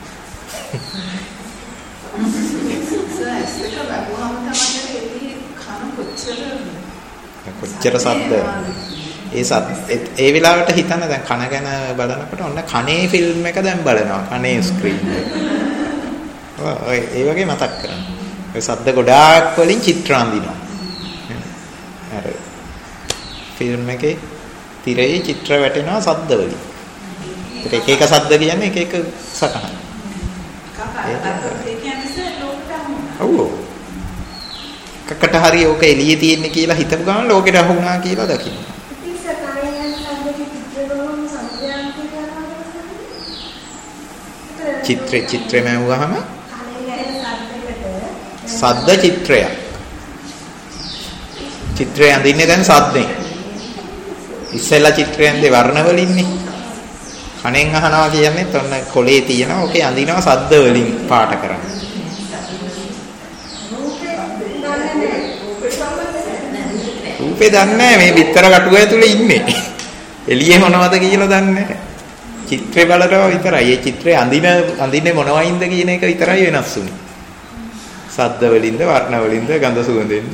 කොච්චර සද්ද ඒ සත් ඒ වෙලාවට හිතන්න දැන් කන ගැන බලනකොට ඔන්න කනේ ෆිල්ම් එක දැන් බලනවා කනේ ස්ක්‍රීන් එක. ඔය ඒ වගේ මතක් කරගන්න. ඔය සද්ද ගොඩාක් වලින් චිත්‍ර අඳිනවා. අර ෆිල්ම් එකේ තිරේ චිත්‍ර වැටෙනවා සද්ද වලින්. ඒක එක එක සද්ද කියන්නේ එක එක සටහන්. ඒ කියන්නේ ලෝකෙට ඔව්. කකට හරි ඕක එළියේ තියෙන්නේ කියලා හිතපු ගමන් ලෝකෙට අහු වුණා කියලා දකින්න. චිත්‍ර චිත්‍රෙම වුවහම සද්ද චිත්‍රයක්. චිත්‍රය අඳින්නේ දැන් සද්දෙන්. ඉස්සෙල්ලා චිත්‍රය අඳේ වර්ණ වලින්නේ. කණෙන් අහනවා කියන්නේ ඔන්න කොලේ තියෙනවා. ඕකේ අඳිනවා සද්ද වලින් පාට කරන්නේ. රූපේ දන්නේ නැහැ මේ බිත්තර කටුව ඇතුලේ ඉන්නේ. එළියේ මොනවද කියලා දන්නේ නැහැ. චිත්‍රේ බලනවා විතරයි. ඒ චිත්‍රේ අඳින අඳින්නේ මොනවයින්ද කියන එක විතරයි වෙනස් වුනේ. සද්ද වලින්ද, වර්ණ වලින්ද, ගඳ සුවඳෙන්ද.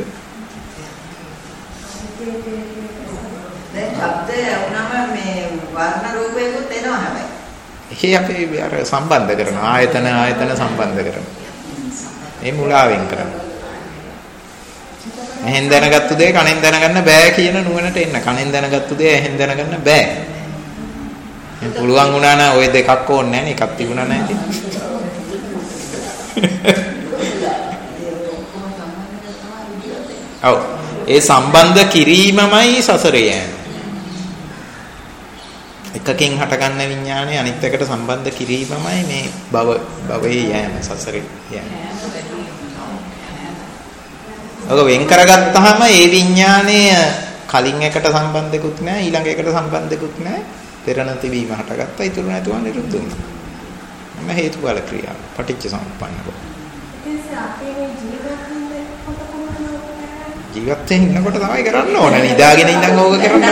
දැන් ශබ්දය වුණාම මේ වර්ණ රූපයකුත් එනවා හැබැයි. ඒ අපේ අර සම්බන්ධ කරනවා. ආයතන ආයතන සම්බන්ධ කරනවා. මේ මුලාවෙන් කරනවා. එහෙන් දැනගත්තු දේ කනෙන් දැනගන්න බෑ කියන නුවණට එන්න. කනෙන් දැනගත්තු දේ එහෙන් දැනගන්න බෑ. මේ පුළුවන් වුණා නම් ওই දෙකක් ඕනේ නැහැ නේ. එකක් තිබුණා නැහැ ඉතින්. ඔව්. ඒ සම්බන්ධ කිරීමමයි සසරේ යන්නේ. එකකින් හටගන්න විඥානය අනිත් එකට සම්බන්ධ කිරීමමයි මේ භව භවයේ යෑම සසරේ යෑම. ඔක වෙන් කරගත්තාම ඒ විඥානය කලින් එකට සම්බන්ධෙකුත් නැහැ ඊළඟ එකට සම්බන්ධෙකුත් නැහැ. පෙර නැතිවීම හටගත්තා ඉතුරු නැතුව නිරුද්ධ වුණා. මම හේතුඵල ක්‍රියාව පටිච්ච සමුප්පන්නක. ජීවත් වෙන්න ඉන්නකොට තමයි කරන්න ඕන. නිදාගෙන ඉඳන් ඕක කරන්න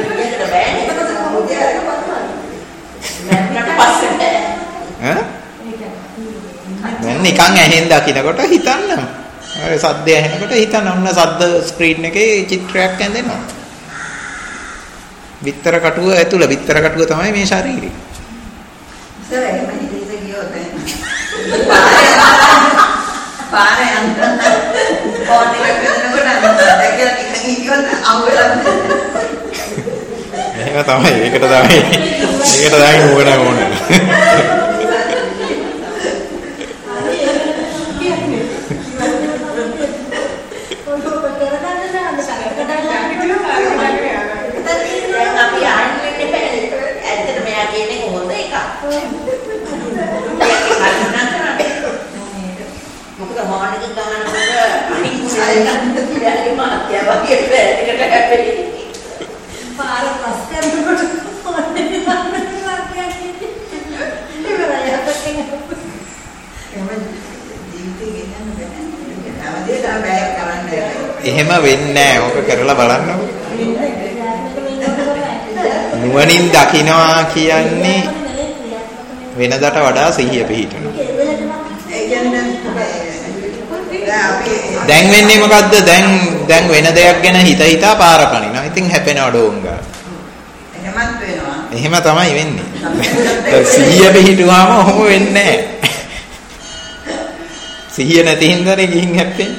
බෑ. දැන් නිකන් ඇහෙන් දකින්නකොට හිතන්න. අර සද්දය ඇහෙනකොට හිතන්න ඔන්න සද්ද ස්ක්‍රීන් එකේ චිත්‍රයක් ඇඳෙනවා. විතර කටුව ඇතුළ විතර කටුව තමයි මේ ශරීරය. සර් එහෙම හිතේ ගියොත් පාරේ යන්න ඕනේ කරනකොට දැකලා නිකන් හිටියොත් අහුවෙලා එහෙම තමයි. ඒකට තමයි. ඒකට තමයි නුවණ ඕනේ. මොකද මොහොනක ගන්නකොට අනිත් සායකන්ත පිළිගන්නේ මාත්‍යා වගේ පැයකට හැපෙයි. පාර පස් කරනකොට මොන්නේ මාත්‍යා කියන්නේ. ඉවරයි අපතේ. එහෙම වෙන්නේ නැහැ. ඕක කරලා බලන්නකො. නුවණින් දකින්නවා කියන්නේ වෙනදට වඩා සිහිය පිහිටනවා. දැන් වෙන්නේ මොකද්ද? දැන් දැන් වෙන දෙයක් ගැන හිත හිතා පාර පනිනවා. ඉතින් හැපෙනවා ඩෝංගා. එහෙමත් වෙනවා. එහෙම තමයි වෙන්නේ. සිහිය පිහිටුවාම ඔහොම වෙන්නේ නැහැ. සිහිය නැති හින්දානේ ගිහින් හැප්පෙන්නේ.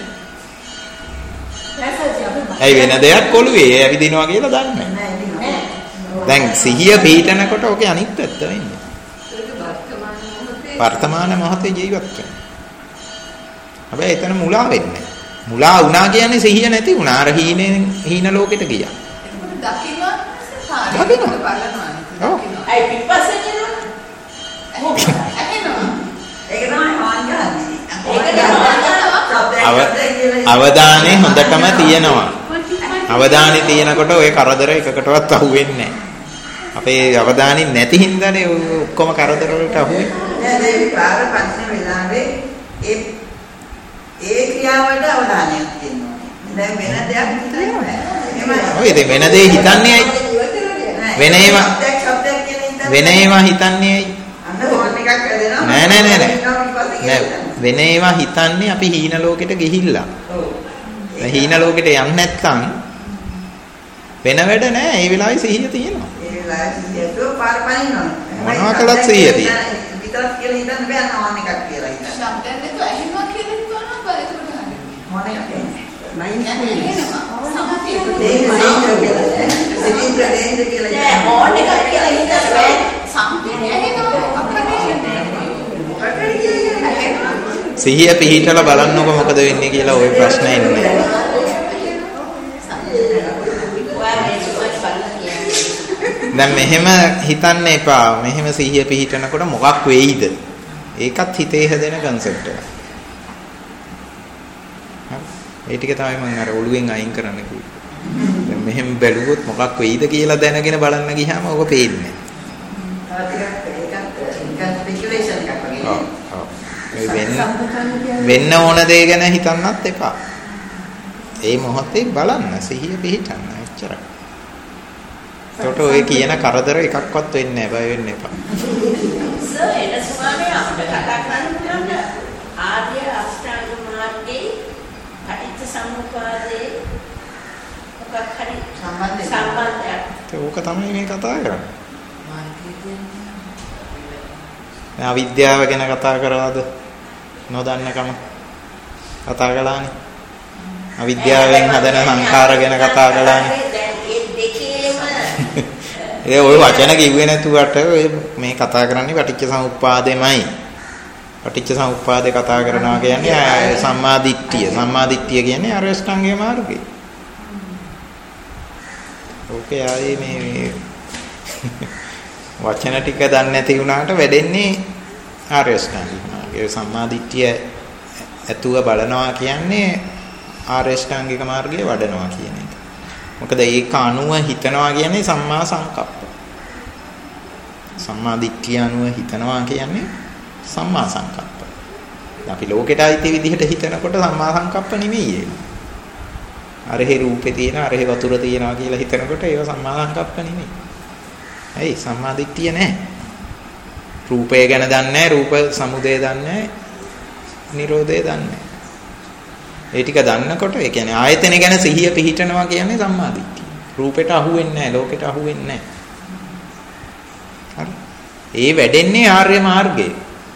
ඇයි වෙන දෙයක් ඔළුවේ ඇවිදිනවා කියලා දන්නේ නැහැ. දැන් සිහිය පිහිටනකොට ඔකේ අනිත් පැත්ත වෙන්නේ. වර්තමාන මොහොතේ ජීවත් වෙනවා. හැබැයි එතන මුලා වෙන්නේ. මුලා වුණා කියන්නේ සිහිය නැති වුණා. අර හීනෙන් හීන ලෝකෙට ගියා. එතකොට දකින්නවා පාරේ බලනවා. ඔව්. අයි පිටපස්සේ යනවා. ඇහෙනවා. ඒක තමයි හොයන්නේ. අවධානය හොඳටම තියෙනවා. අවධානය තියෙනකොට ওই කරදර එකකටවත් අහුවෙන්නේ නැහැ. අපේ අවධානය නැති හින්දානේ ඔක්කොම කරදර වලට අහුවෙන්නේ. දැන් මේ පාර පස්සේ වෙලාවේ ඒ ඒ ක්‍රියාවට අවධානයක් තියෙනවා. දැන් වෙන දෙයක් හිතන්නේ නැහැ. ඔය ඉතින් වෙන දේ හිතන්නේ ඇයි? වෙන ඒවා වෙන ඒවා හිතන්නේ ඇයි? අන්න හෝල් එකක් වැදෙනවා. නෑ නෑ නෑ නෑ. වෙන ඒවා හිතන්නේ අපි හීන ලෝකෙට ගිහිල්ලා. ඔව්. හීන ලෝකෙට යන්නේ නැත්නම් වෙන වැඩ නෑ. ඒ වෙලාවේ සිහිය තියෙනවා. ඒ වෙලාවේ සිහිය තෝ පාර පනිනවා. මොනවා කළත් සිහිය තියෙනවා. විතරක් කියලා හිතන්න බෑ නෝන් එකක් කියලා හිතන්න. ශබ්දයෙන් දෙක ඇහෙනවා කියලා හිතනවා බෑ ඒක උඩ ගන්න. මොන එකද? මයින්ඩ් එනවා. සමහරවිට ඒක නේද කියලා. නෑ ඕන එකක් කියලා හිතන්න බෑ. සම්පූර්ණ ඇහෙනවා. සිහිය පිහිටලා බලන්නකො මොකද වෙන්නේ කියලා ওই ප්‍රශ්නේ ඉන්නේ. දැන් මෙහෙම හිතන්න එපා. මෙහෙම සිහිය පිහිටනකොට මොකක් වෙයිද? ඒකත් හිතේ හැදෙන concept එකක්. ඒ ටික තමයි මම අර ඔළුවෙන් අයින් කරන්න කිව්වේ. දැන් මෙහෙම බැලුවොත් මොකක් වෙයිද කියලා දැනගෙන බලන්න ගියාම ඔක පේන්නේ නැහැ. වෙන්න ඕන දේ ගැන හිතන්නත් එපා. ඒ මොහොතේ බලන්න සිහිය පිහිටන්න එච්චරයි. ඒකට ඔය කියන කරදර එකක්වත් වෙන්නේ නැහැ. බය වෙන්න එපා. සර් එන ස්වාමී අපිට කතා කරන්න පුළුවන් ආර්ය අෂ්ටාංග මාර්ගයේ පටිච්ච සමුප්පාදයේ මොකක් හරි සම්බන්ධයක් සම්බන්ධයක්. ඒක තමයි මේ කතා කරන්නේ. මේ අවිද්‍යාව ගැන කතා කරලාද? නොදන්නකම කතා කළානේ. අවිද්‍යාවෙන් හදන සංඛාර ගැන කතා කළානේ. ඒ ඔය වචන කිව්වේ නැතුවට ඔය මේ කතා කරන්නේ පටිච්ච සමුප්පාදෙමයි. පටිච්ච සමුප්පාදේ කතා කරනවා කියන්නේ සම්මා දිට්ඨිය. සම්මා දිට්ඨිය කියන්නේ අර අෂ්ටාංගික මාර්ගය. ඕකේ ආයේ මේ වචන ටික දන්නේ නැති වුණාට වැඩෙන්නේ ආර්ය අෂ්ටාංගික මාර්ගය. සම්මා දිට්ඨිය ඇතුව බලනවා කියන්නේ ආර්ය අෂ්ටාංගික මාර්ගය වඩනවා කියන එක. මොකද ඒක අනුව හිතනවා කියන්නේ සම්මා සංකප්ප. සම්මා දිට්ඨිය අනුව හිතනවා කියන්නේ සම්මා සංකප්ප. අපි ලෝකෙට ආйти විදිහට හිතනකොට සම්මා සංකප්ප නෙමෙයි ඒක. අරහේ රූපේ තියෙන අරහේ වතුර තියෙනවා කියලා හිතනකොට ඒව සම්මා සංකප්ප නෙමෙයි. ඇයි සම්මා දිට්ඨිය නැහැ. රූපය ගැන දන්නේ නැහැ, රූප සමුදය දන්නේ නැහැ, නිරෝධය දන්නේ නැහැ. ඒ ටික දන්නකොට ඒ කියන්නේ ආයතන ගැන සිහිය පිහිටනවා කියන්නේ සම්මා දිට්ඨිය. රූපෙට අහු වෙන්නේ නැහැ, ලෝකෙට අහු වෙන්නේ නැහැ. හරි. ඒ වැඩෙන්නේ ආර්ය මාර්ගයේ.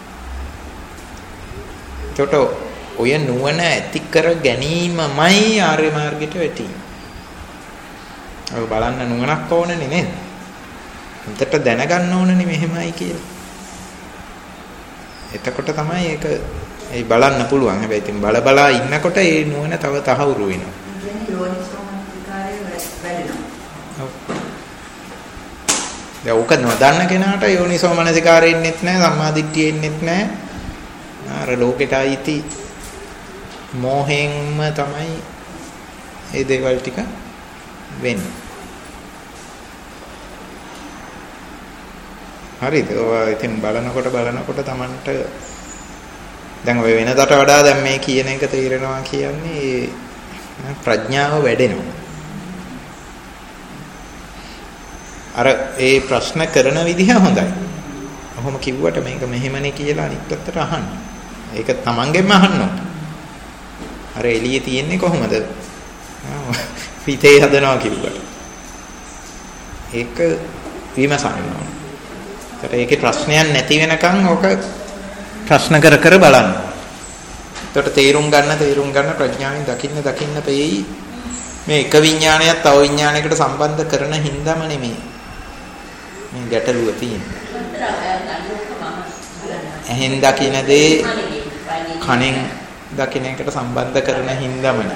චොට ඔය නුවණ ඇති කර ගැනීමමයි ආර්ය මාර්ගයට වැටෙන්නේ. ඔය බලන්න නුවණක් ඕනනේ නේද? හිතට දැනගන්න ඕනනේ මෙහෙමයි කියලා. එතකොට තමයි ඒක ඒ බලන්න පුළුවන්. හැබැයි ඉතින් බල බලා ඉන්නකොට ඒ නුවණ තව තහවුරු වෙනවා. දැන් ඔක නොදන්න කෙනාට යෝනිසෝ මනසිකාරය ඉන්නෙත් නැහැ, සම්මාදිට්ඨිය ඉන්නෙත් නැහැ. අර ලෝකෙට ආйти මෝහෙන්ම තමයි මේ දේවල් ටික වෙන්නේ. හරිද? ඔය ඉතින් බලනකොට බලනකොට Tamanට දැන් ඔය වෙනදට වඩා දැන් මේ කියන එක තේරෙනවා කියන්නේ ප්‍රඥාව වැඩෙනවා. අර ඒ ප්‍රශ්න කරන විදිහ හොඳයි. ඔහොම කිව්වට මේක මෙහෙමනේ කියලා අනිත් පැත්තට අහන්න. ඒක තමන්ගෙන්ම අහන්න ඕන. අර එළියේ තියෙන්නේ කොහොමද? පිටේ හදනවා කිව්වට. ඒක විමසන්න ඕන. ඒකට ඒකේ ප්‍රශ්නයක් නැති වෙනකන් ඕක ප්‍රශ්න කර කර බලන්න. එතකොට තේරුම් ගන්න තේරුම් ගන්න ප්‍රඥාවෙන් දකින්න දකින්න පෙයි මේ එක විඥානයක් තව විඥානයකට සම්බන්ධ කරන හින්දාම නෙමෙයි මේ ගැටලුව තියෙන්නේ. ඇහෙන් දකින දේ කනෙන් දකින එකට සම්බන්ධ කරන හින්දාමනේ.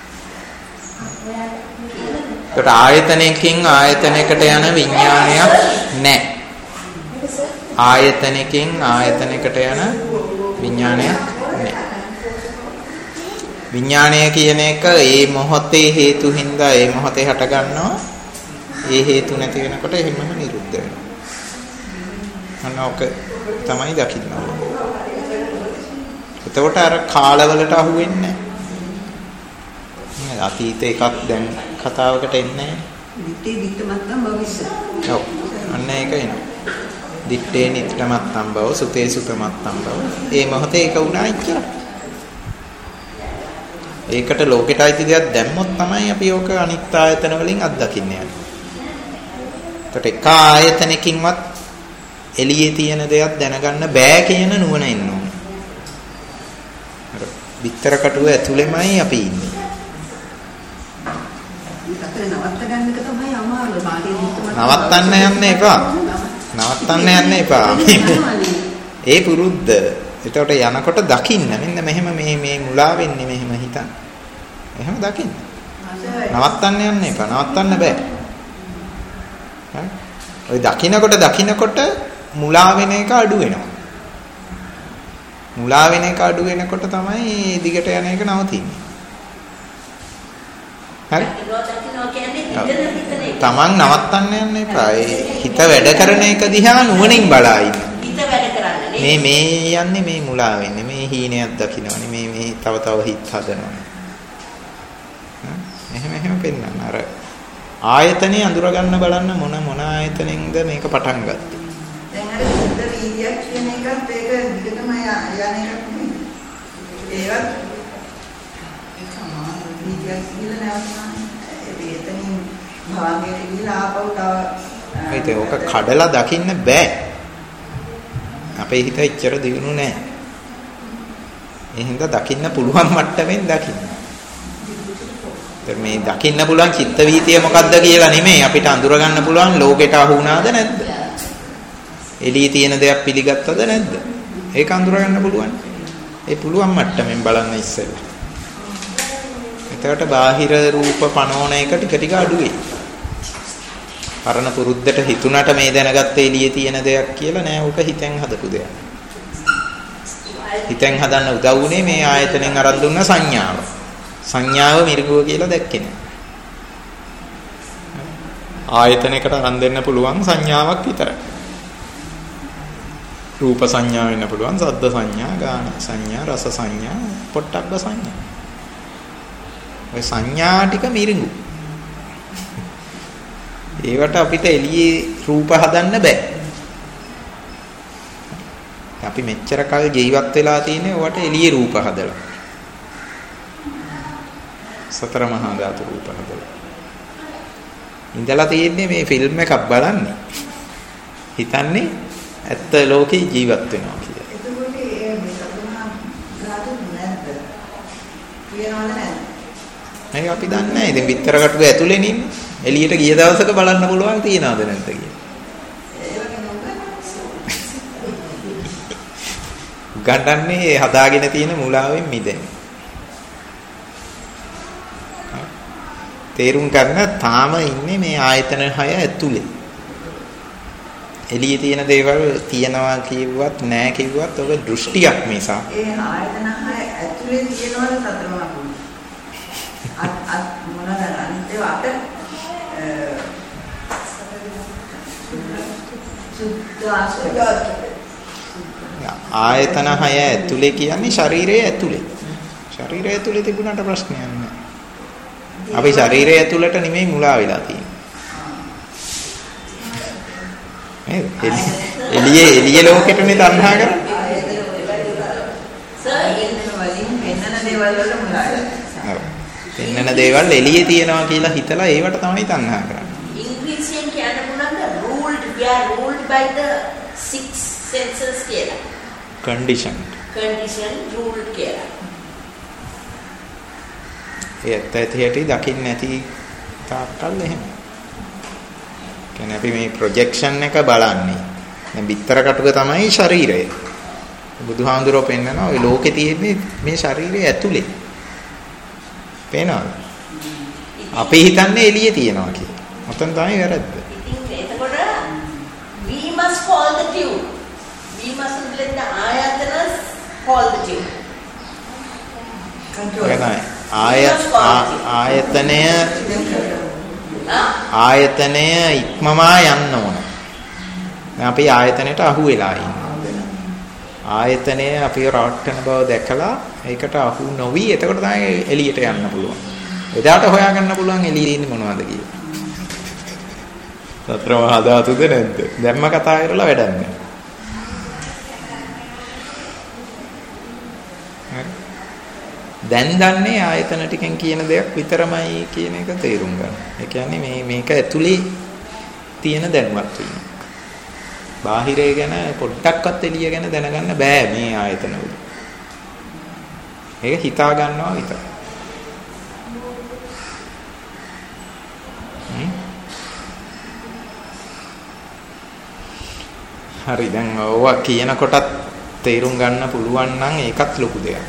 ඒකට ආයතනයකින් ආයතනයකට යන විඥානයක් නැහැ. ආයතනකින් ආයතනයකට යන විඥානයක් නැහැ. විඥානය කියන එක ඒ මොහොතේ හේතු හින්දා ඒ මොහොතේ හට ගන්නවා. ඒ හේතු නැති වෙනකොට එහෙමම නිරුද්ධ වෙනවා. අනෝක තමයි දකින්න ඕනේ. එතකොට අර කාලවලට අහු වෙන්නේ නැහැ. අතීත එකක් දැන් කතාවකට එන්නේ නැහැ. දිත්තේ දිත්තමත්නම් භවිෂ්‍ය. ඔව්. අන්න ඒක එනවා. දිත්තේ නිත්‍යමත්නම් බව සුතේ සුතමත්නම් බව. ඒ මොහොතේ ඒක වුණායි කියලා. ඒකට ලෝකෙට අයිති දෙයක් දැම්මොත් තමයි අපි ඕක අනිත් ආයතන වලින් අත්දකින්නේ. ඒකට එක ආයතනකින්වත් එළියේ තියෙන දෙයක් දැනගන්න බෑ කියන නුවණ එන්න ඕනේ. අර විතර කටුව ඇතුළෙමයි අපි ඉන්නේ. නවත්තන්න යන්න එපා. නවත්තන්න යන්න එපා. ඒ පුරුද්ද. එතකොට යනකොට දකින්න මෙන්න මෙහෙම මේ මේ මුලා වෙන්නේ මෙහෙම හිතන්න. එහෙම දකින්න. නවත්තන්න යන්න එපා. නවත්තන්න බෑ. හරි. ඔය දකින්නකොට දකින්නකොට මුලා වෙන එක අඩු වෙනවා. මුලා වෙන එක අඩු වෙනකොට තමයි දිගට යන එක නවතින්නේ. හරි. තමන් නවත්තන්න යන්න එපා. හිත වැඩ කරන එක දිහා නුවණින් බලා ඉන්න. හිත වැඩ කරන්නේ මේ මේ යන්නේ මේ මුලා වෙන්නේ. මේ හීනයක් දකින්නවනේ. මේ මේ තව තව හිත හදනවා. එහෙම එහෙම පෙන්නන්න. අර ආයතනේ අඳුර ගන්න බලන්න මොන මොන ආයතනෙන්ද මේක පටන් ගත්තේ. දැන් අර සුද්ධ වීර්යයක් කියන එකත් ඒක දිගටම යන එකක් නෙමෙයි. ඒවත් වීර්යයක් කියලා නැවතුනා. ඒ එතනින් භාගයට ගිහලා ආපහු තව ඒක ඕක කඩලා දකින්න බෑ. අපේ හිත එච්චර දියුණු නෑ. ඒ හින්දා දකින්න පුළුවන් මට්ටමින් දකින්න. මේ දකින්න පුළුවන් චිත්ත වීතිය මොකද්ද කියලා නෙමෙයි අපිට අඳුර ගන්න පුළුවන් ලෝකෙට අහු වුණාද නැද්ද? එළියේ තියෙන දෙයක් පිළිගත්තද නැද්ද? ඒක අඳුර ගන්න පුළුවන්. ඒ පුළුවන් මට්ටමින් බලන්න ඉස්සෙල්ලා. එතකොට බාහිර රූප පනෝන එක ටික ටික අඩු වෙයි. පරණ පුරුද්දට හිතුණට මේ දැනගත්ත එළියේ තියෙන දෙයක් කියලා නෑ උක හිතෙන් හදපු දෙයක්. හිතෙන් හදන්න උදව් වුණේ මේ ආයතනෙන් අරන් දුන්න සංඥාව. සංඥාව මිරිඟුව කියලා දැක්කේ නෑ. ආයතනයකට අරන් දෙන්න පුළුවන් සංඥාවක් විතරයි. රූප සංඥා වෙන්න පුළුවන්, ශබ්ද සංඥා, ගාන සංඥා, රස සංඥා, පොට්ටබ්බ සංඥා. ඔය සංඥා ටික මිරිඟු. ඒවට අපිට එළියේ රූප හදන්න බෑ. අපි මෙච්චර කල් ජීවත් වෙලා තියෙන්නේ ඔවට එළියේ රූප හදලා. සතර මහා ධාතු රූප හදලා. ඉඳලා තියෙන්නේ මේ ෆිල්ම් එකක් බලන්නේ. හිතන්නේ ඇත්ත ලෝකේ ජීවත් වෙනවා කියලා. එතකොට ඒ සතර මහා ධාතු නැද්ද? කියනවද නැද්ද? මේක අපි දන්නේ නැහැ. ඉතින් විතර කටුව ඇතුලේ ඉන්නේ. එළියට ගිය දවසක බලන්න පුළුවන් තියනවද නැද්ද කියලා. ගණ්ඩන්නේ හදාගෙන තියෙන මුලාවෙන් මිදෙන්න. තේරුම් ගන්න තාම ඉන්නේ මේ ආයතන හය ඇතුලේ. එළියේ තියෙන දේවල් තියනවා කිව්වත් නැහැ කිව්වත් ඔබ දෘෂ්ටියක් නිසා. ඒ ආයතන හය ඇතුලේ තියනවද සතරමා කුණ? අත් අත් මොනවාද අනිත් ඒවා අත ආයතන හය ඇතුලේ කියන්නේ ශරීරයේ ඇතුලේ. ශරීරය ඇතුලේ තිබුණාට ප්‍රශ්නයක් නැහැ. අපි ශරීරය ඇතුලට නෙමෙයි මුලා වෙලා තියෙන්නේ. එළියේ එළියේ ලෝකෙටනේ තණ්හා කරන්නේ. පෙන්නන දේවල් එළියේ තියෙනවා කියලා හිතලා ඒවට තමයි තණ්හා කරන්නේ. ඉංග්‍රීසියෙන් කියන්න පුළුවන්ද ruled we are ruled by the six senses කියලා. conditioned. conditioned ruled කියලා. ඒත් ඇතිහැටි දකින්න නැති තාක්කල් එහෙම. කියන්නේ අපි මේ ප්‍රොජෙක්ෂන් එක බලන්නේ. දැන් bitter කටුක තමයි ශරීරය. බුදුහාමුදුරුවෝ පෙන්නනවා ඔය ලෝකේ තියෙන්නේ මේ ශරීරය ඇතුලේ. පේනවද? අපි හිතන්නේ එළියේ තියනවා කියලා. ඔතන තමයි වැරද්ද. ඉතින් එතකොට we must follow the tune. We mustn't let the ayatas follow the tune. control. ආය ආයතනය ආයතනය ඉක්මමා යන්න ඕන. දැන් අපි ආයතනයට අහු වෙලා ඉන්නවා. ආයතනය අපි රවට්ටන බව දැකලා ඒකට අහු නොවි එතකොට තමයි එළියට යන්න පුළුවන්. එදාට හොයාගන්න පුළුවන් එළියේ ඉන්නේ මොනවද කියලා. සතර මහා ධාතුද නැද්ද? දැම්ම කතා කරලා වැඩක් නැහැ. දැන් දන්නේ ආයතන ටිකෙන් කියන දෙයක් විතරමයි කියන එක තේරුම් ගන්න. ඒ කියන්නේ මේ මේක ඇතුලේ තියෙන දැනුවත් වීම. බාහිරය ගැන පොඩ්ඩක්වත් එළිය ගැන දැනගන්න බෑ මේ ආයතන වල. ඒක හිතා ගන්නවා විතරයි. හරි දැන් ඔවා කියන කොටත් තේරුම් ගන්න පුළුවන් නම් ඒකත් ලොකු දෙයක්.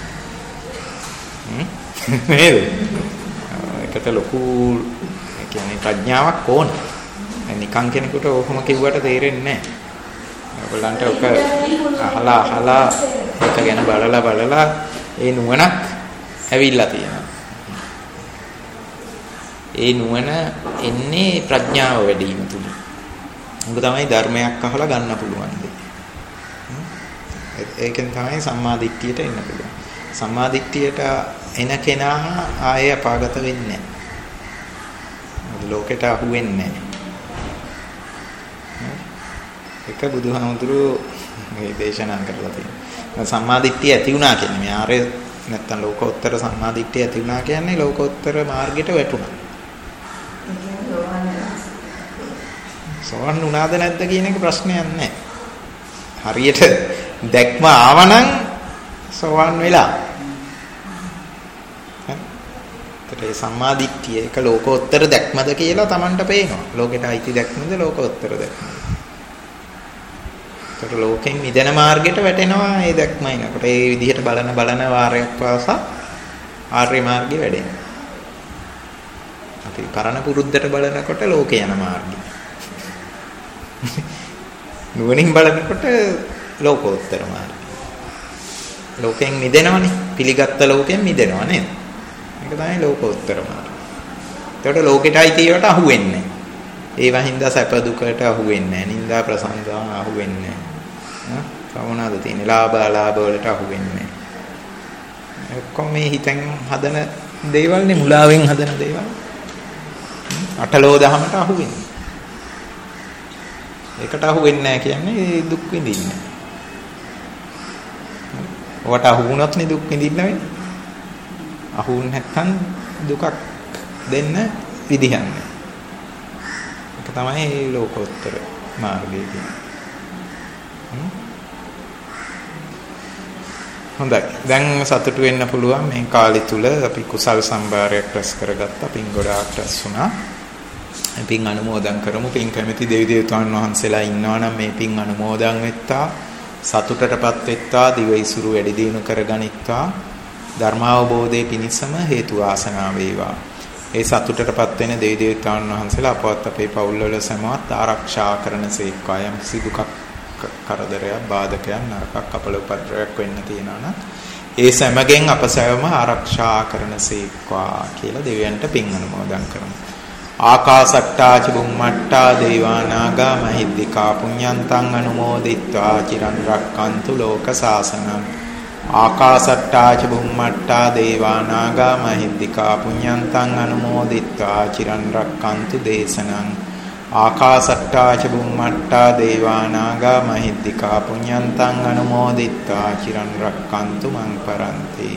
නේද? ඒකට ලොකු ඒ කියන්නේ ප්‍රඥාවක් ඕන. නිකන් කෙනෙකුට ඔහොම කිව්වට තේරෙන්නේ නැහැ. ඔයගොල්ලන්ට ඔක අහලා අහලා ඒක ගැන බලලා බලලා ඒ නුවණක් ඇවිල්ලා තියෙනවා. ඒ නුවණ එන්නේ ප්‍රඥාව වැඩි වීම තුලින්. උඹ තමයි ධර්මයක් අහලා ගන්න පුළුවන් දෙය. ඒකෙන් තමයි සම්මා දිට්ඨියට එන්න පුළුවන්. සම්මා දිට්ඨියට එන කෙනා ආයේ අපාගත වෙන්නේ නැහැ. ලෝකෙට අහු වෙන්නේ නැහැ. එක බුදුහාමුදුරුවෝ මේ දේශනා කරලා තියෙනවා. සම්මාදිට්ඨිය ඇති වුණා කියන්නේ මේ ආර්ය නැත්තම් ලෝකෝත්තර සම්මාදිට්ඨිය ඇති වුණා කියන්නේ ලෝකෝත්තර මාර්ගයට වැටුණා. සෝවන් වුණාද නැද්ද කියන එක ප්‍රශ්නයක් නැහැ. හරියට දැක්ම ආවනම් සෝවන් වෙලා. ඒ සම්මාදිට්ඨිය එක ලෝකෝත්තර දැක්මද කියලා Tamanට පේනවා. ලෝකෙට අයිති දැක්මද ලෝකෝත්තර දැක්මද? ඒකට ලෝකෙන් මිදෙන මාර්ගයට වැටෙනවා මේ දැක්ම එනකොට. ඒ විදිහට බලන බලන වාරයක් පාසා ආර්ය මාර්ගය වැඩෙනවා. අපි පරණ පුරුද්දට බලනකොට ලෝකේ යන මාර්ගය. නුවණින් බලනකොට ලෝකෝත්තර මාර්ගය. ලෝකෙන් මිදෙනවනේ. පිළිගත්ත ලෝකෙන් මිදෙනවා නේද? ඒක තමයි ලෝකෝත්තර මාර්ගය. ඒකට ලෝකෙට අයිති ඒවාට අහු වෙන්නේ නැහැ. ඒවා හින්දා සැප දුකට අහු වෙන්නේ නැහැ. නිന്ദා ප්‍රසංසා අහු වෙන්නේ නැහැ. සමනාද තියෙන ලාභ අලාභ වලට අහු වෙන්නේ නැහැ. ඔක්කොම මේ හිතෙන් හදන දේවල්නේ මුලාවෙන් හදන දේවල්. අටලෝ දහමට අහු වෙන්නේ. ඒකට අහු වෙන්නේ නැහැ කියන්නේ දුක් විඳින්නේ. ඔකට අහු වුණොත් නේ දුක් විඳින්න වෙන්නේ. අහු වුණ නැත්නම් දුකක් දෙන්න විදිහක් නැහැ. ඒක තමයි ලෝකෝත්තර මාර්ගය කියන්නේ. හොඳයි. දැන් සතුටු වෙන්න පුළුවන් මේ කාලය තුල අපි කුසල් සම්භාරයක් රැස් කරගත්තා. පින් ගොඩාක් රැස් වුණා. පින් අනුමෝදන් කරමු. පින් කැමැති දෙවි දේවතාවුන් වහන්සේලා ඉන්නවා නම් මේ පින් අනුමෝදන් වෙත්තා. සතුටටපත් වෙත්තා. දිවයිසුරු වැඩි දියුණු කරගනිත්තා. ධර්මාවබෝධයේ පිණිසම හේතු වාසනා වේවා. ඒ සතුටටපත් වෙන දෙවි දේවතාවුන් වහන්සේලා අපවත් අපේ පවුල්වල සමවත් ආරක්ෂා කරන සේක්වා. යම් කිසි දුකක් කරදරයක් බාධකයක් නරකක් අපල උපද්‍රවයක් වෙන්න තියෙනවා නම් ඒ සෑමගෙන් අප සෑම ආරක්ෂා කරන සේක්වා කියලා දෙවියන්ට පින් අනුමෝදන් කරමු. ආකාසට්ටා ච බුම්මට්ටා දේවානාගා මහිද්దికා පුඤ්ඤන්තං අනුමෝදිත්වා චිරන් රක්칸තු ලෝක සාසනං. ආකාසට්ටා ච බුම්මට්ටා දේවානාගා මහිද්దికා පුඤ්ඤන්තං අනුමෝදිත්වා චිරන් රක්칸තු දේශනං. ආකාසට්ටා ච බුම්මට්ටා දේවානාගා මහිද්దికා පුඤ්ඤන්තං අනුමෝදිත්වා චිරන් රක්칸තු මං පරන්ති.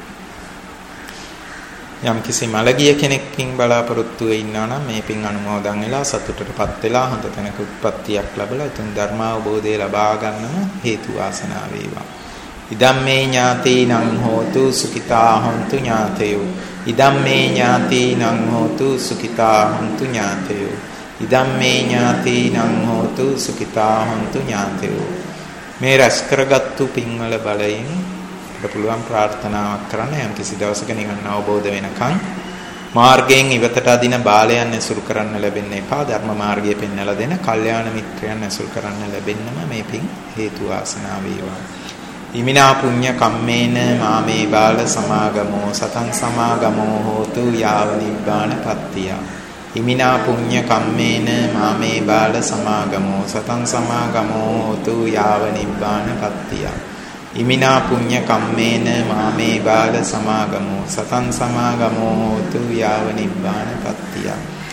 යම් කිසි මළගිය කෙනෙක් පින් බලාපොරොත්තු වෙ ඉන්නා නම් මේ පින් අනුමෝදන් වෙලා සතුටටපත් වෙලා හොඳ තැනක උත්පත්තියක් ලැබලා තුන් ධර්මාවබෝධය ලබා ගන්නම හේතු වාසනා වේවා. ඉදම්මේ ඥාතීනං හෝතු සුඛිතා හොන්තු ඥාතයෝ. ඉදම්මේ ඥාතීනං හෝතු සුඛිතා හොන්තු ඥාතයෝ. ඉදම්මේ ඥාතීනං හෝතු සුඛිතා හොන්තු ඥාතයෝ. මේ රැස් කරගත්තු පින්වල බලයෙන් අපිට පුළුවන් ප්‍රාර්ථනාවක් කරන්න. යම් කිසි දවසක නිවන් අවබෝධ වෙනකන් මාර්ගයෙන් ඉවතට අදින බාලයන් ඇසුරු කරන්න ලැබෙන්න එපා. ධර්ම මාර්ගය පෙන්වලා දෙන කල්යාණ මිත්‍රයන් ඇසුරු කරන්න ලැබෙන්නම මේ පින් හේතු වාසනා වේවා. ඉමිනා පුඤ්ඤ කම්මේන මාමේ බාල සමාගමෝ සතං සමාගමෝ හෝතු යාව නිබ්බාන පත්තිය. ඉමිනා පුඤ්ඤ කම්මේන මාමේ බාල සමාගමෝ සතං සමාගමෝ හෝතු යාව නිබ්බාන පත්තිය. ඉමිනා පුඤ්ඤ කම්මේන මාමේ බාල සමාගමෝ සතං සමාගමෝ හෝතු යාව නිබ්බාන පත්තිය.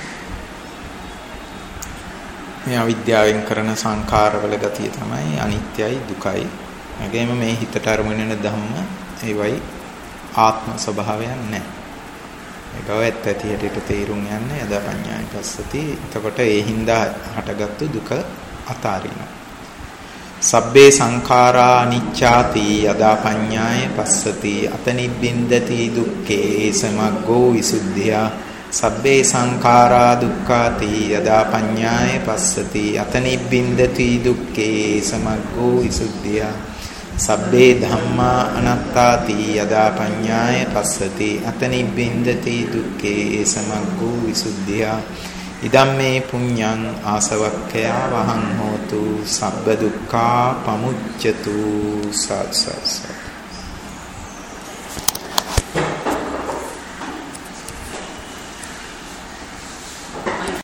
මේ අවිද්‍යාවෙන් කරන සංඛාරවල ගතිය තමයි අනිත්‍යයි දුකයි. එගේම මේ හිතට අරමුණ වෙන ධම්ම ඒවයි ආත්ම ස්වභාවයක් නැහැ. ඒකව ඇත්ත ඇති හැටියට තේරුම් යන්නේ යදා පඤ්ඤාය පස්සති. එතකොට ඒ හින්දා හටගත්තු දුක අතාරිනවා. සබ්බේ සංඛාරා අනිච්ඡාති යදා පඤ්ඤාය පස්සති අතනිබ්බින්දති දුක්ඛේ සමග්ගෝ විසුද්ධිය. සබ්බේ සංඛාරා දුක්ඛාති යදා පඤ්ඤාය පස්සති අතනිබ්බින්දති දුක්ඛේ සමග්ගෝ විසුද්ධිය. සබ්බේ ධම්මා අනාත්තාති යදා පඤ්ඤාය පස්සති අතනිබ්බින්දති දුක්ඛේ සමග්ගෝ විසුද්ධිය. ඉදම්මේ පුඤ්ඤං ආසවක්ඛයා වහං හෝතු සබ්බ දුක්ඛා පමුච්ඡතු සත් සත්